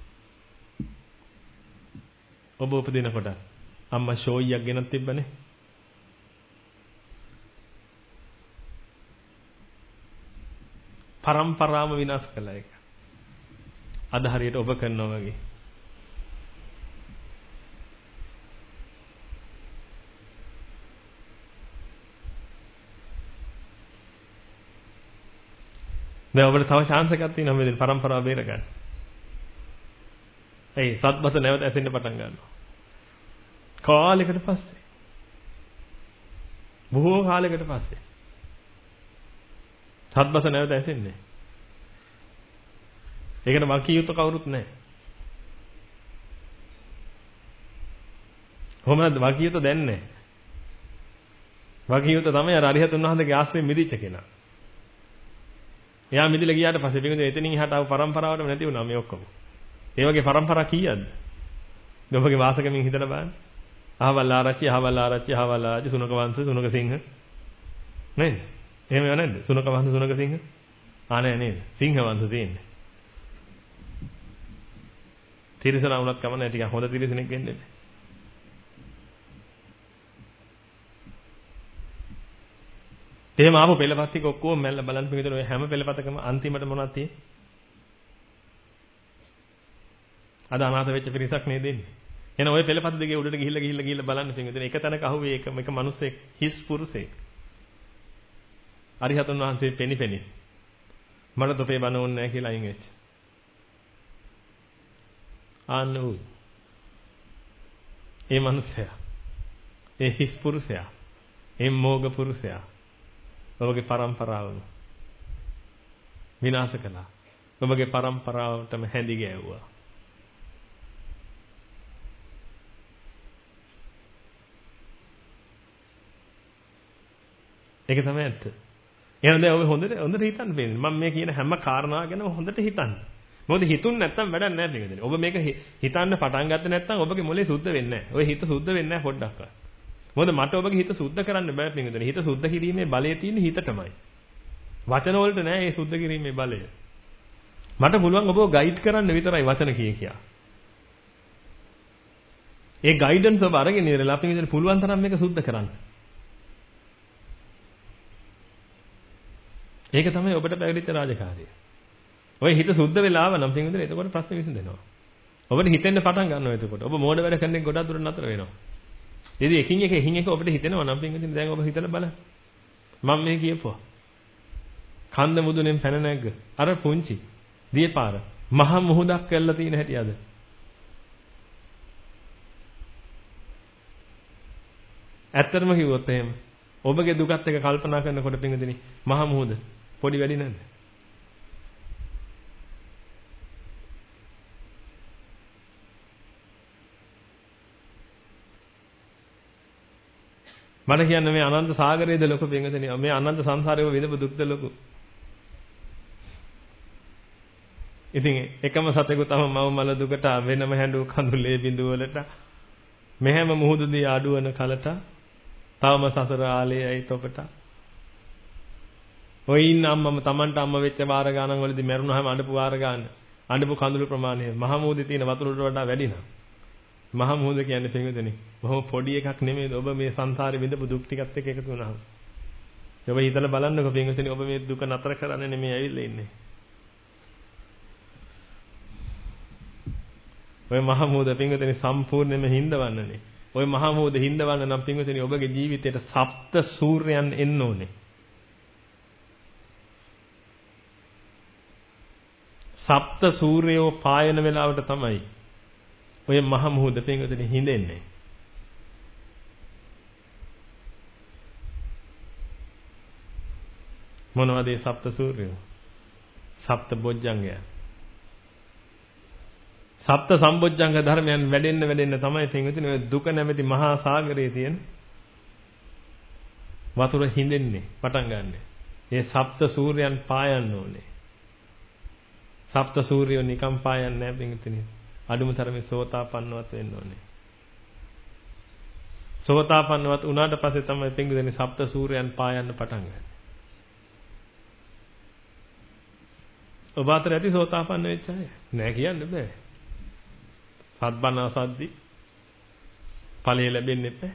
ඔබ උපදිනකොට අම්මා ෂෝයියක් ගෙනත් තිබ්බනේ. પરම්පරාවම විනාශ කළා ඒක. අද හරියට ඔබ කරනවා වගේ. දැන් ඔබට තව chance එකක් තියෙනවා මේ પરම්පරාව බේරගන්න. ඒ සත්බස නැවත ඇසෙන්න පටන් ගන්නවා. කාලයකට පස්සේ. බොහෝ කාලයකට පස්සේ. සත්බස නැවත ඇසෙන්නේ. ඒකට වකී යුතු කවුරුත් නැහැ. කොහොමද වකී යුතු දැන් නැහැ. වකී යුතු තමයි අර අරිහතුන් වහන්සේගේ ආශ්‍රයෙන් මිදිච්ච කෙනා. එයා මිදිලා ගියාට පස්සේ පිටින් එතනින් එහාට ආව પરම්පරාවටම නැති වුණා මේ ඔක්කොම. ඒ වගේ પરම්පරා කීයක්ද? ඔබගේ වාසකමින් හිතලා බලන්න. අහවල් ආරච්චි, අහවල් ආරච්චි, අහවල් ආරච්චි, සුනක වංශ, සුනක සිංහ. නේද? එහෙම නේද? සුනක වංශ, සුනක සිංහ. ආ නෑ නේද? සිංහ වංශ තියෙන්නේ. තිරසනා වුණත් කම නැහැ ටිකක් හොඳ තිරසනෙක් වෙන්නේ. එහෙම ආපු පෙළපත් ටික ඔක්කොම මැල්ල බලන්න පිටින් ඔය හැම පෙළපතකම අන්තිමට මොනවද තියෙන්නේ? අද අනාථ වෙච්ච පිරිසක් නේද ඉන්නේ. එහෙනම් ඔය පෙළපත දෙකේ උඩට ගිහිල්ලා ගිහිල්ලා ගිහිල්ලා බලන්න පිටින් එක තැනක අහුවේ එක එක මිනිස්සෙක් හිස් පුරුෂයෙක්. අරිහතුන් වහන්සේ පෙනි පෙනි. මට තොපේ බන ඕනේ නැහැ කියලා අයින් වෙච්ච. ආන්නෝ. ඒ මිනිසයා. ඒ හිස් පුරුෂයා. ඒ මෝග පුරුෂයා. ඔබගේ પરම්පරාවම විනාශ කළා. ඔබගේ પરම්පරාවටම හැඳි ගෑවුවා. ඒක තමයි ඇත්ත. එහෙනම් දැන් ඔබ හොඳට හොඳට හිතන්න වෙන්නේ. මම මේ කියන හැම කාරණාව ගැනම හොඳට හිතන්න. මොකද හිතුන් නැත්තම් වැඩක් නැහැ මේකද. ඔබ මේක හිතන්න පටන් ගත්තේ නැත්තම් ඔබගේ මොලේ සුද්ධ වෙන්නේ නැහැ. ඔය හිත සුද්ධ වෙන්නේ නැහැ පොඩ්ඩක්වත්. මොකද මට ඔබගේ හිත සුද්ධ කරන්න බෑ පිටුදෙන. හිත සුද්ධ කිරීමේ බලය තියෙන්නේ හිතටමයි. වචන වලට නෑ මේ සුද්ධ කිරීමේ බලය. මට පුළුවන් ඔබව ගයිඩ් කරන්න විතරයි වචන කිය කියා. ඒ ගයිඩන්ස් ඔබ අරගෙන ඉරලා අපි ඉතින් පුළුවන් තරම් මේක සුද්ධ කරන්න. ඒක තමයි ඔබට පැවරිච්ච රාජකාරිය. ඔය හිත සුද්ධ වෙලාව නම් පිටින් එතකොට ප්‍රශ්නේ විසඳෙනවා. ඔබට හිතෙන්න පටන් ගන්නවා එතකොට. ඔබ මෝඩ වැඩ කරන එක ගොඩක් දුර නතර වෙනවා. ඉතින් එකින් එක එකින් එක ඔබට හිතෙනවා නම් පිටින් දැන් ඔබ හිතලා බලන්න. මම මේ කියපුවා. කන්ද මුදුනෙන් පැන නැග්ග. අර පුංචි දියපාර මහ මුහුදක් කරලා තියෙන හැටි අද. ඇත්තටම කිව්වොත් එහෙම ඔබගේ දුකත් එක කල්පනා කරනකොට පිටින් මහ මුහුද පොඩි වැඩි නැද්ද? මට කියන්න මේ අනන්ත සාගරයේද ලොකු පින්වතුනි මේ අනන්ත සංසාරේ විඳපු දුක්ද ලොකු. ඉතින් එකම සතෙකු තම මව මල දුකට වෙනම හැඬු කඳුලේ බිඳු වලට මෙහෙම මුහුදුදී ආඩුවන කලට තවම සසර ආලේයි තොපට ඔය ඉන්න අම්මම Tamanට අම්ම වෙච්ච වාර ගානන් වලදී මැරුණාම අඬපු වාර ගාන අඬපු කඳුළු ප්‍රමාණය මහ මුහුදේ තියෙන වතුර වලට වඩා වැඩි නා මහ මුහුද කියන්නේ පින්වතුනි බොහොම පොඩි එකක් නෙමෙයි ඔබ මේ සංසාරේ විඳපු දුක් ටිකත් එක්ක එකතු වුණාම ඔබ හිතලා බලන්නකෝ පින්වතුනි ඔබ මේ දුක නතර කරන්නේ නෙමෙයි ඇවිල්ලා ඉන්නේ ඔය මහ මුහුද පින්වතුනි සම්පූර්ණයෙන්ම හින්දවන්නනේ ඔය මහ මුහුද හින්දවන්න නම් පින්වතුනි ඔබගේ ජීවිතේට සප්ත සූර්යයන් එන්න ඕනේ සප්ත සූර්යෝ පායන වෙලාවට තමයි ඔය මහ මුහුද පින්වතුනි හින්දෙන්නේ මොනවද මේ සප්ත සූර්යෝ සප්ත බොජ්ජංගය සප්ත සම්බොජ්ජංග ධර්මයන් වැඩෙන්න වැඩෙන්න තමයි පින්වතුනි ඔය දුක නැමැති මහා සාගරයේ තියෙන වතුර හින්දෙන්නේ පටන් ගන්න. ඒ සප්ත සූර්යයන් පායන්න ඕනේ. සප්ත සූර්යෝ නිකම් පායන්නේ නැහැ පින්වතුනි. අඩුම තරමේ සෝතාපන්නවත් වෙන්න ඕනේ. සෝතාපන්නවත් උනාට පස්සේ තමයි පින්වතුනි සප්ත සූර්යයන් පායන්න පටන් ගන්නේ. ඔබ අතර ඇති සෝතාපන්න වෙච්ච අය නෑ කියන්න බෑ. සත්බන අසද්දි ඵලය ලැබෙන්නේ නැහැ.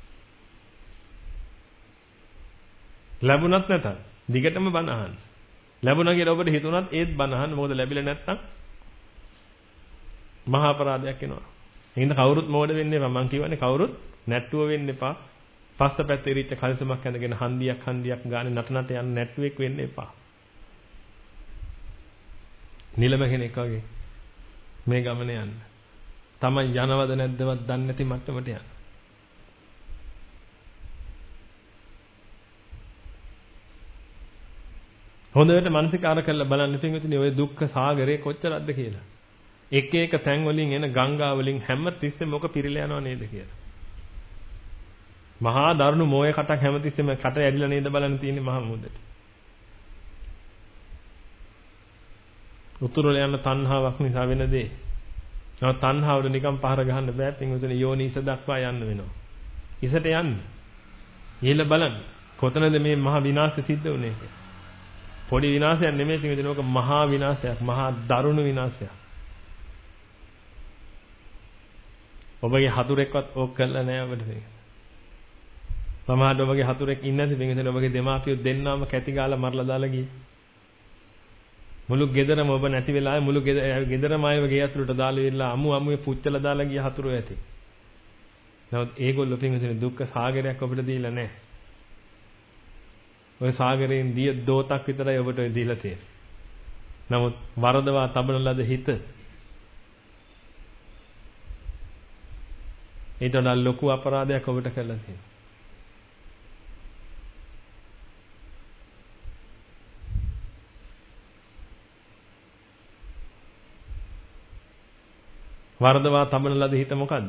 ලැබුණත් නැතත් දිගටම බණ අහන්න. ලැබුණා කියලා ඔබට හිතුණත් ඒත් බණ අහන්න. මොකද ලැබිලා නැත්තම් මහා අපරාධයක් වෙනවා. එහෙනම් කවුරුත් මෝඩ වෙන්න එපා. මං කියවනේ කවුරුත් නැට්ටුව වෙන්න එපා. පස්ස පැත්තේ ඉරිච්ච කල්සමක් ඇඳගෙන හන්දියක් හන්දියක් ගානේ නට නට යන නැට්ටුවෙක් වෙන්න එපා. නිලම කෙනෙක් වගේ මේ ගමන යන්න. තමයි යනවද නැද්දවත් දන්නේ නැති මට්ටමට යන. හොඳට මානසිකාර කරලා බලන්න පින්විතනේ ඔය දුක්ඛ සාගරේ කොච්චරක්ද කියලා. එක එක තැන් වලින් එන ගංගා වලින් හැම තිස්සෙම මොක පිරීලා යනව නේද කියලා. මහා දරුණු මොයේ කටක් හැම තිස්සෙම කට ඇරිලා නේද බලන්න තියෙන්නේ මහා මුහුදට. උතුරල යන තණ්හාවක් නිසා වෙන දේ. නව තණ්හාවට නිකම් පහර ගහන්න බෑ පින්විතනේ යෝනිස දක්වා යන්න වෙනවා. ඉසට යන්න. ඊළ බලන්න. කොතනද මේ මහා විනාශය සිද්ධ වුනේ කියලා. පොඩි විනාශයක් නෙමෙයි පින්විතනේ ඕක මහා විනාශයක්. මහා දරුණු විනාශයක්. ඔබගේ හතුරෙක්වත් ඕක කළා නෑ ඔබට මේක. සමහරවිට ඔබගේ හතුරෙක් ඉන්නේ නැති පින්විතනේ ඔබගේ දෙමාපියෝ දෙන්නාම කැටි ගාලා මරලා දාලා ගියේ. මුළු ගෙදරම ඔබ නැති වෙලාවේ මුළු ගෙදරම ආයව ගේ ඇතුළට දාලා ඉල්ලා අමු අමුවේ පුච්චලා දාලා ගිය හතුරු ඇති. නමුත් ඒගොල්ලෝ පින්විතනේ දුක්ඛ සාගරයක් ඔබට දීලා නැහැ. ඔය සාගරයෙන් දිය දෝතක් විතරයි ඔබට දීලා තියෙන්නේ. නමුත් වරදවා තබන ලද හිත ඊට වඩා ලොකු අපරාධයක් ඔබට කළා තියෙනවා. වරදවා තබන ලද හිත මොකද්ද?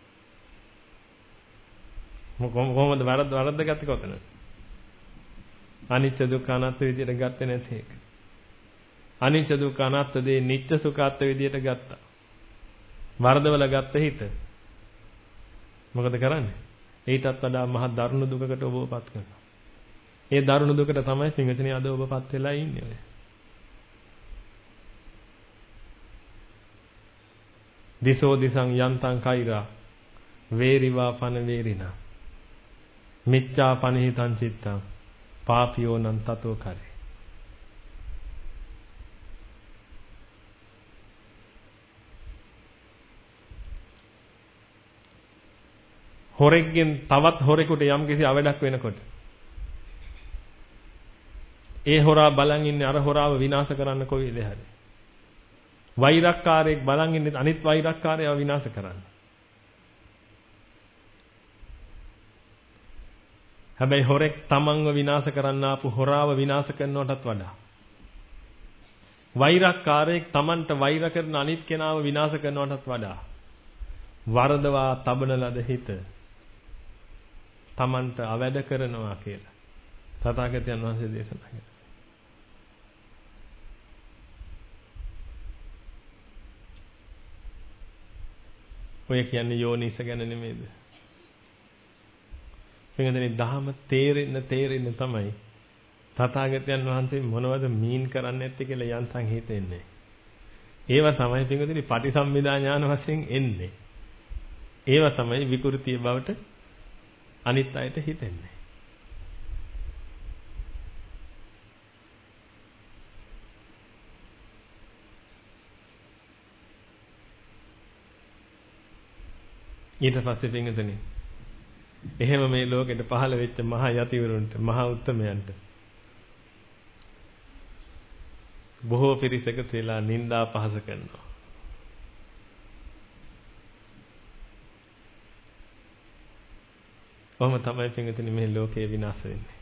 කොහොමද වරද වරද ගත්තේ කොතනද? අනිච්ච දුක්ඛ අනාත්ම විදියට ගත්තේ නැති එක. අනිච්ච දුක්ඛ අනාත්ම දේ නිත්‍ය සුඛාත්ම විදියට ගත්තා. වරදවල ගත්ත හිත මොකද කරන්නේ? ඊටත් වඩා මහ දරුණු දුකකට ඔබවපත් කරනවා. ඒ දරුණු දුකට තමයි පින්විතනේ අද ඔබපත් වෙලා ඉන්නේ ඔය. දිසෝ දිසං යන්තං කෛරා වේරිවා පන වේරිනා මිච්ඡා පනිහිතං චිත්තං පාපියෝ නං තතෝ කරේ. හොරෙක්ගෙන් තවත් හොරෙකුට යම් කිසි අවඩක් වෙනකොට ඒ හොරා බලන් ඉන්නේ අර හොරාව විනාශ කරන්න කොයි දෙහරි. වෛරක්කාරයෙක් බලන් ඉන්නේ අනිත් වෛරක්කාරයව විනාශ කරන්න. හැබැයි හොරෙක් තමන්ව විනාශ කරන්න ආපු හොරාව විනාශ කරනවටත් වඩා වෛරක්කාරයෙක් තමන්ට වෛර කරන අනිත් කෙනාව විනාශ කරනවටත් වඩා වරදවා තබන ලද හිත Tamanට අවැඩ කරනවා කියලා තථාගතයන් වහන්සේ දේශනා කළා. ඔය කියන්නේ යෝනිස ගැන නෙමෙයිද? පින්වතුනි දහම තේරෙන්න තේරෙන්න තමයි තථාගතයන් වහන්සේ මොනවද මීන් කරන්නේ නැත්තේ කියලා යන්තම් හිතෙන්නේ. ඒවා තමයි පින්වතුනි පටිසම්භිදා ඥාන වශයෙන් එන්නේ. ඒවා තමයි විකෘතිය බවට අනිත් අයට හිතෙන්නේ. ඊට පස්සේ පින්වතුනි එහෙම මේ ලෝකෙට පහළ වෙච්ච මහා යතිවරුන්ට මහා උත්තමයන්ට බොහෝ පිරිසකට වෙලා නිନ୍ଦා පහස කරනවා. කොහොම තමයි පින්වතුනි මේ ලෝකය විනාශ වෙන්නේ.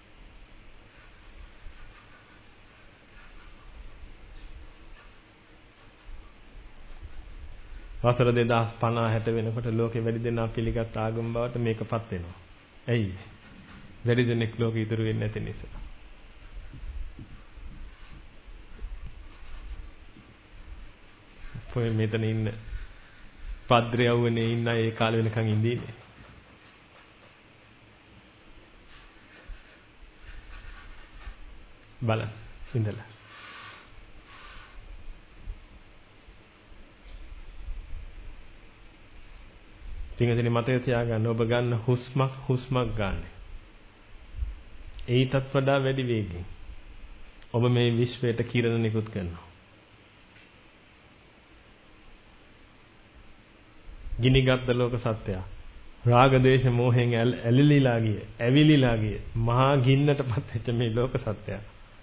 වසර දෙදාස් පනහ හැට වෙනකොට ලෝකෙ වැඩි දෙනා පිළිගත් ආගම බවට මේකපත් වෙනවා. ඇයි? වැඩි දෙනෙක් ලෝකෙ ඉතුරු වෙන්නේ නැති නිසා. කොහේ මෙතන ඉන්න පද්‍රයවුනේ ඉන්න ඒ කාලෙ වෙනකන් ඉඳීනේ. බලන්න ඉඳලා. පින්වතුනි මතය තියාගන්න ඔබ ගන්න හුස්මක් හුස්මක් ගන්න. ඊටත් වඩා වැඩි වේගයෙන් ඔබ මේ විශ්වයට කිරණ නිකුත් කරනවා. ගිනිගත් ලෝක සත්‍යය රාග දේශ මොහෙන් ඇලිලිලා ගිය, ඇවිලිලා ගිය මහා ගින්නටපත් වෙච්ච මේ ලෝක සත්‍යය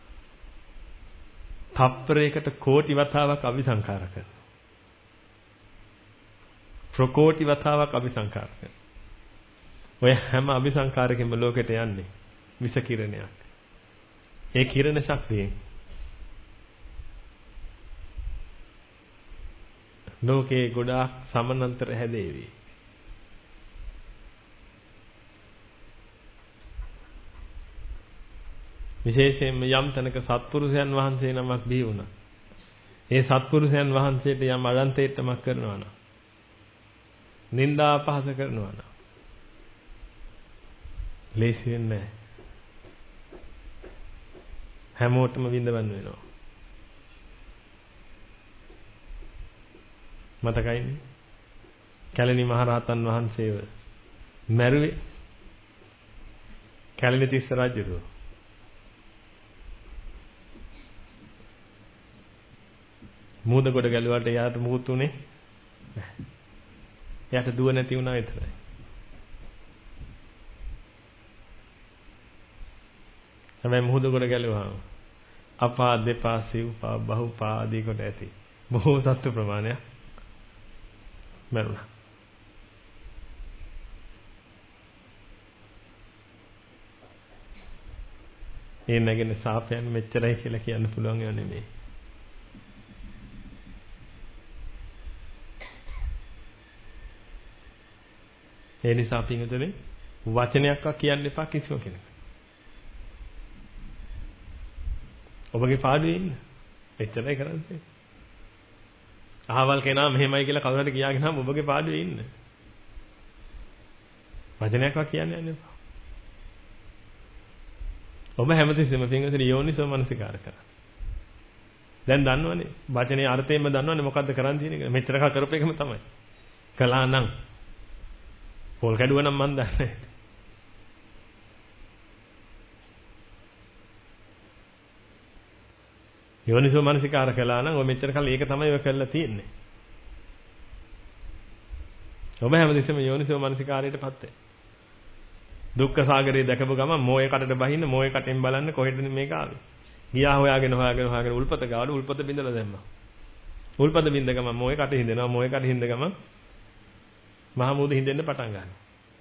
තප්පරයකට කෝටි වතාවක් අபிසංකාර කරනවා. ප්‍රකෝටි වතාවක් අபிසංකාර කරනවා. ඔය හැම අபிසංකාරකෙම ලෝකෙට යන්නේ විස කිරණයක්. ඒ කිරණ ශක්තියෙන් ලෝකේ ගොඩාක් සමානතර හැදේවි. විශේෂයෙන්ම යම් තැනක සත්පුරුෂයන් වහන්සේ නමක් බිහි වුණා. ඒ සත්පුරුෂයන් වහන්සේට යම් අගන්තේටමක් කරනවා නම් නින්දා අපහාස කරනවා නම් ලේසි වෙන්නේ නැහැ. හැමෝටම විඳවන්න වෙනවා. මතකයිනේ? කැලණි මහරහතන් වහන්සේව මැරුවේ කැලණි තිස්ස රජුරෝ. මූද කොට ගැලුවාට යාට මුකුත් උනේ නැහැ. එයාට දුව නැති වුණා විතරයි. හැබැයි මුහුද කොට ගැලුවාම අපා දෙපා සිව්පා බහුපා ආදී කොට ඇති බොහෝ සත්ත්ව ප්‍රමාණයක් මරුණා. ඒ නැගෙන සාපයන් මෙච්චරයි කියලා කියන්න පුළුවන් ඒවා නෙමෙයි. ඒ නිසා පින්වතුනි වචනයක්වත් කියන්න එපා කිසිම කෙනෙක්. ඔබගේ පාඩුවේ ඉන්න. එච්චරයි කරන්නේ. අහවල් කෙනා මෙහෙමයි කියලා කවුරු හරි කියාගෙන නම් ඔබගේ පාඩුවේ ඉන්න. වචනයක්වත් කියන්න යන්න එපා. ඔබ හැමතිස්සෙම පින්වතුනි යෝනිසෝ මනසිකාර කරා. දැන් දන්නවනේ වචනේ අර්ථයෙන්ම දන්නවනේ මොකද්ද කරන්න තියෙන්නේ කියලා. මෙච්චර කල් කරපු එකම තමයි. කළා නම් පොල් කැඩුවා නම් මන් දන්නේ. යෝනිසෝ මනසිකාර කළා නම් ඔය මෙච්චර කල් ඒක තමයි ඔය කරලා තියෙන්නේ. ඔබ හැමදෙස්සම යෝනිසෝ මනසිකාරයටපත් වෙයි. දුක්ඛ සාගරේ දැකපු ගමන් මොයේ කටට බහින්න මොයේ කටෙන් බලන්න කොහෙද මේක ආවේ. ගියා හොයාගෙන හොයාගෙන හොයාගෙන උල්පත ගාවට උල්පත බින්දලා දැම්මා. උල්පත බින්ද ගමන් මොයේ කට හින්දෙනවා මොයේ කට හින්ද ගමන් මහා මුහුද හින්දෙන්න පටන් ගන්නවා.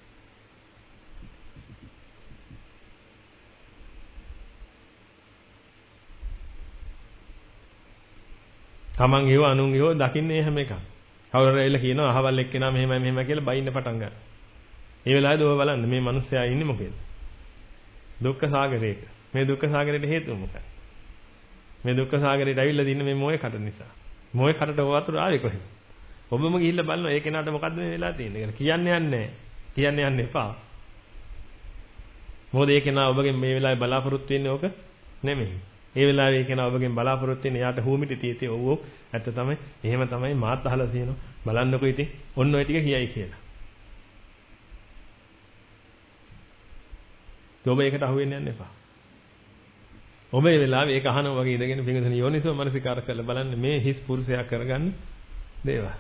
තමන් ගියව අනුන් ගියව දකින්නේ හැම එකක්. කවුරු හරි ඇවිල්ලා කියනවා අහවල් එක්කෙනා මෙහෙමයි මෙහෙමයි කියලා බයින්න පටන් ගන්නවා. මේ වෙලාවේදී ඔය බලන්න මේ මිනිස්සයා ඉන්නේ මොකේද? දුක්ඛ සාගරයක. මේ දුක්ඛ සාගරයට හේතුව මොකක්ද? මේ දුක්ඛ සාගරයට ඇවිල්ලා දින්න මේ මොයේ කට නිසා. මොයේ කටට වතුර ආවේ කොහෙද? ඔබම ගිහිල්ලා බලනවා ඒ කෙනාට මොකද්ද මේ වෙලා තියෙන්නේ කියලා. කියන්න යන්නේ නැහැ. කියන්න යන්න එපා. මොකද ඒ කෙනා ඔබගෙන් මේ වෙලාවේ බලාපොරොත්තු වෙන්නේ ඕක නෙමෙයි. ඒ වෙලාවේ ඒ කෙනා ඔබගෙන් බලාපොරොත්තු වෙන්නේ යාට හූමිටි තියෙති ඔව් ඔව් ඇත්ත තමයි. එහෙම තමයි මාත් අහලා තියෙනවා. බලන්නකෝ ඉතින් ඔන්න ඔය ටික කියයි කියලා. ඔබ ඒකට අහු වෙන්න යන්න එපා. ඔබ මේ වෙලාවේ ඒක අහනවා වගේ ඉඳගෙන පිංගුතුනි යෝනිසෝ මනසිකාර කරලා බලන්න මේ හිස් පුරුෂයා කරගන්න දේවල්.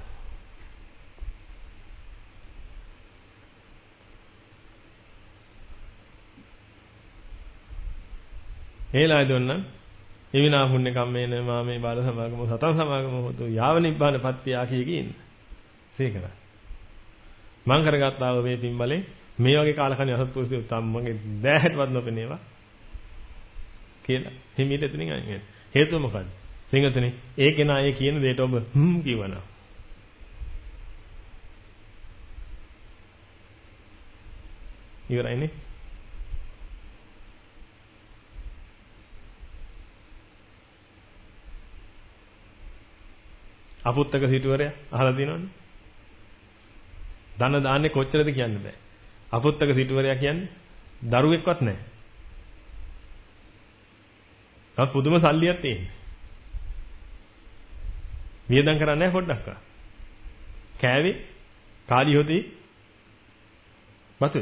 ඒලා දුන්න එවිනා පුණ්‍ය කම්මේන මාමේ බාල සමාගම සතන් සමාගම හොතු යාව නිබ්බාන පත්‍ය ආකිය කියන. සීකර. මං කරගත්තා ඔබ මේ පින්බලේ මේ වගේ කාලකණ්ණි අසත්පුරුෂයෝ තම්මගේ දැහැටවත් නොපෙනේවා කියලා හිමීට එතනින් අයින් වෙනවා. හේතුව මොකද්ද? පින්වතුනි, ඒ කෙනා ඒ කියන දෙයට ඔබ හ්ම් කියවනවා. ඉවරයිනේ. අපුත්තක සිටුවරයා අහලා තියෙනවනේ. ධන දාන්නේ කොච්චරද කියන්න බෑ. අපුත්තක සිටුවරයා කියන්නේ දරුවෙක්වත් නැහැ. තවත් පුදුම සල්ලියක් තියෙන්නේ. වියදම් කරන්නේ නැහැ පොඩ්ඩක්වත්. කෑවේ කාලි හොදී බතුයි.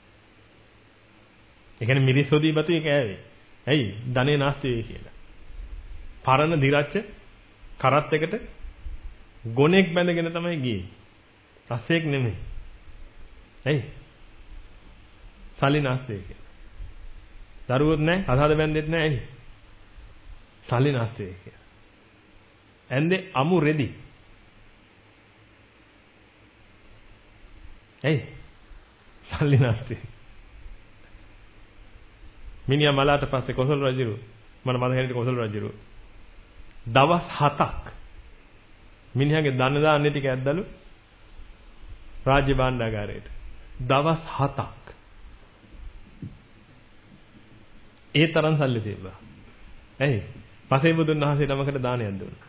ඒ කියන්නේ මිරිස් හොදී බතුයි කෑවේ. ඇයි? ධනේ නාස්ති වෙයි කියලා. පරණ දිරච්ච කරත් එකට ගොනෙක් බැඳගෙන තමයි ගියේ. අස්සෙක් නෙමෙයි. ඇයි? සල්ලි නාස්ති කියලා. දරුවොත් නැහැ, අසහද බැඳෙත් නැහැ ඇයි? සල්ලි නාස්ති කියලා. ඇන්දේ අමු රෙදි. ඇයි? සල්ලි නාස්ති. මිනිහා මලාට පස්සේ කොසල් රජුරු මම මතක හිටියේ කොසල් රජුරු දවස් හතක් මිනිහාගේ දන්න දාන්නේ ටික ඇද්දලු රාජ්‍ය භාණ්ඩාගාරයට. දවස් හතක්. ඒ තරම් සල්ලි තිබ්බා. ඇයි? පසේ බුදුන් වහන්සේ නමකට දානයක් දුන්නා.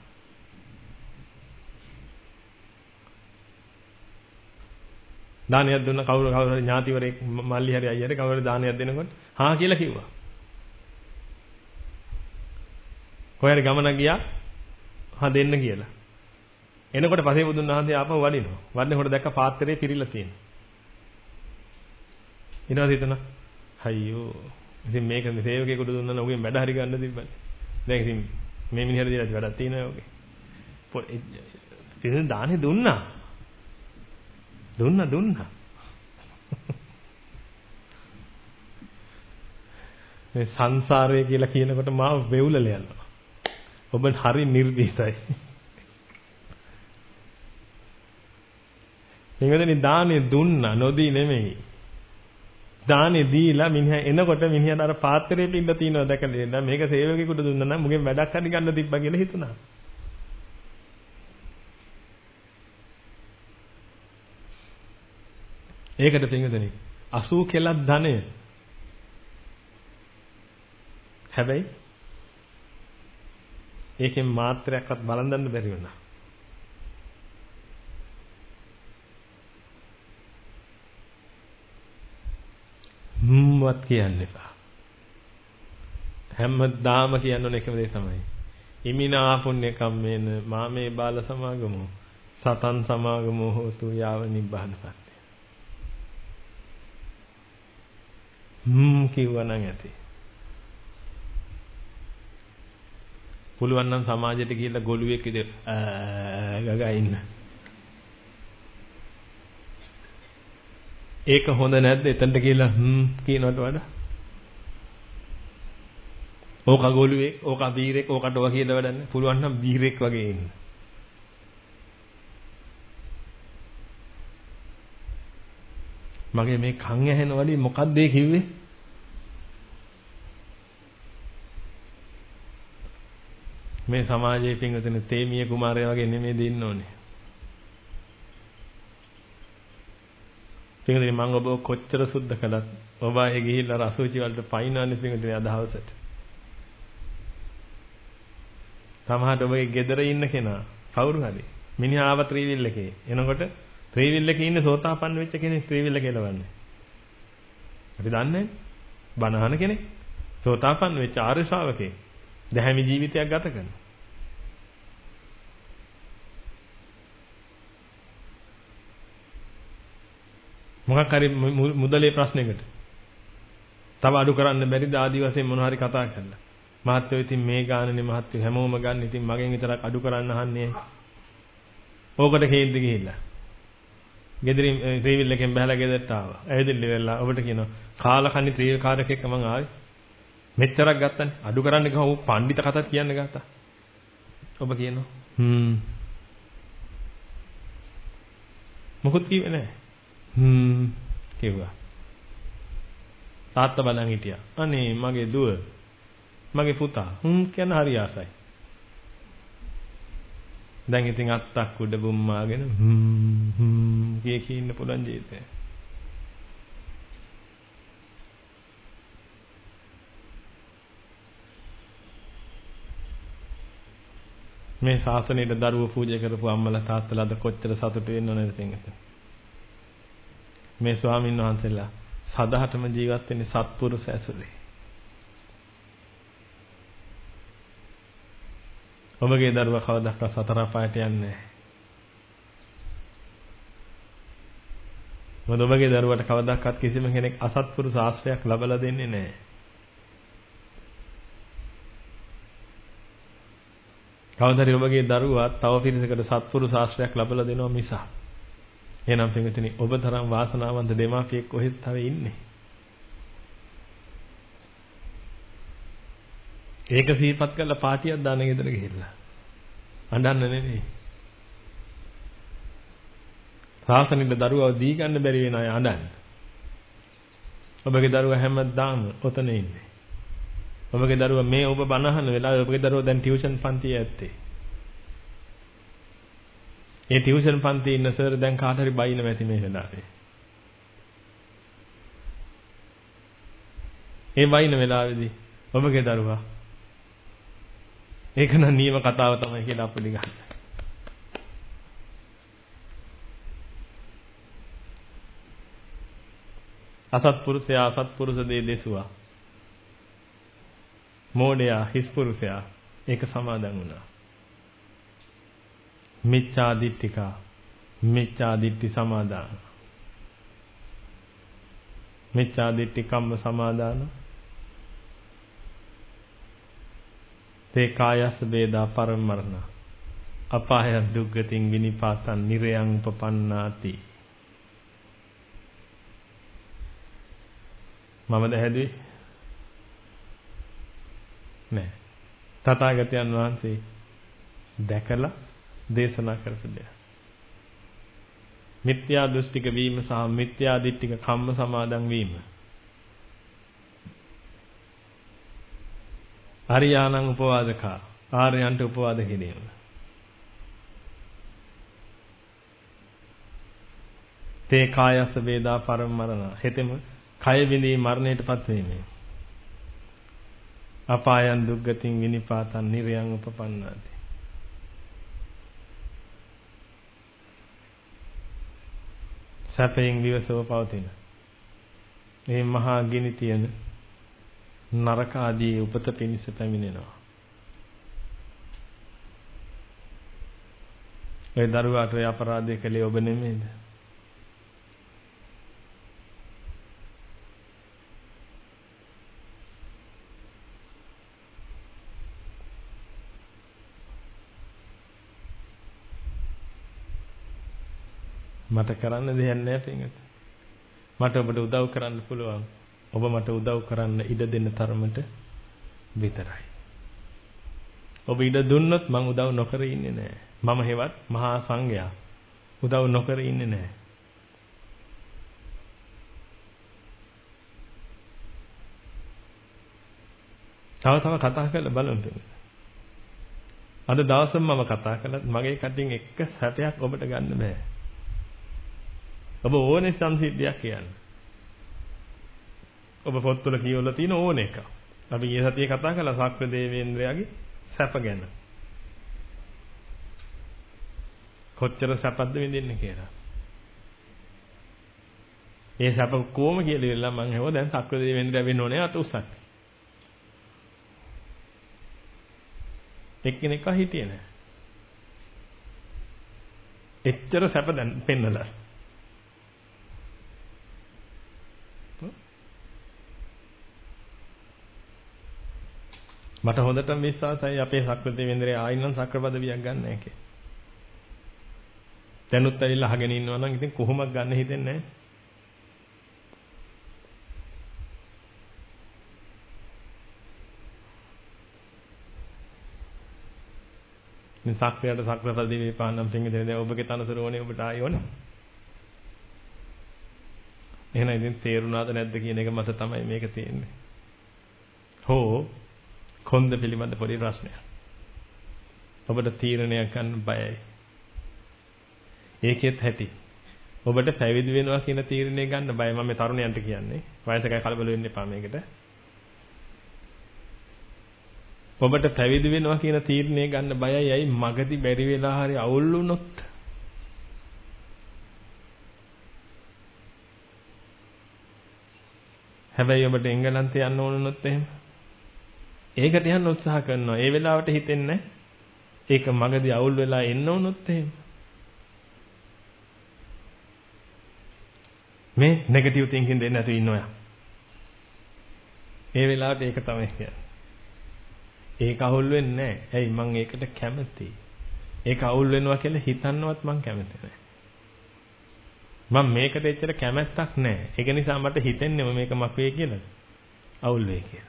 දානයක් දුන්න කවුරු කවුරු හරි ඥාතිවරයෙක් මල්ලි හරි අයියට කවුරු දානයක් දෙනකොට හා කියලා කිව්වා. කොහේ හරි ගමනක් ගියා හා දෙන්න කියලා. එනකොට පසේ බුදුන් වහන්සේ ආපහු වඩිනවා. වඩනකොට දැක්ක පාත්‍රයේ පිරීලා තියෙනවා. ඊට හිතන අයියෝ ඉතින් මේක මේ සේවකයෙකුට දුන්නා නම් උගෙන් වැඩ හරි ගන්න තිබ්බනේ. දැන් ඉතින් මේ මිනිහට දීලා වැඩක් තියෙනවා ඔගේ. ඉතින් දානේ දුන්නා. දුන්නා දුන්නා. මේ සංසාරය කියලා කියනකොට මාව වෙවුලල යනවා. ඔබ හරි නිර්දීසයි. මේකෙන් දානේ දුන්නා නොදී නෙමෙයි. දානේ දීලා මිනිහා එනකොට මිනිහාට අර පාත්‍රයේ පින්න තියනවා දැකලා නේද මේක සේවකයෙකුට දුන්නා නම් මුගෙන් වැඩක් හරි ගන්න තිබ්බා කියලා හිතුණා. ඒකට පින්වදනි අසූ කෙලක් ධනය. හැබැයි ඒකෙන් මාත්‍රයක්වත් බලන් දන්න බැරි වුණා. හ්ම්වත් කියන්න එපා. හැමදාම කියන්න ඕන එකම දේ තමයි. ඉමිනා පුණ්‍ය කම්මේන මාමේ බාල සමාගමෝ සතන් සමාගමෝ හෝතු යාව නිබ්බානපත්. හ්ම් කිව්වනම් ඇති. පුළුවන් නම් සමාජයට ගිහිල්ලා ගොළුෙක් විදිහට ගගා ඉන්න. ඒක හොඳ නැද්ද? එතනට ගිහිල්ලා හ්ම් කියනවට වඩා. ඕක ගොළුෙක්, ඕක බීරෙක්, ඕකට ඔවා කියලා වැඩක් නැහැ. පුළුවන් නම් බීරෙක් වගේ ඉන්න. මගේ මේ කන් ඇහෙන වලින් මොකක්ද ඒ කිව්වේ? මේ සමාජයේ පින්වතුනි තේමිය කුමාරයා වගේ නෙමෙයි දෙන්න ඕනේ. පින්වතුනි මම ඔබ කොච්චර සුද්ධ කළත් ඔබ ආයේ ගිහිල්ලා රසූචි වලට පයින්නන්නේ පින්වතුනි අදහසට. සමහරට ඔබගේ ගෙදර ඉන්න කෙනා කවුරු හරි මිනිහා ආව ත්‍රිවිල් එකේ. එනකොට ත්‍රිවිල් එකේ ඉන්න සෝතාපන්න වෙච්ච කෙනෙක් ත්‍රිවිල් එක එලවන්නේ. අපි දන්නේ නැහැ. බණහන කෙනෙක් සෝතාපන්න වෙච්ච ආර්ය ශ්‍රාවකේ දැහැමි ජීවිතයක් ගත කරනවා. මොකක් හරි මුදලේ ප්‍රශ්නයකට තව අඩු කරන්න බැරිද ආදි වශයෙන් මොන හරි කතා කරලා මහත්තයෝ ඉතින් මේ ගානනේ මහත්තයෝ හැමෝම ගන්න ඉතින් මගෙන් විතරක් අඩු කරන්න අහන්නේ. ඕකට කේන්ද ගිහිල්ලා. ගෙදරින් ත්‍රිවිල් එකෙන් බහලා ගෙදරට ආවා. ඇවිදින්න වෙලා ඔබට කියනවා කාලකන්ණි ත්‍රිවිල් කාර්යයක් එක්ක මං ආවේ. මෙච්චරක් ගත්තනේ. අඩු කරන්න ගිහම ඌ පඬිත කතාවක් කියන්න ගත්තා. ඔබ කියනවා හ්ම්. මොකොත් කිව්වේ නැහැ. හ්ම් කිව්වා. තාත්තා බලන් හිටියා. අනේ මගේ දුව මගේ පුතා හ්ම් කියන හරි ආසයි. දැන් ඉතින් අත්තක් උඩ බුම්මාගෙන හ්ම් හ්ම් කිය කී ඉන්න පුළුවන් ජීවිතේ. මේ ශාසනයට දරුවෝ පූජා කරපු අම්මලා තාත්තලාද කොච්චර සතුටු වෙන්න ඕනද පින්වතුනි. මේ ස්වාමීන් වහන්සේලා සදහටම ජීවත් වෙන්නේ සත්පුරුෂ ඇසුරේ. ඔබගේ දරුවා කවදාවත් සතර පායට යන්නේ නැහැ. මොකද ඔබගේ දරුවාට කවදාවත් කිසිම කෙනෙක් අසත්පුරුෂ ආශ්‍රයයක් ලබලා දෙන්නේ නැහැ. කවදාද ඔබගේ දරුවා තව පිරිසකට සත්පුරුෂ ආශ්‍රයයක් ලබලා දෙනවා මිසක්. එහෙනම් පින්විතනි ඔබ තරම් වාසනාවන්ත දෙමාපියෙක් කොහෙද තව ඉන්නේ? ඒක සිහිපත් කරලා පාටියක් දාන ගෙදර ගිහිල්ලා. අඬන්න නෙවෙයි. සාසනෙට දරුවව දී ගන්න බැරි වෙන අය අඬන්න. ඔබගේ දරුවා හැමදාම ඔතන ඉන්නේ. ඔබගේ දරුවා මේ ඔබ බනහන වෙලාවේ ඔබගේ දරුවා දැන් ටියුෂන් පන්තියේ ඇත්තේ. ඒ ටියුෂන් පන්තියේ ඉන්න සර් දැන් කාට හරි බයින මැති මේ වෙලාවේ. ඒ බයින වෙලාවේදී ඔබගේ දරුවා ඒක නම් නියම කතාව තමයි කියලා අපිට ගන්න. අසත්පුරුෂයා අසත්පුරුෂ දේ දෙසුවා. මෝඩයා හිස්පුරුෂයා ඒක සමාදන් වුණා. මිච්ඡා දිට්ඨිකා මිච්ඡා දිට්ඨි සමාදාන. මිච්ඡා දිට්ඨි කම්ම සමාදාන. තේ කායස් වේදා පරමරණ අපාය දුක්ගතින් විනිපාතං නිරයං උපපන්නාති. මමද හැදුවේ නෑ. තථාගතයන් වහන්සේ දැකලා දේශනා කරපු දෙයක්. මිත්‍යා දෘෂ්ටික වීම සහ මිත්‍යා දිට්ඨික කම්ම සමාදන් වීම. ආර්යාණං උපවාදකා ආර්යයන්ට උපවාද කිරීම. තේ කායස්ස වේදා පරමරණ හෙතෙම කය විඳී මරණයටපත් වීමෙන් අපායන් දුක්ගතින් විනිපාතං නිරයං උපපන්නාති. සැපයෙන් විවසව පවතින මේ මහා ගිනි තියෙන නරක ආදී උපත පිණිස පැමිණෙනවා. ඒ දරුවාට ඒ අපරාධය කළේ ඔබ නෙමෙයිද? මට කරන්න දෙයක් නැහැ පින්වත්. මට ඔබට උදව් කරන්න පුළුවන්. ඔබ මට උදව් කරන්න ඉඩ දෙන්න තරමට විතරයි. ඔබ ඉඩ දුන්නොත් මම උදව් නොකර ඉන්නේ නැහැ. මම හෙවත් මහා සංඝයා උදව් නොකර ඉන්නේ නැහැ. තව තව කතා කරලා බලන්න. අද දවසම මම කතා කළත් මගේ කටින් එක සැපයක් ඔබට ගන්න බෑ. ඔබ ඕනේ සංසිද්ධියක් කියන්න. ඔබ පොත්වල කියවලා තියෙන ඕන එක. අපි ඊයේ සතියේ කතා කළා ශක්‍ර දේවේන්ද්‍රයාගේ සැප ගැන. කොච්චර සැපද විඳින්නේ කියලා. ඒ සැප කොහොම කියලා ඉල්ලලා මම හෙව දැන් ශක්‍ර දේවේන්ද්‍රයා වෙන්න ඕනේ අත උස්සක්. එක්කෙනෙක්ව හිටියේ නැහැ. එච්චර සැප දැන් පෙන්නලා. මට හොඳටම විශ්වාසයි අපේ ශක්‍ර දේවේන්ද්‍රයා ආයිනම් ශක්‍ර පදවියක් ගන්න නැහැ කියලා. දැනුත් ඇවිල්ලා අහගෙන ඉන්නවා නම් ඉතින් කොහොමද ගන්න හිතෙන්නේ නැහැ. මේ සක්‍රියට සක්‍ර පදවියේ පාන්නම් පිංගිදේ දැන් ඔබගේ තනතුර ඕනේ ඔබට ආයෙ ඕනේ. එහෙනම් ඉතින් තේරුණාද නැද්ද කියන එක මත තමයි මේක තියෙන්නේ. හෝ කොන්ද පිළිබඳ පොඩි ප්‍රශ්නයක්. ඔබට තීරණයක් ගන්න බයයි. ඒකෙත් ඇති. ඔබට පැවිදි වෙනවා කියන තීරණය ගන්න බයයි. මම මේ තරුණයන්ට කියන්නේ. වයසකයි කලබල වෙන්න එපා මේකට. ඔබට පැවිදි වෙනවා කියන තීරණය ගන්න බයයි. ඇයි මගදී බැරි වෙලා හරි අවුල් වුණොත්? හැබැයි ඔබට එංගලන්තේ යන්න ඕන වුණොත් එහෙම ඒකට යන්න උත්සාහ කරනවා. ඒ වෙලාවට හිතෙන්නේ ඒක මගදී අවුල් වෙලා එන්න වුණොත් එහෙම. මේ නෙගටිව් තින්කින් දෙන්න නැතු ඉන්නවා. ඒ වෙලාවට ඒක තමයි කියන්නේ. ඒක අවුල් වෙන්නේ නැහැ. ඇයි මං ඒකට කැමතියි. ඒක අවුල් වෙනවා කියලා හිතන්නවත් මං කැමති නැහැ. මම මේකට එච්චර කැමැත්තක් නැහැ. ඒක නිසා මට හිතෙන්නේ මේක මක් වෙයි කියලා. අවුල් වෙයි කියලා.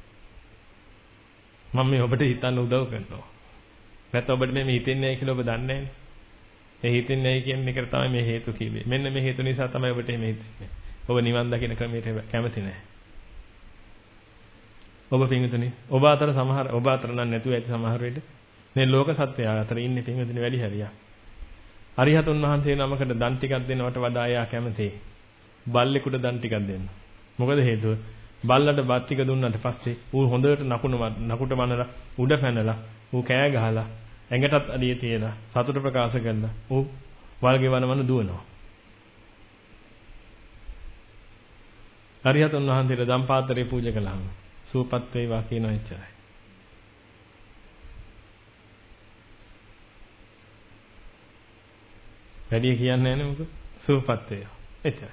මම මේ ඔබට හිතන්න උදව් කරනවා. නැත්නම් ඔබට මේ හිතෙන්නේ නැහැ කියලා ඔබ දන්නේ නැහැ. ඒ හිතෙන්නේ නැහැ කියන එකට තමයි මේ හේතු කිව්වේ. මෙන්න මේ හේතු නිසා තමයි ඔබට මේ හිතෙන්නේ. ඔබ නිවන් දකින්න ක්‍රමයට කැමති නැහැ. ඔබ පින්විතනේ ඔබ අතර සමහර ඔබ අතර නම් නැතුව ඇති සමහර වෙලට මේ ලෝක සත්‍යය අතර ඉන්නේ පින්විතනේ වැඩි හරියක්. අරිහතුන් වහන්සේ නමකට දන් ටිකක් දෙනවට වඩා එයා කැමතියි. බල්ලෙකුට දන් ටිකක් දෙන්න. මොකද හේතුව? බල්ලට බත් ටික දුන්නාට පස්සේ ඌ හොඳට නකුණ නකුට වනලා උඩ පැනලා ඌ කෑ ගහලා ඇඟටත් අඩිය තියලා සතුට ප්‍රකාශ කරලා ඌ වල්ගේ වනවන දුවනවා. අරිහතුන් වහන්සේට දම් පාත්‍රය පූජා කළාම සූපත් වේවා කියනවා එච්චරයි. වැඩි කියන්නේ නැහැ නේ මොකද? සූපත් වේවා. එච්චරයි.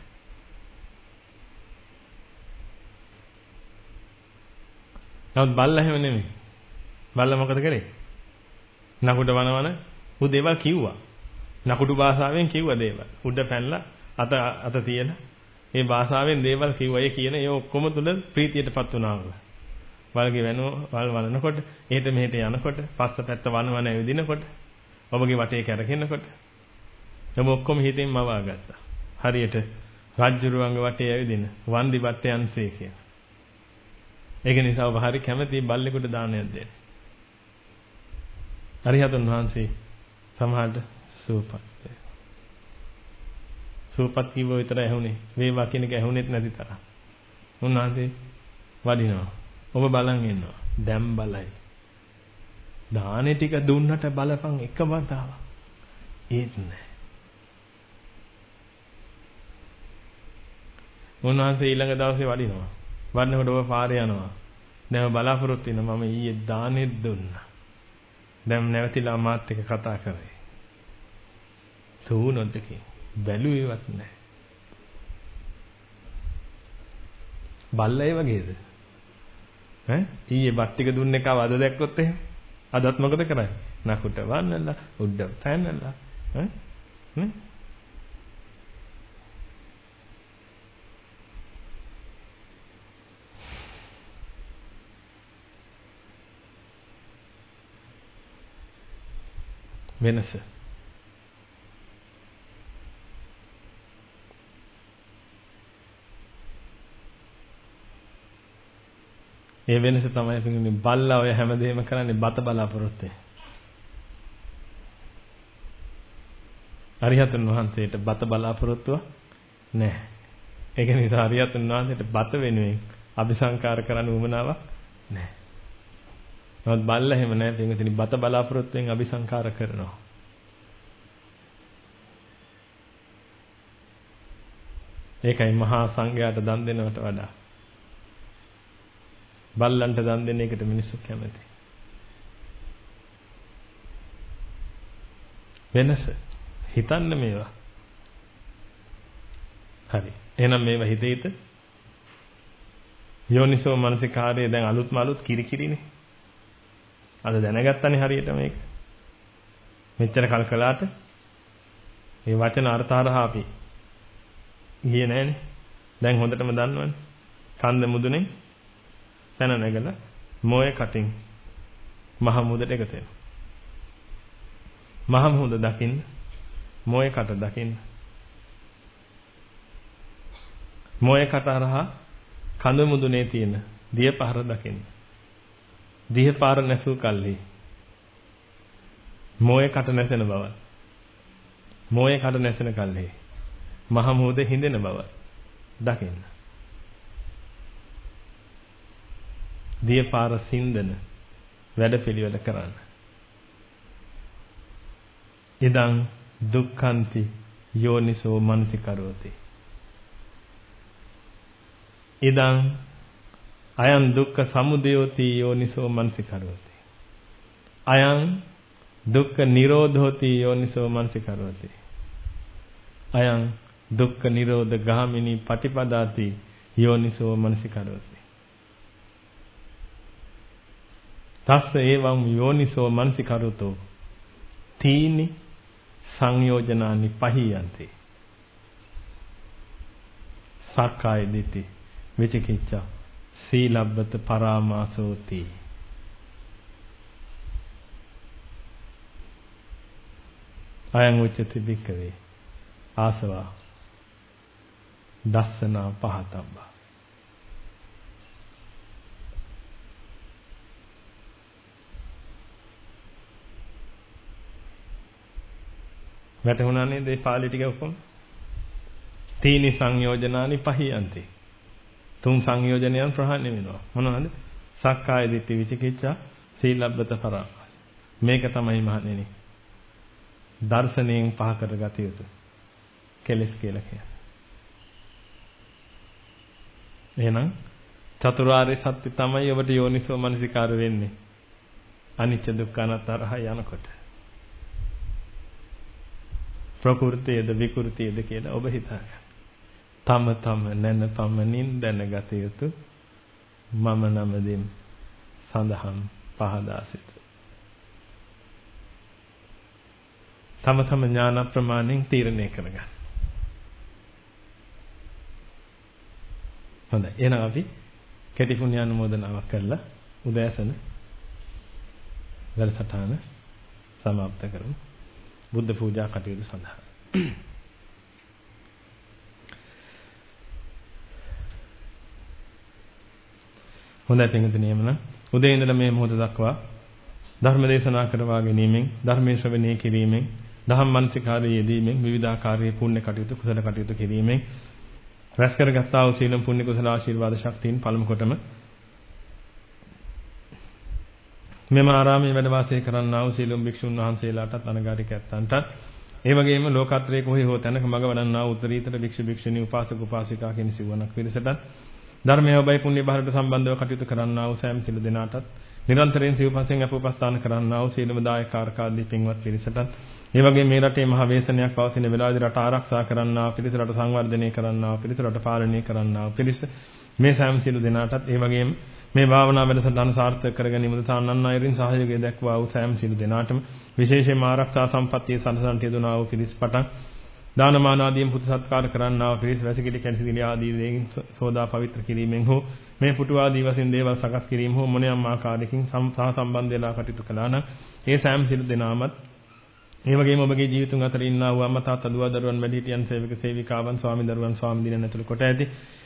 නමුත් බල්ලා එහෙම නෙමෙයි. බල්ලා මොකද කරේ? නකුඩ වනවන ඌ දේවල් කිව්වා. නකුඩු භාෂාවෙන් කිව්වා දේවල්. උඩ පැනලා අත අත තියලා මේ භාෂාවෙන් දේවල් කිව්වා. ඒ කියන ඒ ඔක්කොම තුල ප්‍රීතියටපත් වුණා. වල්ගේ වෙනෝ වල් වනනකොට එහෙට මෙහෙට යනකොට පස්ස පැත්ත වනවන ඇවිදිනකොට ඔබගේ වටේ කැරකෙනකොට ඔබ ඔක්කොම හිතෙන් මවා ගත්තා. හරියට රාජ්‍යරුවන්ගේ වටේ ඇවිදින වන්දි බට්ටයන්සේ කියන. ඒක නිසා ඔබ හරි කැමති බල්ලෙකුට දානයක් දෙන්න. අරිහතුන් වහන්සේ සමහරට සූපත්. සූපත් කිව්ව විතර ඇහුනේ. වේවා කියන එක ඇහුනේත් නැති තරම්. උන්වහන්සේ වඩිනවා. ඔබ බලන් ඉන්නවා. දැන් බලයි. දානේ ටික දුන්නට බලපන් එක වතාවක්. ඒත් නෑ. උන්වහන්සේ ඊළඟ දවසේ වඩිනවා. වඩනකොට ඔබ පාරේ යනවා. දැන් බලාපොරොත්තු වෙනවා මම ඊයේ දානෙත් දුන්නා. දැන් නැවතිලා මාත් එක්ක කතා කරේ. තුනොද්දකින් බැලුවේවත් නැහැ. බල්ලා ඒ වගේද? ඈ ඊයේ බත් ටික දුන්න එකව අද දැක්කොත් එහෙම. අදත් මොකද කරන්නේ? නකුට වන්නලා උඩ පැනලා ඈ නේ? වෙනස. ඒ වෙනස තමයි පිටින් බල්ලා ඔය හැමදේම කරන්නේ බත බලාපොරොත්තු. අරිහතන් වහන්සේට බත බලාපොරොත්තුව නැහැ. ඒක නිසා හරියට උන්වහන්සේට බත වෙනුවෙන් අபிසංකාර කරන්න උවමනාවක් නැහැ. නමුත් බල්ලා එහෙම නැහැ. පින්විතනි බත බලාපොරොත්තුෙන් අபிසංකාර කරනවා. ඒකයි මහා සංඝයාට දන් දෙනවට වඩා බල්ලන්ට දන් දෙන එකට මිනිස්සු කැමති. වෙනස හිතන්න මේවා. හරි. එහෙනම් මේවා හිතේිට යෝනිසෝ මනසිකාරයේ දැන් අලුත්ම අලුත් කිරිකිරිනේ. අද දැනගත්තනේ හරියට මේක. මෙච්චර කල් කළාට මේ වචන අර්ථහරහා අපි ගියේ නැහනේ. දැන් හොඳටම දන්නවනේ. කන්ද මුදුනේ පැන නැගලා මොයේ කටින් මහ මුදට එකතු වෙනවා. මහ මුද දකින්න මොයේ කට දකින්න. මොයේ කට හරහා කඳ මුදුනේ තියෙන දිය පහර දකින්න. දිය පාර නැසූ කල්හි මොයේ කට නැසෙන බව. මොයේ කට නැසෙන කල්හි මහ මුද හිඳෙන බව දකින්න. දිය පාර සින්දන වැඩ පිළිවෙල කරන්න. ඉදං දුක්ඛන්ති යෝනිසෝ මනසිකරෝති. ඉදං අයං දුක්ඛ සමුදයෝති යෝනිසෝ මනසිකරෝති. අයං දුක්ඛ නිරෝධෝති යෝනිසෝ මනසිකරෝති. අයං දුක්ඛ නිරෝධ ගාමිනී පටිපදාති යෝනිසෝ මනසිකරෝති. තස්ස එවං යෝනිසෝ මනසිකරතෝ තීනි සංයෝජනානි පහියන්ති. සක්කාය දිට්ඨි විචිකිච්ඡා සීලබ්බත පරාමාසෝති. අයං උච්චති භික්ඛවේ ආසවා දස්සනා පහතබ්බා. වැටුණා නේද මේ පාළි ටික ඔක්කොම? තීනි සංයෝජනානි පහියන්ති. තුන් සංයෝජනයන් ප්‍රහාණය වෙනවා. මොනවද? සක්කාය දිට්ඨි විචිකිච්ඡා සීලබ්බත පරාමාස. මේක තමයි මහණෙනි දර්ශනයෙන් පහ කරගත යුතු කෙලෙස් කියලා කියන්නේ. එහෙනම් චතුරාර්ය සත්‍ය තමයි ඔබට යෝනිසෝ මනසිකාර වෙන්නේ. අනිච්ච දුක්ඛ අනාත්ම යනකොට. ප්‍රකෘතියද විකෘතියද කියලා ඔබ හිතාගන්න. තම තම නැන පමණින් දැනගත යුතු මම නමදින් සඳහන් පහදා සිට. තම තම ඥාන ප්‍රමාණයෙන් තීරණය කරගන්න. හොඳයි. එහෙනම් අපි කෙටි පුණ්‍ය අනුමෝදනාවක් කරලා උදෑසන වැඩසටහන සමාප්ත කරමු. බුද්ධ පූජා කටයුතු සඳහා. හොඳයි පින්වතුනි, එමනම් උදේ ඉඳලා මේ මොහොත දක්වා ධර්ම දේශනා කරවා ගැනීමෙන්, ධර්මයේ ශ්‍රවණය කිරීමෙන්, දහම් මනසිකාරයේ යෙදීමෙන්, විවිධාකාරයේ පුණ්‍ය කටයුතු, කුසල කටයුතු කිරීමෙන් රැස් කරගත්තා වූ සීලම් පුණ්‍ය කුසල ආශිර්වාද ශක්තියින් පළමු කොටම මෙම ආරාමයේ වැඩ වාසය කරන්නා වූ සීලම් භික්ෂුන් වහන්සේලාටත් අනගාരിക ඇත්තන්ටත් ඒ වගේම ලෝකත්‍රයේ කොහේ හෝ තැනක මඟ වඩන්නා වූ උත්තරීතර භික්ෂු භික්ෂුණී උපාසක උපාසිකා කියන සිවණක් පිරිසටත් ධර්මය ඔබයි පුණ්‍ය භාරයට සම්බන්ධව කටයුතු කරන්නා වූ සෑම සිළු දෙනාටත් නිරන්තරයෙන් සිව්පස්යෙන් අපෝපස්ථාන කරන්නා වූ සීලම දායකාරකාදී පින්වත් පිරිසටත් ඒ වගේම මේ රටේ මහ වේසනයක් පවතින වෙලාවේදී රට ආරක්ෂා කරන්නා පිරිස, රට සංවර්ධනය කරන්නා පිරිස, රට පාලනය කරන්නා පිරිස මේ සෑම සිළු දෙනාටත් ඒ වගේම මේ භාවනා වැඩසටහන සාර්ථක කර ගැනීම උදෙසා අනන් අයරින් සහයෝගය දක්වා වූ සෑම සිළු දෙනාටම විශේෂයෙන්ම ආරක්ෂා සම්පත්තිය සඳහන් යෙදුනා වූ පිරිස් පටන් දානමාන ආදීන් පුතු සත්කාර කරන්නා වූ පිරිස්, වැසිකිලි කැන්සිලි ආදී දේකින් සෝදා පවිත්‍ර කිරීමෙන් හෝ මේ පුතු ආදී වශයෙන් දේවල් සකස් කිරීම හෝ මොනියම් ආකාරයකින් සහ සම්බන්ධ වෙලා කටයුතු කළා නම් ඒ සෑම සිළු දෙනාමත් ඒ වගේම ඔබගේ ජීවිතුන් අතර ඉන්නා වූ අම්මා තාත්තා දුව දරුවන් වැඩිහිටියන් සේවක සේවිකාවන් ස්වාමි දරුවන් ස්වාමි දිනන ඇතුළු කොට ඇති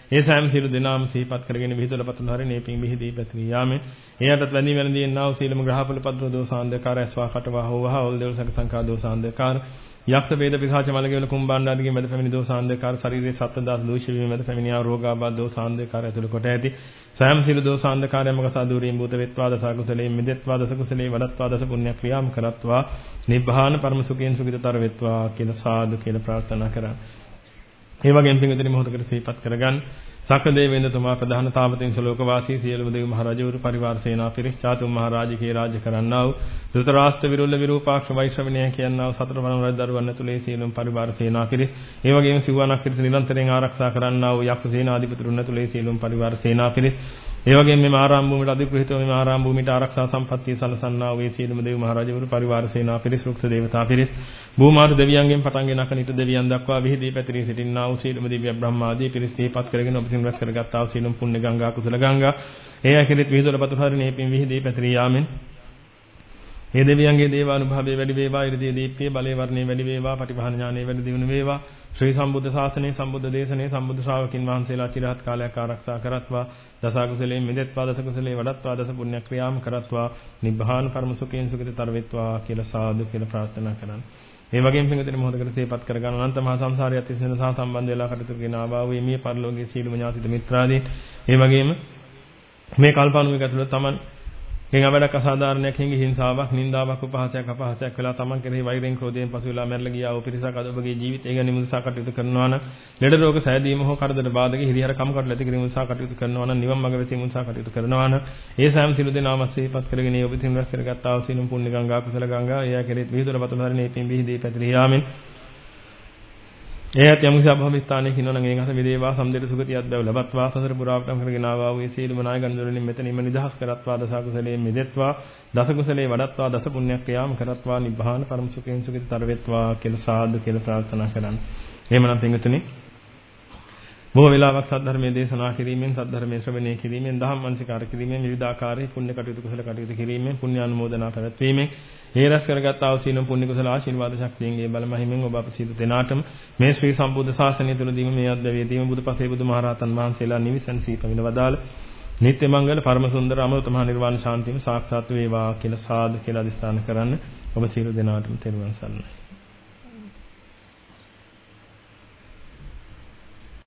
ඒ සෑම සියලු දෙනාම සිහිපත් කරගෙන විහිදුල පතුල හරිනේ පිං විහිදී පැතිරී යාමෙන් ඒ යටත් වැඳී වැළඳී එන්නා වූ සීලම ග්‍රහපල පද්‍ර දෝසාන්ධකාර ඇස්වා කටවා හෝවහා ඔල් දෙව් සක සංකා දෝසාන්ධකාර යක්ෂ වේද පිසාච මලගෙවල කුම්බාණ්ඩාදිගේ මැද පැමිණි දෝසාන්ධකාර ශරීරයේ සත්ත්වදාස දූෂ්‍ය වීම මැද පැමිණියා රෝගාබාධ දෝසාන්ධකාර ඇතුළු කොට ඇති සෑම සියලු දෝසාන්ධකාරයන්ම කසා දුරීම් භූත වෙත්වා දස කුසලයෙන් මිදෙත්වා දස කුසලේ වඩත්වා දස පුණ්‍ය ක්‍රියාම් කරත්වා නිබ්බාන පරම සුඛයෙන් සුඛිතතර වෙත්වා කියලා සාදු කියලා ප්‍රාර්ථනා කරා. ඒ වගේම පින්විතනි මොහොතකට සිහිපත් කරගන්න සක්‍ර දේවේන්ද්‍රතුමා ප්‍රධාන තාපතින් ශ්ලෝක වාසී සියලුම දේව මහරජවරු පරිවාර සේනා පිරිස් චාතුම් මහරජකේ රාජ්‍ය කරන්නා වූ ධෘතරාෂ්ට්‍ර විරුල්ල විරූපාක්ෂ වෛශ්‍රවණය කියනා වූ සතර වරණ රජ දරුවන් ඇතුළේ සියලුම පරිවාර සේනා පිරිස් ඒ වගේම සිවණක් පිරිස නිරන්තරයෙන් ආරක්ෂා කරන්නා වූ යක්ෂ සේනාධිපතිතුරුන් ඇතුළේ සියලුම පරිවාර සේනා පිරිස් ඒ වගේම මේ ආරාම භූමියට අධිග්‍රහිතව මේ ආරාම භූමියට ආරක්ෂා සම්පත්තිය සලසන්නා වූ සියලුම දේව මහරජවරු පරිවාර සේනා පිරිස් රුක්ෂ දේවතා පිරිස් භූමාත දෙවියන්ගෙන් පටන් ගෙන අකනිට දෙවියන් දක්වා විහිදී පැතිරී සිටින්නා වූ සියලුම දිව්‍ය බ්‍රහ්මාදී පිරිස් දීපත් කරගෙන ඔබ සිං රැස් කරගත්තා වූ සියලුම පුණ්‍ය ගංගා කුසල ගංගා ඒ ඇකෙලිත් විහිදුල පතුල හරිනේ පින් විහිදී පැතිරී යාමෙන් ඒ දෙවියන්ගේ දේවානුභාවය වැඩි වේවා ඉරිදී දීප්තිය බලේ වර්ණේ වැඩි වේවා පටිභාන ඥානෙ වැඩි දියුණු වේවා ශ්‍රී සම්බුද්ධ ශාසනයේ සම්බුද්ධ දේශනයේ සම්බුද්ධ ශ්‍රාවකින් වහන්සේලා চিරහත් කාලයක් ආරක්ෂා කරත්වා දස කුසලයෙන් මිදෙත්වා දස කුසලේ වඩත්වා දස පුණ්‍ය ක්‍රියාම් කරත්වා නිබ්බාන පරම සුඛයෙන් සුඛිතතර වෙත්වා කියලා සාදු කියලා ප්‍රාර්ථනා කරන්න. ඒ වගේම පින්විතනි මොහොතකට සිහිපත් කරගන්න අනන්ත මහා සංසාරයත් එක්ක සහ සම්බන්ධ වෙලා කටයුතු කරගෙන ආවා වූ මේ පරිලෝකීය සීලම ඥාතිත මිත්‍රාදීන් ඒ වගේම මේ කල්පණුවේ ඇතුළත තමන් ගෙන් අවඩක් අසාධාරණයක් හිඟි හිංසාවක් නින්දාවක් උපහාසයක් අපහාසයක් වෙලා තමන් කෙරෙහි වෛරයෙන් ක්‍රෝධයෙන් පසු වෙලා මැරලා ගියා වූ පිරිසක් අද ඔබගේ ජීවිතය ගැන මුදසා කටයුතු කරනවා නම් ලෙඩ රෝග සෑදීම හෝ කරදර බාධක හිරිහැර කම්කටොළු ඇති කිරීම උත්සාහ කටයුතු කරනවා නම් නිවන් මඟ වෙතින් උත්සාහ කටයුතු කරනවා නම් ඒ සෑම සිළු දෙනාම සිහිපත් කරගෙන ඔබ සින් රැස් කරගත්තා වූ සිනුම් පුණ්‍ය ගංගා කුසල ගංගා එයා කෙරෙහි විහිදුල පතුල හරිනේ පින් විහිදී පැතිරී යාමෙන් එයත් යම් කිසි අභවස්ථානයක ඉන්නවනම් ඒ ගත විදේවා සම්දෙට සුගතියත් බැව ලබත්වා සසර පුරාවටම කරගෙන ආවා වූ සීලම නායකන් දොරලින් මෙතනින්ම නිදහස් කරත්වා දස කුසලයෙන් මිදෙත්වා දස කුසලේ වඩත්වා දස පුණ්‍ය ක්‍රියාම කරත්වා නිබ්බාන පරම සුඛයෙන් සුඛිතතර වෙත්වා කියලා සාදු කියලා ප්‍රාර්ථනා කරන්න. එහෙමනම් පින්විතනි බොහෝ වෙලාවක් සද්ධර්මයේ දේශනා කිරීමෙන් සද්ධර්මයේ ශ්‍රවණය කිරීමෙන් දහම් වංශිකාර කිරීමෙන් විවිධාකාරයේ පුණ්‍ය කටයුතු කුසල කටයුතු කිරීමෙන් පුණ්‍ය අනුමෝදනා පැවැත්වීමෙන් ඒ රැස් කරගත් ආ වූ සීලම් පුණ්‍ය කුසල ආශිර්වාද ශක්තියෙන් ඒ බල මහිමෙන් ඔබ අප සියලු දෙනාටම මේ ශ්‍රී සම්බුද්ධ ශාසනය තුළදීම මේ අද්දවේදීම බුදුපසේ බුදුමහරහතන් වහන්සේලා නිවිසන් සීපමින වදාළ නිත්‍ය මංගල පරම සුන්දර අමෘත මහ නිර්වාණ ශාන්තියම සාක්ෂාත් වේවා කියලා සාදු කියලා අදිස්ථාන කරන්න ඔබ සියලු දෙනාටම තෙරුවන් සරණයි.